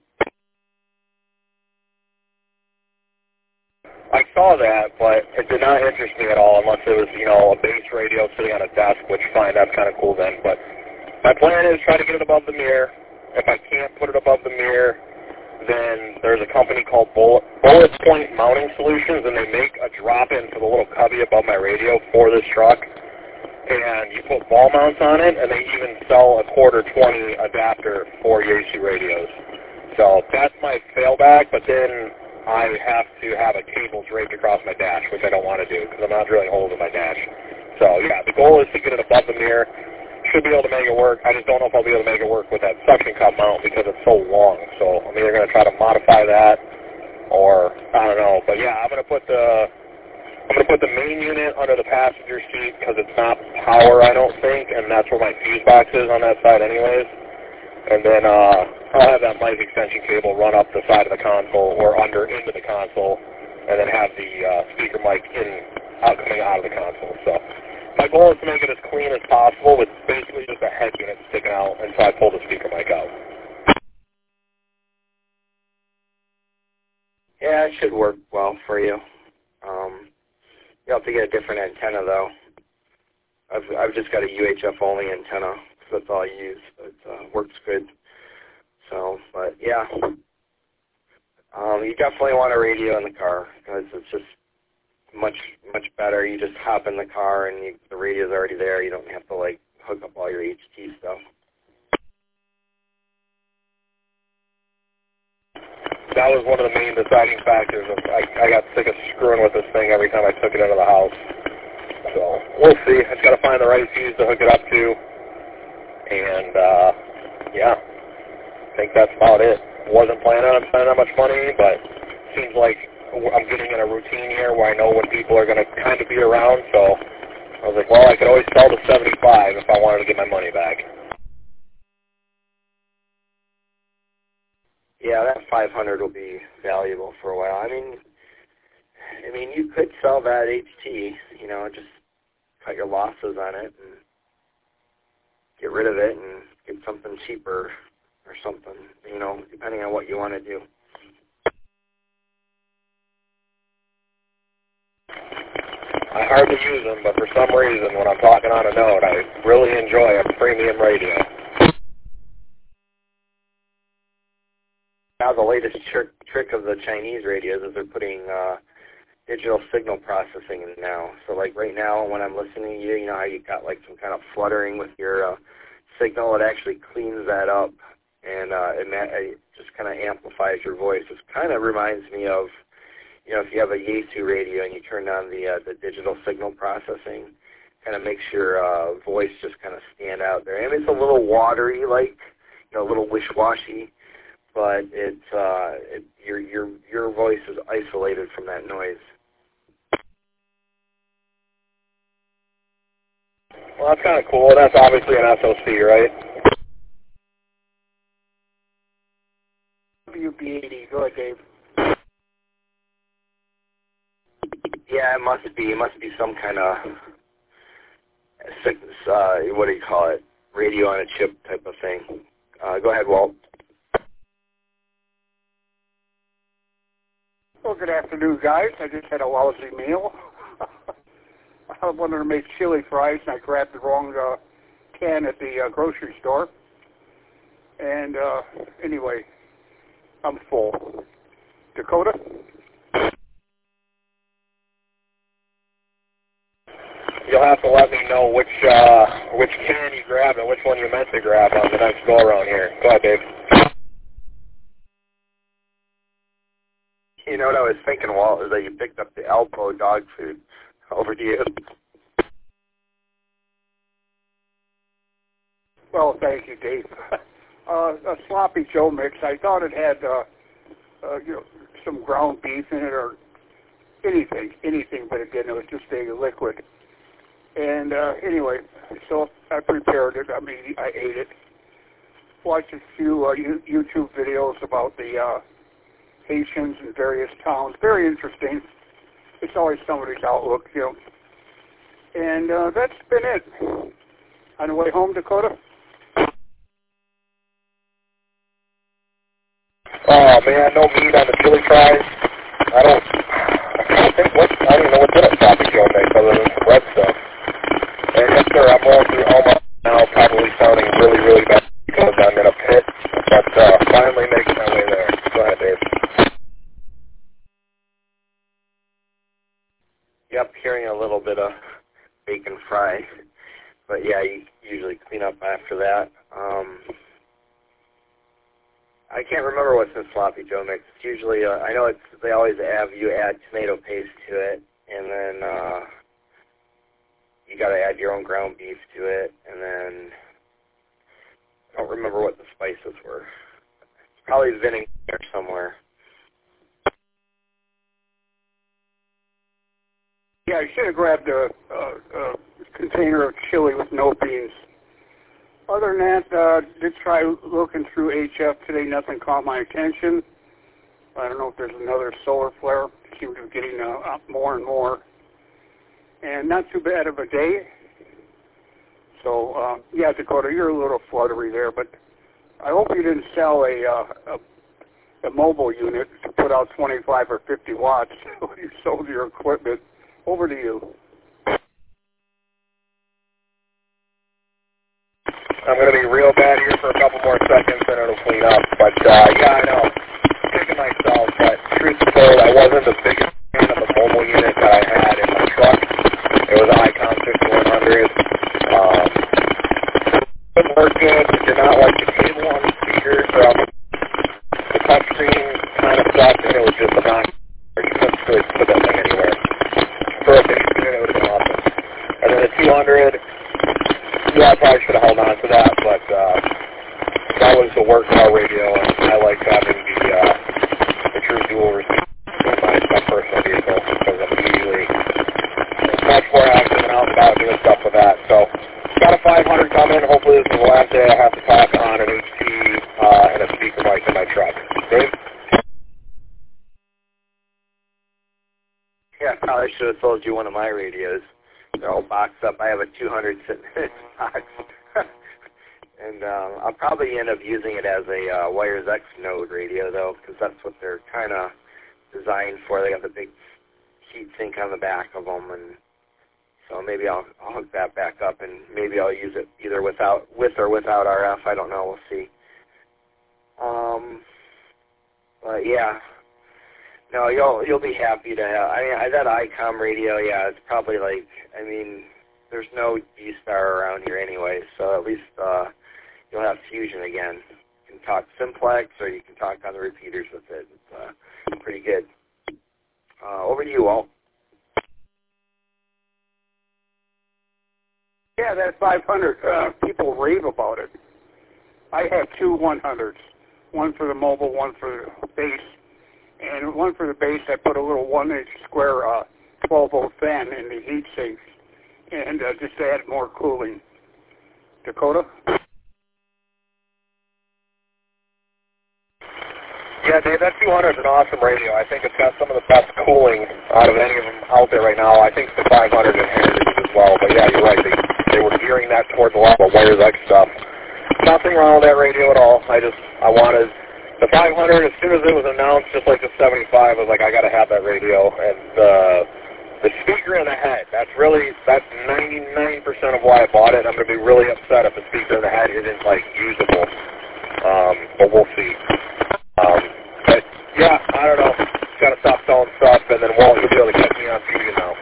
I saw that, but it did not interest me at all unless it was, you know, a base radio sitting on a desk, which, fine, that's kind of cool then. But my plan is try to get it above the mirror. If I can't put it above the mirror, then there's a company called Bullet, Bullet Point Mounting Solutions, and they make a drop-in for the little cubby above my radio for this truck. And you put ball mounts on it, and they even sell a quarter twenty adapter for Yaesu radios. So that's my failback, but then I have to have a cable draped across my dash, which I don't want to do because I'm not drilling holes in my dash. So, yeah, the goal is to get it above the mirror. Should be able to make it work. I just don't know if I'll be able to make it work with that suction cup mount because it's so long. So I'm either going to try to modify that or, I don't know. But, yeah, I'm going to put the I'm going to put the main unit under the passenger seat because it's not power, I don't think, and that's where my fuse box is on that side anyways. And then uh, I'll have that mic extension cable run up the side of the console or under into the console, and then have the uh, speaker mic in out coming out of the console. So my goal is to make it as clean as possible with basically just a head unit sticking out until I pull the speaker mic out. Yeah, it should work well for you. Um, you'll have to get a different antenna though. I've I've just got a U H F only antenna. So that's all I use. It uh, works good. So, but yeah, um, you definitely want a radio in the car because it's just much much better. You just hop in the car and you, the radio's already there. You don't have to like hook up all your H T stuff. That was one of the main deciding factors. Of, I, I got sick of screwing with this thing every time I took it into the house. So we'll see. I just got to find the right fuse to hook it up to. And, uh, yeah, I think that's about it. Wasn't planning on spending that much money, but seems like I'm getting in a routine here where I know when people are going to kind of be around, so I was like, well, I could always sell the seventy-five if I wanted to get my money back. Yeah, that five hundred will be valuable for a while. I mean, I mean, you could sell that H T, you know, just cut your losses on it and get rid of it and get something cheaper or something, you know, depending on what you want to do. I hardly use them, but for some reason, when I'm talking on a note, I really enjoy a premium radio. Now the latest trick, trick of the Chinese radios is they're putting uh, digital signal processing in now. So like right now when I'm listening to you, you know how you got like some kind of fluttering with your uh, signal, it actually cleans that up and uh, it, it just kind of amplifies your voice. It kind of reminds me of, you know, if you have a Yaesu radio and you turn on the uh, the digital signal processing, kind of makes your uh, voice just kind of stand out there. I mean, it's a little watery, like, you know, a little wish-washy, but it's uh, it, your your your voice is isolated from that noise. Well, that's kind of cool. That's obviously an S O C, right? W B eighty. Go ahead, Dave. Yeah, it must be. It must be some kind of sickness. Uh, what do you call it? Radio on a chip type of thing. Uh, go ahead, Walt. Well, good afternoon, guys. I just had a lousy meal. I wanted to make chili fries, and I grabbed the wrong uh, can at the uh, grocery store. And uh, anyway, I'm full. Dakota? You'll have to let me know which uh, which can you grabbed and which one you meant to grab on the next go around here. Go ahead, Dave. You know what I was thinking, Walt, is that you picked up the Alpo dog food. Over to you. Well, thank you, Dave. Uh, a sloppy Joe mix. I thought it had uh, uh, you know, some ground beef in it or anything, anything, but it didn't. It was just a liquid. And uh, anyway, so I prepared it. I mean, I ate it. Watched a few uh, YouTube videos about the uh, Haitians in various towns. Very interesting. it's always somebody's outlook, you know. And uh, that's been it. On the way home, Dakota? Oh man, no meat on the chili fries. I don't. I can't think what. I don't even know what's in a sloppy Joe makes other than some red stuff. And yes, sir, I'm rolling through Oma now, probably sounding really, really bad because I'm in a pit, but uh, finally making my way there. Go ahead, Dave. Yep, hearing a little bit of bacon fry, but yeah, you usually clean up after that. Um, I can't remember what's in sloppy Joe mix. It's usually, uh, I know it's they always have you add tomato paste to it, and then uh, you got to add your own ground beef to it, and then I don't remember what the spices were. Probably vinegar somewhere. Yeah, I should have grabbed a, a, a container of chili with no beans. Other than that, uh, did try looking through H F today. Nothing caught my attention. I don't know if there's another solar flare. Seems to be getting uh, up more and more. And not too bad of a day. So, uh, yeah, Dakota, you're a little fluttery there, but I hope you didn't sell a, uh, a, a mobile unit to put out twenty-five or fifty watts when you sold your equipment. Over to you. I'm going to be real bad here for a couple more seconds, and it'll clean up. But, uh, yeah, I know. Kicking myself, but truth be told, I wasn't the biggest fan of the mobile unit that I had in my truck. It was an Icom fifty-one hundred. Um, it worked good. It did not like the cable on the speaker. Um, the touchscreen kind of sucked, and it was just a non. You couldn't really put that thing anywhere. For a base unit, it would have been awesome. And then the two hundred, yeah, I probably should have held on to that, but uh, that was the work car radio, and I like having the uh, the true dual receiver in my, my personal vehicle because I'm usually much more active and out and about doing stuff with that. So, got a five hundred coming. Hopefully, this is the last day I have to talk on an H P uh, and a speaker mic in my truck. Dave? Yeah, I probably should have sold you one of my radios. They're all boxed up. I have a two hundred sitting in its box. And um, I'll probably end up using it as a uh, Wires X node radio, though, because that's what they're kind of designed for. They got the big heat sink on the back of them, and so maybe I'll, I'll hook that back up, and maybe I'll use it either without, with or without R F. I don't know. We'll see. Um, but yeah. No, you'll you'll be happy to have. I mean, that Icom radio, yeah, it's probably like. I mean, there's no D-Star around here anyway, so at least uh, you'll have Fusion again. You can talk simplex, or you can talk on the repeaters with it. It's uh, pretty good. Uh, over to you, Walt. Yeah, that five hundred. Uh, people rave about it. I have two one hundreds. One for the mobile, one for the base. And one for the base, I put a little one-inch square uh, twelve-volt fan in the heat sinks, and uh, just to add more cooling. Dakota? Yeah, Dave, that two hundred is an awesome radio. I think it's got some of the best cooling out of any of them out there right now. I think the five hundred inherited it as well. But yeah, you're right. They, they were gearing that towards a lot of Wires X stuff. Nothing wrong with that radio at all. I just, I wanted... The five hundred, as soon as it was announced, just like the seventy-five, I was like, I got to have that radio. And uh, the speaker in the head, that's really, that's ninety-nine percent of why I bought it. I'm going to be really upset if the speaker in the head isn't, like, usable. Um, but we'll see. Um, but, yeah, I don't know. Just got to stop selling stuff, and then Walt, you'll be able to catch me on Fusion now.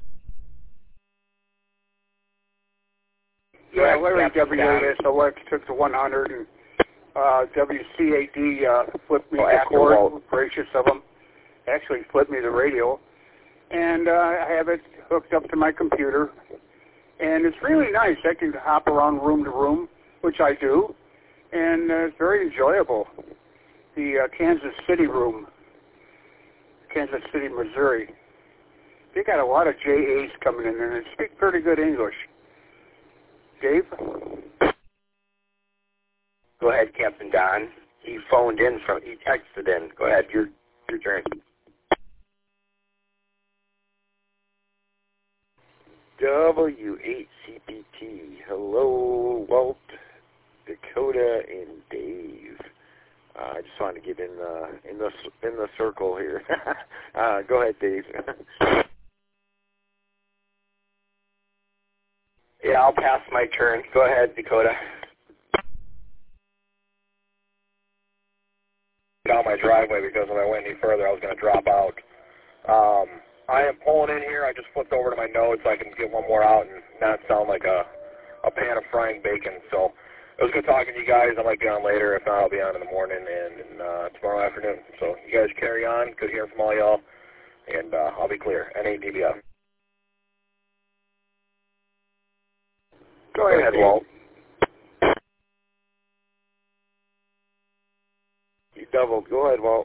Yeah, Larry W. S O X took the one hundred, and Uh, W C A D uh, flipped me oh, the cord, Walt. gracious of them. Actually flipped me the radio. And uh, I have it hooked up to my computer. And it's really nice. I can hop around room to room, which I do. And uh, it's very enjoyable. The uh, Kansas City room, Kansas City, Missouri. They got a lot of J As coming in there and they speak pretty good English. Dave? Go ahead, Captain Don. He phoned in from, he texted in. Go ahead, your your turn. W eight C P T. Hello, Walt, Dakota, and Dave. Uh, I just wanted to get in the in the in the circle here. uh, go ahead, Dave. Yeah, I'll pass my turn. Go ahead, Dakota. Down my driveway because when I went any further, I was going to drop out. Um, I am pulling in here. I just flipped over to my notes so I can get one more out and not sound like a a pan of frying bacon. So it was good talking to you guys. I might be on later. If not, I'll be on in the morning and uh, tomorrow afternoon. So you guys carry on. Good hearing from all y'all. And uh, I'll be clear. N A D B F. Go ahead, Walt. You doubled. Go ahead, Walt.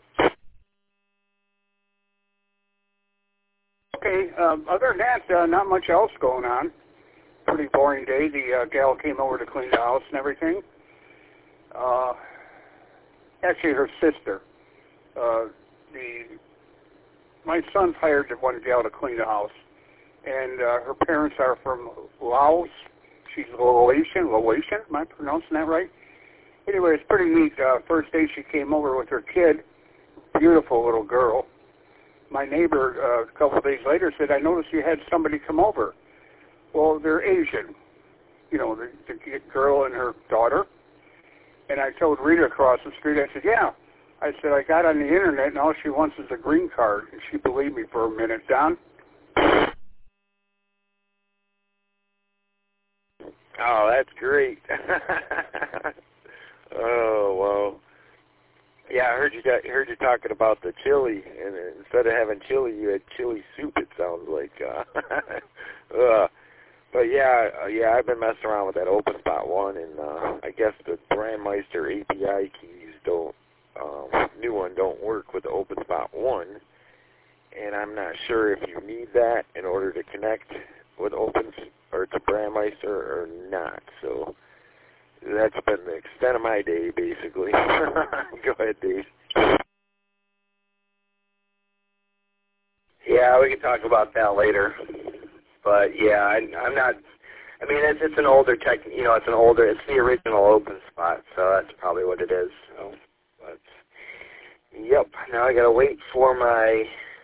Okay, um, other than that, uh, not much else going on. Pretty boring day. The uh, gal came over to clean the house and everything. Uh, actually, her sister. Uh, the my son's hired one gal to clean the house, and uh, her parents are from Laos. She's Laotian. Laotian? Am I pronouncing that right? Anyway, it's pretty neat. Uh, first day she came over with her kid, beautiful little girl. My neighbor, uh, a couple of days later, said, I noticed you had somebody come over. Well, they're Asian, you know, the, the girl and her daughter. And I told Rita across the street, I said, yeah. I said, I got on the internet, and all she wants is a green card. And she believed me for a minute. Don? Oh, that's great. Oh, well. Yeah, I heard you got, heard you talking about the chili, and instead of having chili, you had chili soup, it sounds like. Uh, uh, but yeah, uh, yeah, I've been messing around with that OpenSpot one, and uh, I guess the Brandmeister A P I keys don't, um, new one don't work with the OpenSpot one, and I'm not sure if you need that in order to connect with Open or to Brandmeister or not. So that's been the extent of my day, basically. Go ahead, Dave. Yeah, we can talk about that later. But yeah, I, I'm not. I mean, it's it's an older tech. You know, it's an older. It's the original OpenSpot, so that's probably what it is. So, but yep. Now I gotta wait for my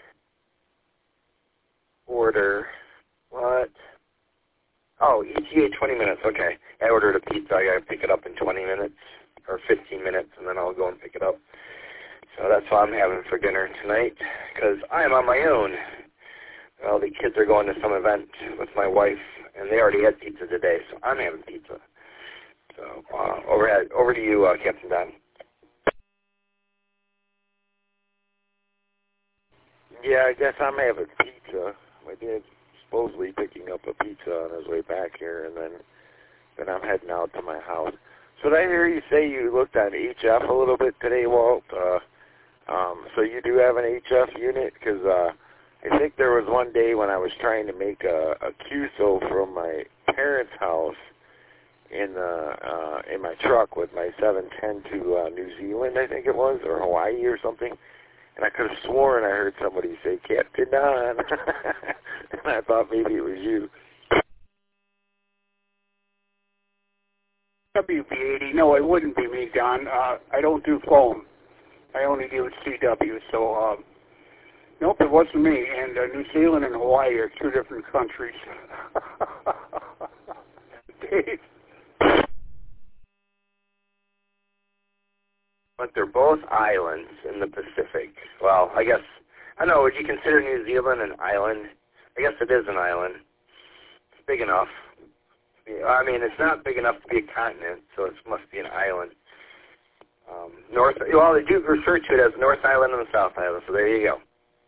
order. What? Oh, E T A twenty minutes. Okay. I ordered a pizza. I gotta pick it up in twenty minutes or fifteen minutes, and then I'll go and pick it up. So that's what I'm having for dinner tonight, because I am on my own. Well, the kids are going to some event with my wife, and they already had pizza today, so I'm having pizza. So uh, over, at, over to you, uh, Captain Don. Yeah, I guess I'm having pizza. My dad's supposedly picking up a pizza on his way back here, and then then I'm heading out to my house. So did I hear you say you looked on H F a little bit today, Walt? Uh, um, so you do have an H F unit? Because uh, I think there was one day when I was trying to make a, a Q S O from my parents' house in the uh, in my truck with my seven ten to uh, New Zealand, I think it was, or Hawaii or something. And I could have sworn I heard somebody say, Captain Don. And I thought maybe it was you. W P eighty. No, it wouldn't be me, Don. Uh, I don't do phone. I only do C W. So, um, nope, it wasn't me. And uh, New Zealand and Hawaii are two different countries. Dave. But they're both islands in the Pacific. Well, I guess, I don't know, would you consider New Zealand an island? I guess it is an island. It's big enough. I mean, it's not big enough to be a continent, so it must be an island. Um, North, well, they do refer to it as North Island and the South Island, so there you go.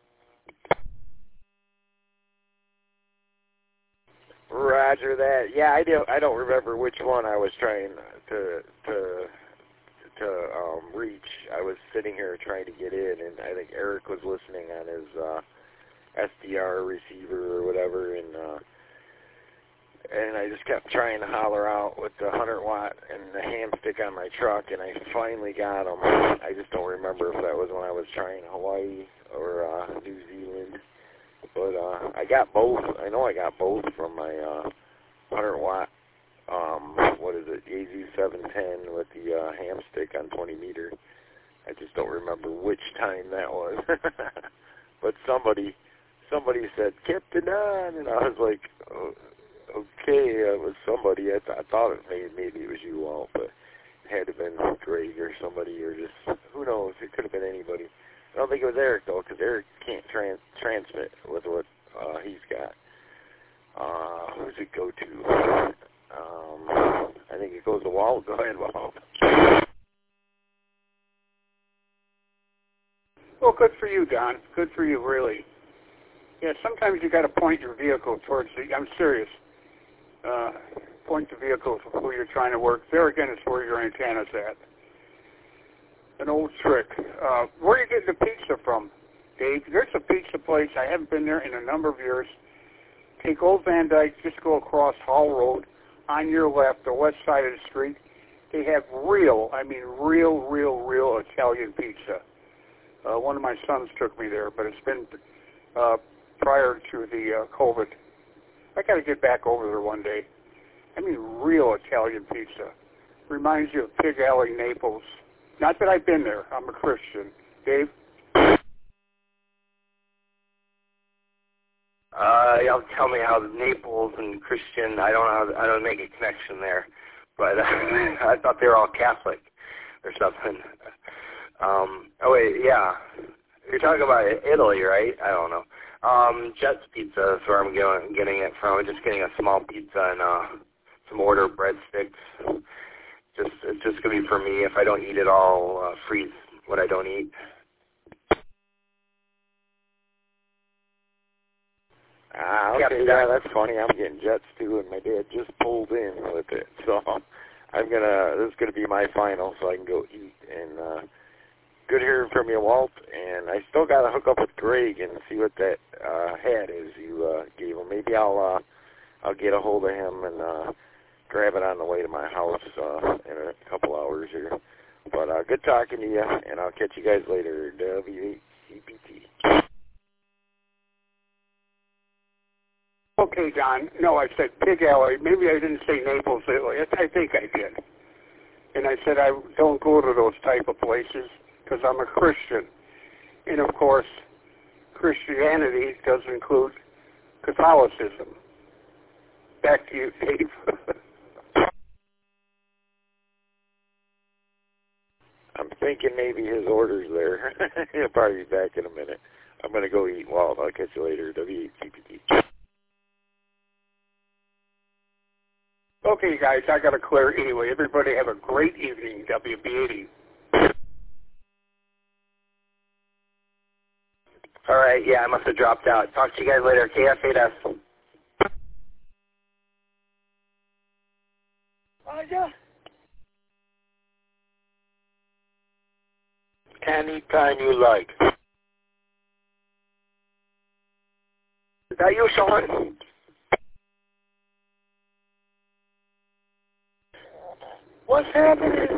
Roger that. Yeah, I don't. I don't remember which one I was trying to to to um, reach. I was sitting here trying to get in, and I think Eric was listening on his uh, S D R receiver or whatever, and uh, and I just kept trying to holler out with the one hundred watt and the ham stick on my truck, and I finally got him. I just don't remember if that was when I was trying Hawaii or uh, New Zealand. But uh, I got both. I know I got both from my uh, one hundred watt. Um, what is it? A Z seven ten with the uh, ham stick on twenty meter. I just don't remember which time that was. But somebody, somebody said Captain on, and I was like, oh, okay, it was somebody. I, th- I thought it may, maybe it was you, Walt, but it had to have been Greg or somebody, or just who knows? It could have been anybody. I don't think it was Eric though, because Eric can't trans- transmit with what uh, he's got. Uh, who does it go to? Um, I think it goes to Walt. Go ahead, Walt. Well, good for you, Don. Good for you, really. Yeah, sometimes you got to point your vehicle towards the. I'm serious. Uh, point the vehicle to who you're trying to work. There again is where your antenna's at. An old trick. Uh, where are you getting the pizza from, Dave? There's a pizza place. I haven't been there in a number of years. Take Old Van Dyke, just go across Hall Road. On your left, the west side of the street, they have real, I mean real, real, real Italian pizza. Uh, one of my sons took me there, but it's been uh, prior to the uh, COVID. I got to get back over there one day. I mean real Italian pizza. Reminds you of Pig Alley, Naples. Not that I've been there. I'm a Christian. Dave? Uh, y'all tell me how Naples and Christian, I don't know, how, I don't make a connection there, but uh, I thought they were all Catholic or something. Um, oh wait, yeah, you're talking about Italy, right? I don't know. Um, Jet's Pizza is where I'm going, getting it from. I'm just getting a small pizza and uh, some order breadsticks. Just, it's just gonna be for me. If I don't eat it all, uh, freeze what I don't eat. Ah, okay, yeah, that's funny. I'm getting Jets too, and my dad just pulled in with it. So I'm gonna. This is gonna be my final, so I can go eat. And uh, good hearing from you, Walt. And I still gotta hook up with Greg and see what that uh, hat is you uh, gave him. Maybe I'll uh, I'll get a hold of him and uh, grab it on the way to my house uh, in a couple hours here. But uh, good talking to you, and I'll catch you guys later. W H C P T. Okay, Don. No, I said Pig Alley. Maybe I didn't say Naples, Italy. I think I did. And I said I don't go to those type of places because I'm a Christian. And, of course, Christianity does include Catholicism. Back to you, Dave. I'm thinking maybe his order's there. He'll probably be back in a minute. I'm going to go eat, Walt. I'll catch you later. W H C P T. Okay, guys, I got to clear anyway. Everybody have a great evening, W B eighty. All right, yeah, I must have dropped out. Talk to you guys later. K F eight S. Oh, yeah. Anytime you like. Is that you, Sean? What's happening?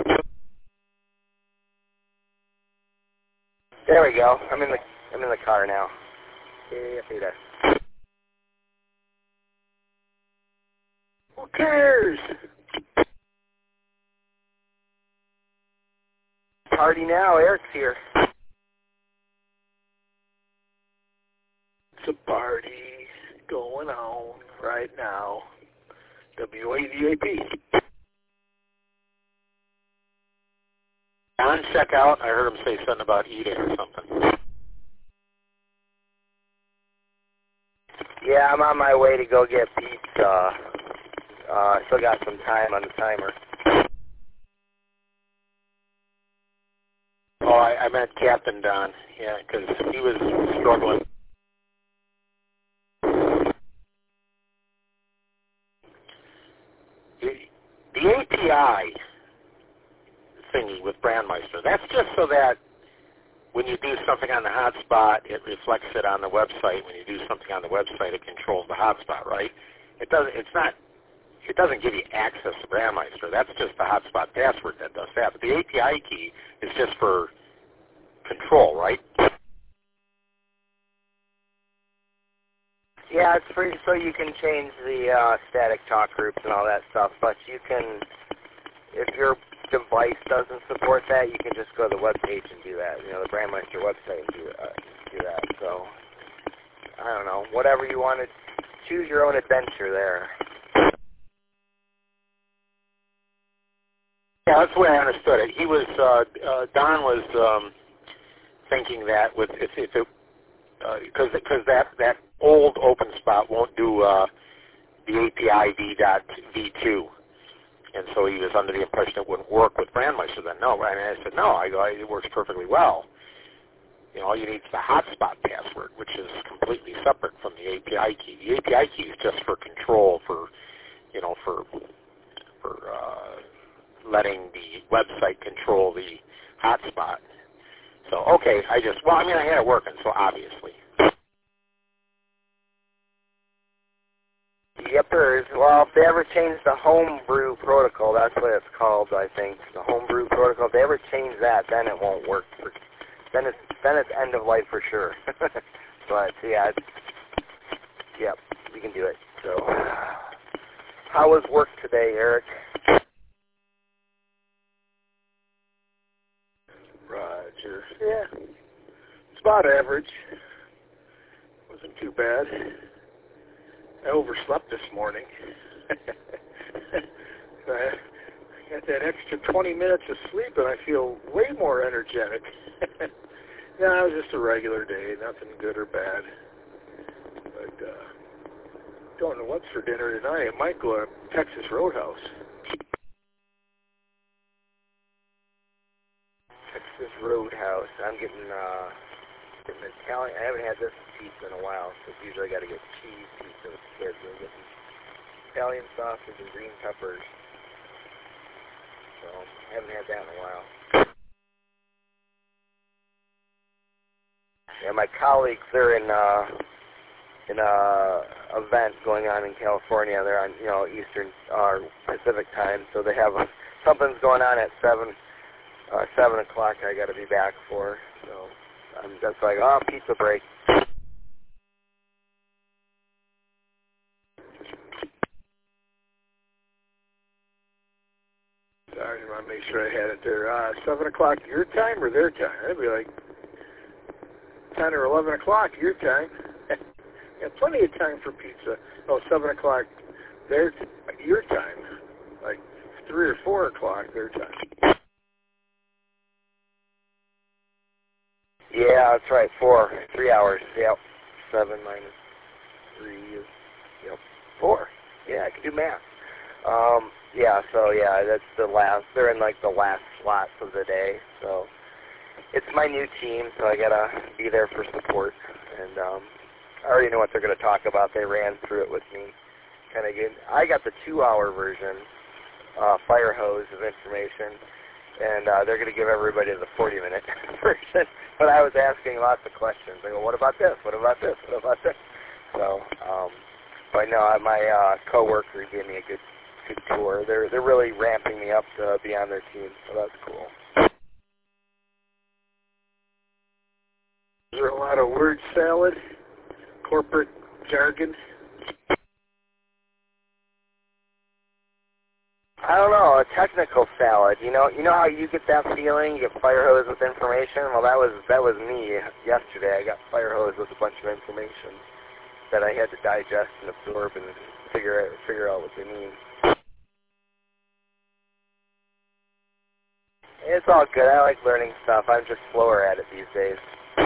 There we go. I'm in the I'm in the car now. K F eight S. Who cares? Party now. Eric's here. It's a party going on right now. W A D A P. On checkout, I heard him say something about eating or something. Yeah, I'm on my way to go get pizza. Uh, I still got some time on the timer. Oh, I, I meant Captain Don. Yeah, because he was struggling. The, the A P I thingy with Brandmeister, that's just so that when you do something on the hotspot, it reflects it on the website. When you do something on the website, it controls the hotspot, right? It doesn't. It's not. It doesn't give you access to Brandmeister. That's just the hotspot password that does that. But the A P I key is just for control, right? Yeah, it's free, so you can change the uh, static talk groups and all that stuff. But you can, if your device doesn't support that, you can just go to the web page and do that. You know, the Brandmeister website and do uh, do that. So I don't know, whatever you want to choose your own adventure there. Yeah, that's the way I understood it. He was uh, uh, Don was um, thinking that with if, if it because uh, because that that old open spot won't do uh, the A P I v dot v two, and so he was under the impression it wouldn't work with Brandmeister. Then no, and I said no, I go it works perfectly well. You know, all you need is the hotspot password, which is completely separate from the A P I key. The A P I key is just for control, for you know, for for uh, letting the website control the hotspot. So, okay, I just, well, I mean, I had it working, so obviously. Yep, there is. Well, if they ever change the homebrew protocol, that's what it's called, I think, the homebrew protocol. If they ever change that, then it won't work. For, then it's then it's end of life for sure. But, yeah, it's, yep, you can do it. So, how was work today, Eric? Roger. Yeah. It's about average. Wasn't too bad. I overslept this morning. I got that extra twenty minutes of sleep and I feel way more energetic. No, it was just a regular day, nothing good or bad. But uh don't know what's for dinner tonight. I might go to Texas Roadhouse. Texas Roadhouse. I'm getting, uh, getting Italian. I haven't had this pizza in a while, so usually I got to get cheese pizza with the kids. I'm getting Italian sausage and green peppers. So I haven't had that in a while. Yeah, my colleagues, they're in uh, in a event going on in California. They're on, you know, Eastern or uh, Pacific time, so they have a, something's going on at seven. Uh, seven o'clock I got to be back for, so um, that's like, oh, pizza break. Sorry, I want to make sure I had it there. Uh, seven o'clock your time or their time? That'd be like ten or eleven o'clock your time. Yeah, plenty of time for pizza. Oh, seven o'clock their t- your time, like three or four o'clock their time. Yeah, that's right. Four, three hours. Yep. Seven minus three is, yep, four. Yeah, I can do math. Um, yeah, so yeah, that's the last. They're in like the last slots of the day. So it's my new team, so I gotta be there for support. And um, I already know what they're gonna talk about. They ran through it with me. Kind of good. I got the two-hour version, uh, fire hose of information. And uh, they're going to give everybody the forty-minute version. But I was asking lots of questions. I go, what about this? What about this? What about this? So, um, but no, my uh, coworker gave me a good, good tour. They're they're really ramping me up to be on their team, so that's cool. Is there a lot of word salad, corporate jargon? I don't know, a technical salad. You know, you know how you get that feeling? You get fire hose with information. Well, that was that was me yesterday. I got fire hose with a bunch of information that I had to digest and absorb and figure out figure out what they mean. It's all good. I like learning stuff. I'm just slower at it these days.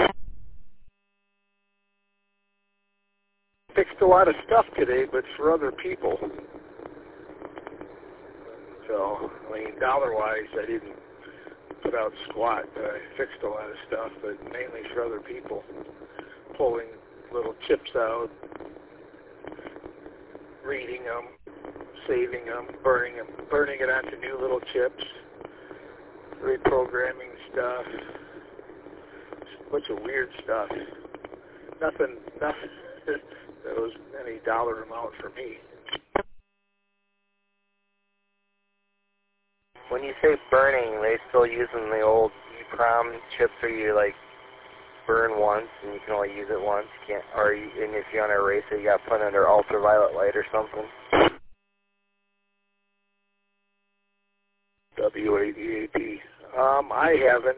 Fixed a lot of stuff today, but for other people. So, I mean, dollar-wise, I didn't put out squat. I fixed a lot of stuff, but mainly for other people. Pulling little chips out, reading them, saving them, burning them, burning it onto new little chips, reprogramming stuff. A bunch of weird stuff. Nothing, nothing that was any dollar amount for me. When you say burning, are they still using the old EEPROM chips, or you like burn once and you can only use it once. You can't, or you, and if you want to erase it, you got to put it under ultraviolet light or something. W eighty A P. Um, I haven't.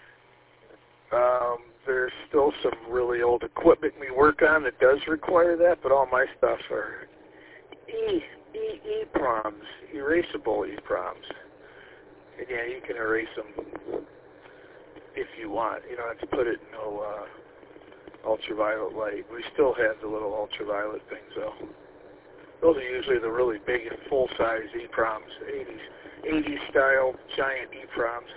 Um, there's still some really old equipment we work on that does require that, but all my stuff are E E EEPROMs, erasable EEPROMs. And yeah, you can erase them if you want. You don't have to put it in no uh, ultraviolet light. We still have the little ultraviolet things though. Those are usually the really big and full-size EEPROMs, eighties, eighties style giant EEPROMs.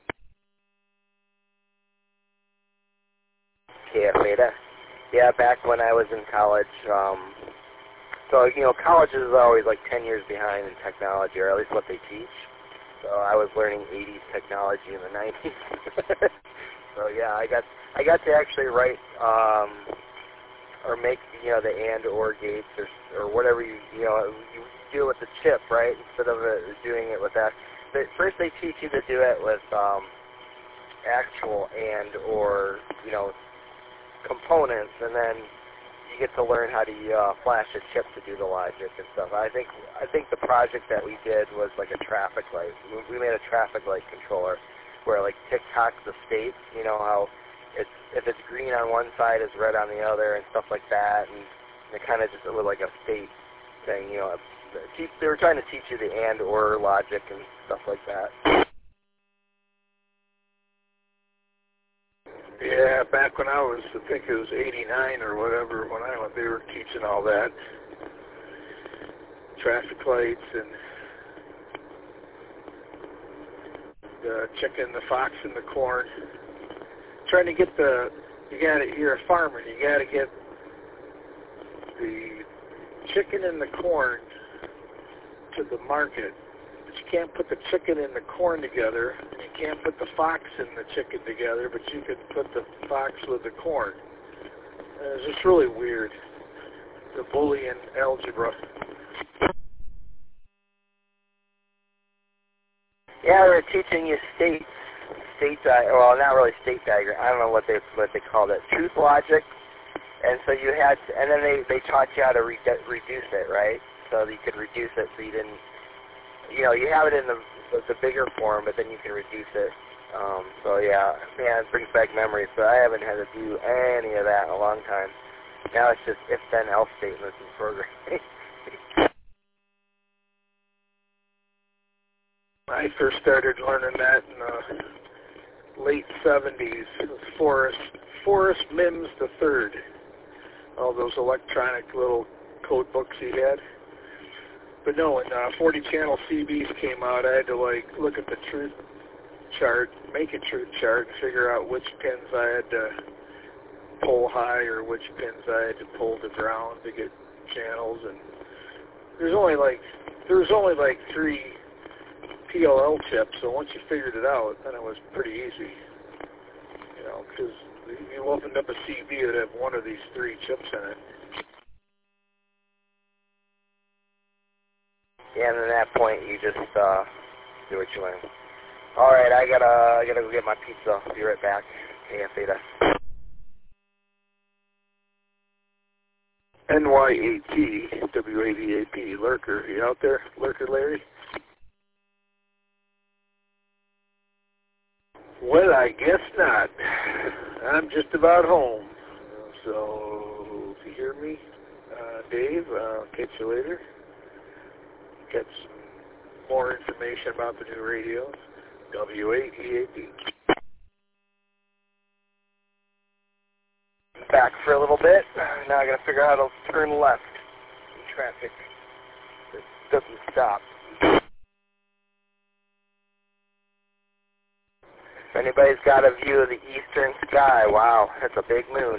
Yeah, Beta. Yeah, back when I was in college, um, so, you know, colleges are always like ten years behind in technology, or at least what they teach. So I was learning eighties technology in the nineties. So yeah, I got I got to actually write um, or make, you know, the and or gates or or whatever you you know you do with the chip, right? Instead of uh, doing it with that. But first they teach you to do it with um, actual and or you know components, and then you get to learn how to uh, flash a chip to do the logic and stuff. I think I think the project that we did was like a traffic light. We made a traffic light controller where like TikTok the states, you know how it's if it's green on one side, it's red on the other, and stuff like that. And it kind of just looked like a state thing, you know. They were trying to teach you the and or logic and stuff like that. Yeah, back when I was, I think it was eighty-nine or whatever, when I went, they were teaching all that. Traffic lights and the chicken, the fox, and the corn. Trying to get the, you gotta, you're a farmer, you gotta get the chicken and the corn to the market. But you can't put the chicken and the corn together, and you can't put the fox and the chicken together, but you could put the fox with the corn. And it's just really weird, the Boolean algebra. Yeah, they're teaching you state, state di- well, not really state diagram. I don't know what they what they called it, truth logic. And so you had, to, and then they they taught you how to re- reduce it, right? So you could reduce it, so you didn't. You know, you have it in the the bigger form, but then you can reduce it. Um, so yeah, man, it brings back memories. But I haven't had to do any of that in a long time. Now it's just if then else statements and programming. I first started learning that in the late seventies. It was Forrest Forrest Mims the Third. All those electronic little code books he had. But no, when uh, forty channel C Bs came out, I had to like look at the truth chart, make a truth chart, and figure out which pins I had to pull high or which pins I had to pull to ground to get channels. And there's only like there's only like three P L L chips, so once you figured it out, then it was pretty easy. You know, because you opened up a C B that had one of these three chips in it. Yeah, and at that point, you just uh, do what you learn. All right, I gotta, I gotta go get my pizza. I'll be right back. A F Theta. N Y A T W A V A P Lurker. You out there, Lurker Larry? Well, I guess not. I'm just about home. So, if you hear me, uh, Dave, I'll catch you later. Get some more information about the new radios. W A T A P. Back for a little bit. Now I gotta figure out how to turn left in traffic. It doesn't stop. If anybody's got a view of the eastern sky, wow, that's a big moon.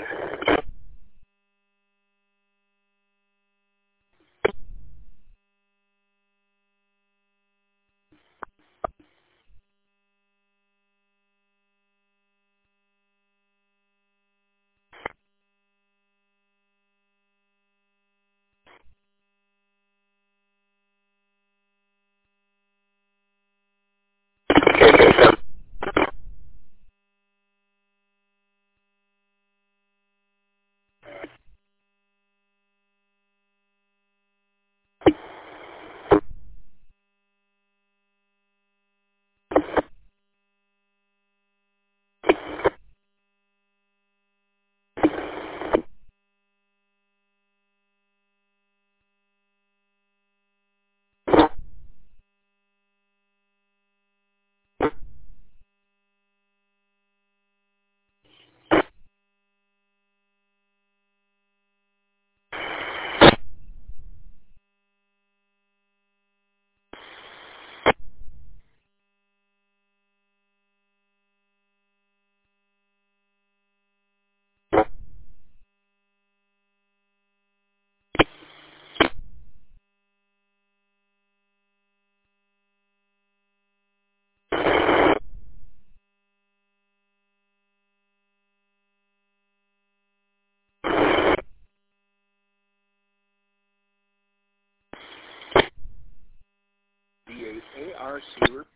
receiver.